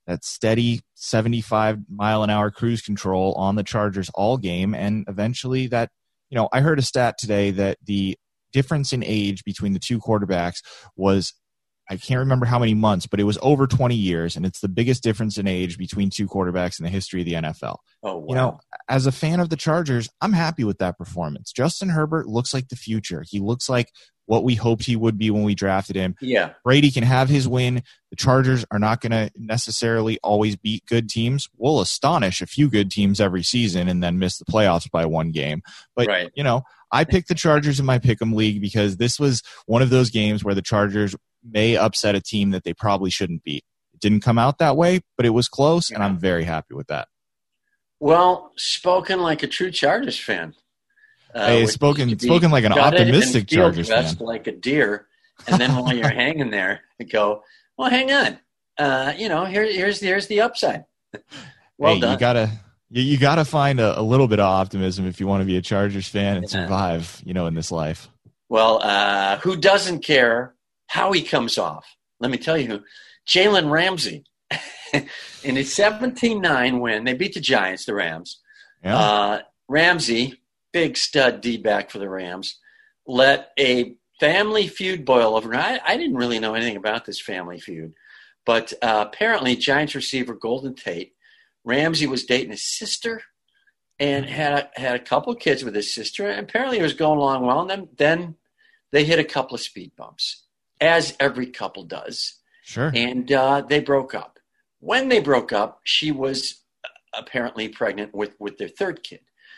that steady seventy-five mile an hour cruise control on the Chargers all game. And eventually that, you know, I heard a stat today that the difference in age between the two quarterbacks was, I can't remember how many months, but it was over twenty years, and it's the biggest difference in age between two quarterbacks in the history of the N F L. Oh, wow. You know, as a fan of the Chargers, I'm happy with that performance. Justin Herbert looks like the future. He looks like what we hoped he would be when we drafted him. Yeah. Brady can have his win. The Chargers are not going to necessarily always beat good teams. We'll astonish a few good teams every season and then miss the playoffs by one game. But, right. you know, I picked the Chargers in my Pick'em League because this was one of those games where the Chargers may upset a team that they probably shouldn't beat. It didn't come out that way, but it was close, and I'm very happy with that. Well, spoken like a true Chargers fan. Uh, hey, spoken spoken like an optimistic Chargers fan. Like a deer, and then while you're hanging there, you go, well, hang on. Uh, you know, here, here's here's the upside. Well hey, done. You gotta you, you gotta find a, a little bit of optimism if you want to be a Chargers fan and yeah. survive, you know, in this life. Well, uh, who doesn't care how he comes off? Let me tell you, Jalen Ramsey. In a seventeen nine win, they beat the Giants, the Rams. Yeah. Uh, Ramsey, big stud D-back for the Rams, let a family feud boil over. I, I didn't really know anything about this family feud, but uh, apparently Giants receiver Golden Tate, Ramsey was dating his sister and had a, had a couple of kids with his sister, and apparently it was going along well, and then, then they hit a couple of speed bumps, as every couple does. Sure. And uh, they broke up. When they broke up, she was apparently pregnant with, with their third kid.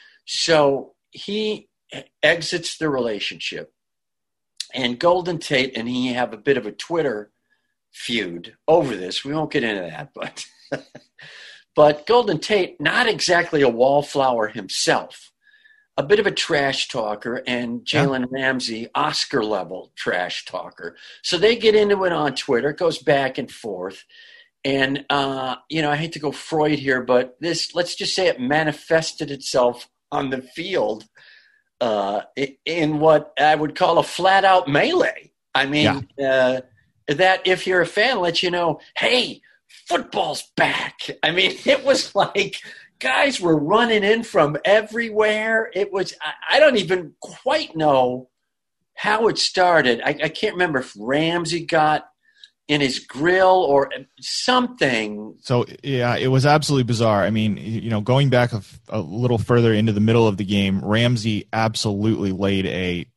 So he exits the relationship, and Golden Tate and he have a bit of a Twitter feud over this. We won't get into that, but but Golden Tate, not exactly a wallflower himself, a bit of a trash talker, and Jalen yeah. Ramsey, Oscar-level trash talker. So they get into it on Twitter. It goes back and forth. And, uh, you know, I hate to go Freud here, but this, let's just say it manifested itself on the field uh, in what I would call a flat-out melee. I mean, yeah. uh, that if you're a fan, lets you know, hey, football's back. I mean, it was like guys were running in from everywhere. It was – I don't even quite know how it started. I, I can't remember if Ramsey got – in his grill or something. So, yeah, it was absolutely bizarre. I mean, you know, going back a, a little further into the middle of the game, Ramsey absolutely laid a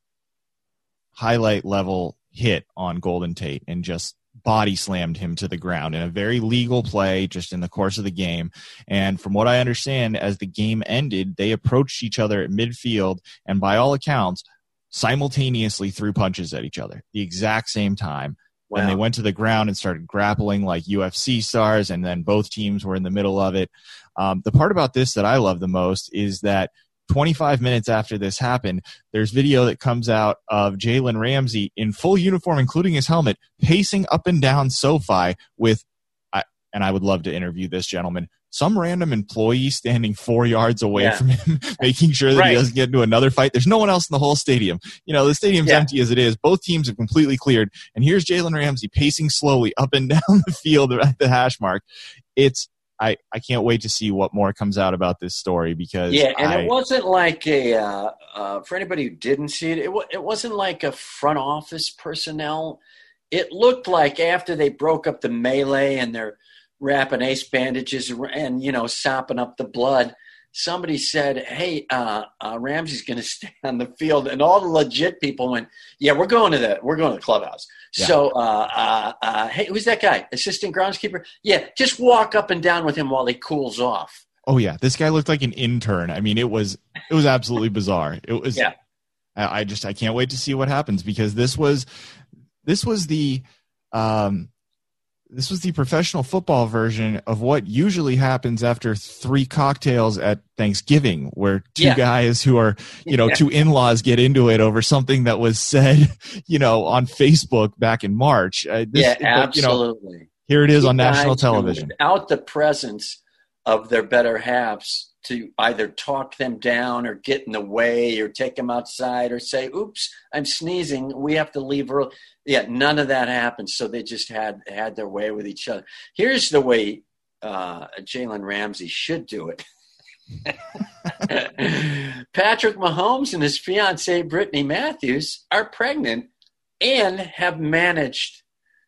highlight level hit on Golden Tate and just body slammed him to the ground in a very legal play just in the course of the game. And from what I understand, as the game ended, they approached each other at midfield and by all accounts simultaneously threw punches at each other the exact same time. Wow. And they went to the ground and started grappling like U F C stars, and then both teams were in the middle of it. Um, the part about this that I love the most is that twenty-five minutes after this happened, there's video that comes out of Jalen Ramsey in full uniform, including his helmet, pacing up and down SoFi with, I, and I would love to interview this gentleman, some random employee standing four yards away yeah. from him, making sure that right. he doesn't get into another fight. There's no one else in the whole stadium. You know, the stadium's yeah. empty as it is. Both teams have completely cleared. And here's Jalen Ramsey pacing slowly up and down the field at the hash mark. It's, I, I can't wait to see what more comes out about this story because yeah, and I, it wasn't like a uh, uh, for anybody who didn't see it, it, w- it wasn't like a front office personnel. It looked like after they broke up the melee and they're wrapping ace bandages and, you know, sopping up the blood, somebody said, hey, uh, uh, Ramsey's going to stay on the field. And all the legit people went, yeah, we're going to the, we're going to the clubhouse. Yeah. So, uh, uh, uh, hey, who's that guy? Assistant groundskeeper? Yeah, just walk up and down with him while he cools off. Oh yeah. This guy looked like an intern. I mean, it was, it was absolutely bizarre. It was, yeah. I, I just, I can't wait to see what happens because this was, this was the, um, This was the professional football version of what usually happens after three cocktails at Thanksgiving, where two yeah. guys who are, you know, yeah. two in-laws get into it over something that was said, you know, on Facebook back in March. Uh, this, yeah, but, absolutely. You know, here it is two on national television. Without the presence of their better halves to either talk them down or get in the way or take them outside or say, oops, I'm sneezing, we have to leave early. Yeah, none of that happened. So they just had had their way with each other. Here's the way uh, Jalen Ramsey should do it. Patrick Mahomes and his fiancee Brittany Matthews are pregnant and have managed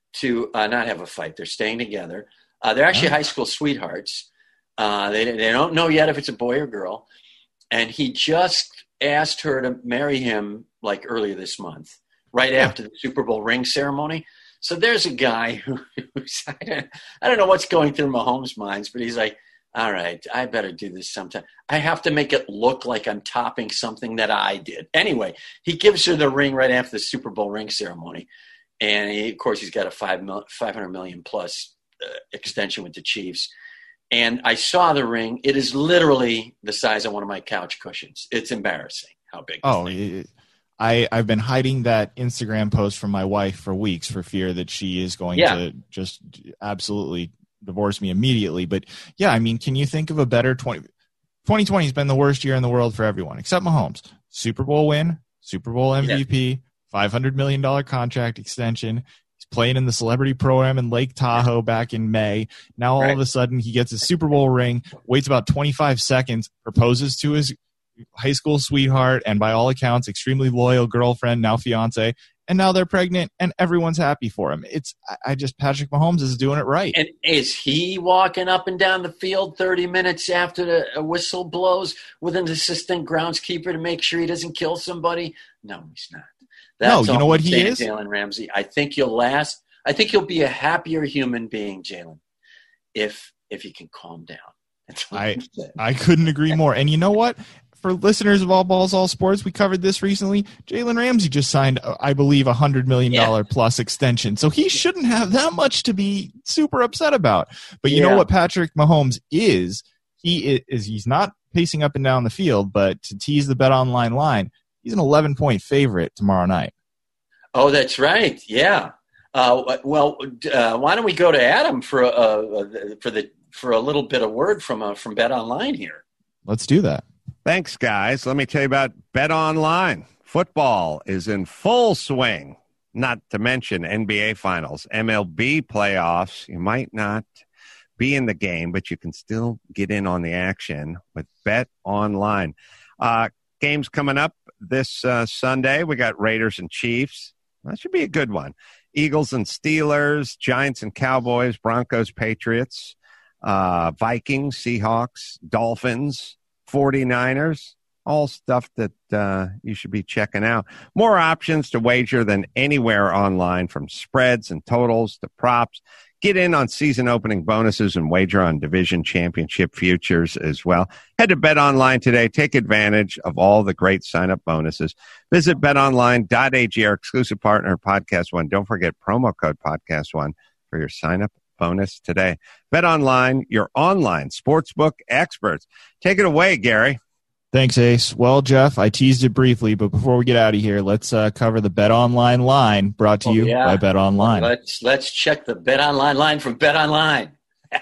to uh, not have a fight. They're staying together. Uh, they're actually high school sweethearts. Uh, they they don't know yet if it's a boy or girl. And he just asked her to marry him like earlier this month, right yeah. after the Super Bowl ring ceremony. So there's a guy who, who's, I don't, I don't know what's going through Mahomes' minds, but he's like, all right, I better do this sometime. I have to make it look like I'm topping something that I did. Anyway, he gives her the ring right after the Super Bowl ring ceremony. And he, of course, he's got a five mil, five hundred million plus uh, extension with the Chiefs. And I saw the ring. It is literally the size of one of my couch cushions. It's embarrassing how big. Oh, it, I, I've been hiding that Instagram post from my wife for weeks for fear that she is going yeah. to just absolutely divorce me immediately. But yeah, I mean, can you think of a better twenty twenty twenty has been the worst year in the world for everyone except Mahomes. Super Bowl win, Super Bowl M V P, yeah. five hundred million dollars contract extension. He's playing in the celebrity program in Lake Tahoe back in May. Now all right. of a sudden he gets his Super Bowl ring, waits about twenty-five seconds, proposes to his high school sweetheart and by all accounts extremely loyal girlfriend, now fiance, and now they're pregnant and everyone's happy for him. It's I just Patrick Mahomes is doing it right. And is he walking up and down the field thirty minutes after the whistle blows with an assistant groundskeeper to make sure he doesn't kill somebody? No, he's not. That's no, you know what he is? Jalen Ramsey. I think you'll last. I think you'll be a happier human being, Jalen, if if you can calm down. I I couldn't agree more. And you know what? For listeners of All Balls, All Sports, we covered this recently. Jalen Ramsey just signed, I believe, a one hundred million dollars yeah. plus extension. So he shouldn't have that much to be super upset about. But you yeah. know what Patrick Mahomes is? He is he's not pacing up and down the field, but to tease the Bet Online line, he's an eleven-point favorite tomorrow night. Oh, that's right. Yeah. Uh, well, uh, why don't we go to Adam for a, for the for a little bit of word from uh, from Bet Online here? Let's do that. Thanks, guys. Let me tell you about Bet Online. Football is in full swing, not to mention N B A Finals, M L B playoffs. You might not be in the game, but you can still get in on the action with Bet Online. Uh, games coming up this uh, Sunday. We got Raiders and Chiefs. That should be a good one. Eagles and Steelers, Giants and Cowboys, Broncos, Patriots, uh, Vikings, Seahawks, Dolphins, forty-niners, all stuff that uh, you should be checking out. More options to wager than anywhere online, from spreads and totals to props. Get in on season opening bonuses and wager on division championship futures as well. Head to BetOnline today. Take advantage of all the great sign-up bonuses. Visit bet online dot a g, our exclusive partner, Podcast One. Don't forget promo code Podcast One for your sign-up bonus today. BetOnline, your online sportsbook experts. Take it away, Gary. Thanks, Ace. Well, Jeff, I teased it briefly, but before we get out of here, let's uh, cover the BetOnline line brought to oh, you yeah. by BetOnline. Let's let's check the BetOnline line from BetOnline.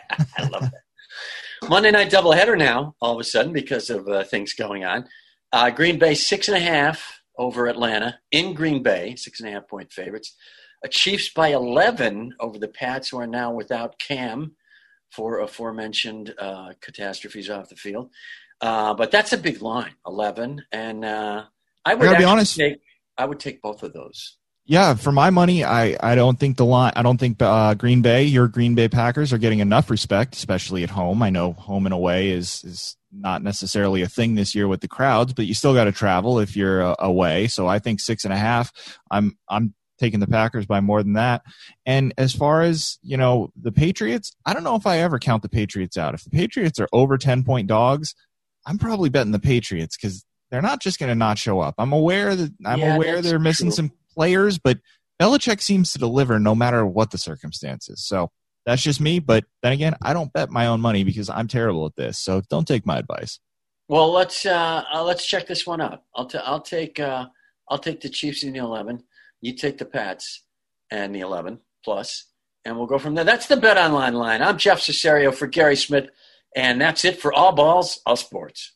I love that. Monday night doubleheader now, all of a sudden, because of uh, things going on. Uh, Green Bay, six and a half over Atlanta in Green Bay, six and a half point favorites. Uh, Chiefs by eleven over the Pats, who are now without Cam for aforementioned uh, catastrophes off the field. Uh, but that's a big line, eleven, and uh, I would I be honest. Take, I would take both of those. Yeah, for my money, I, I don't think the line. I don't think uh, Green Bay, your Green Bay Packers, are getting enough respect, especially at home. I know home and away is is not necessarily a thing this year with the crowds, but you still got to travel if you're uh, away. So I think six and a half. I'm I'm taking the Packers by more than that. And as far as, you know, the Patriots, I don't know if I ever count the Patriots out. If the Patriots are over ten point dogs, I'm probably betting the Patriots because they're not just going to not show up. I'm aware that I'm yeah, aware they're missing true. some players, but Belichick seems to deliver no matter what the circumstances. So that's just me. But then again, I don't bet my own money because I'm terrible at this. So don't take my advice. Well, let's uh, uh, let's check this one out. I'll t- I'll take uh, I'll take the Chiefs in the eleven. You take the Pats and the eleven plus, and we'll go from there. That's the Bet Online line. I'm Jeff Cesario for Gary Smith. And that's it for All Balls, All Sports.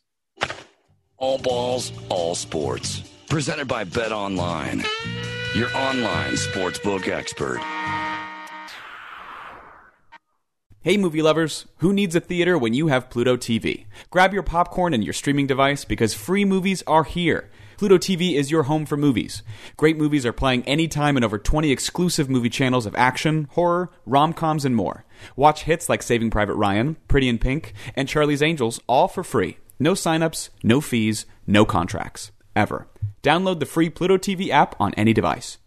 All Balls, All Sports. Presented by BetOnline, your online sportsbook expert. Hey movie lovers, who needs a theater when you have Pluto T V? Grab your popcorn and your streaming device because free movies are here. Pluto T V is your home for movies. Great movies are playing anytime in over twenty exclusive movie channels of action, horror, rom-coms, and more. Watch hits like Saving Private Ryan, Pretty in Pink, and Charlie's Angels all for free. No signups, no fees, no contracts. Ever. Download the free Pluto T V app on any device.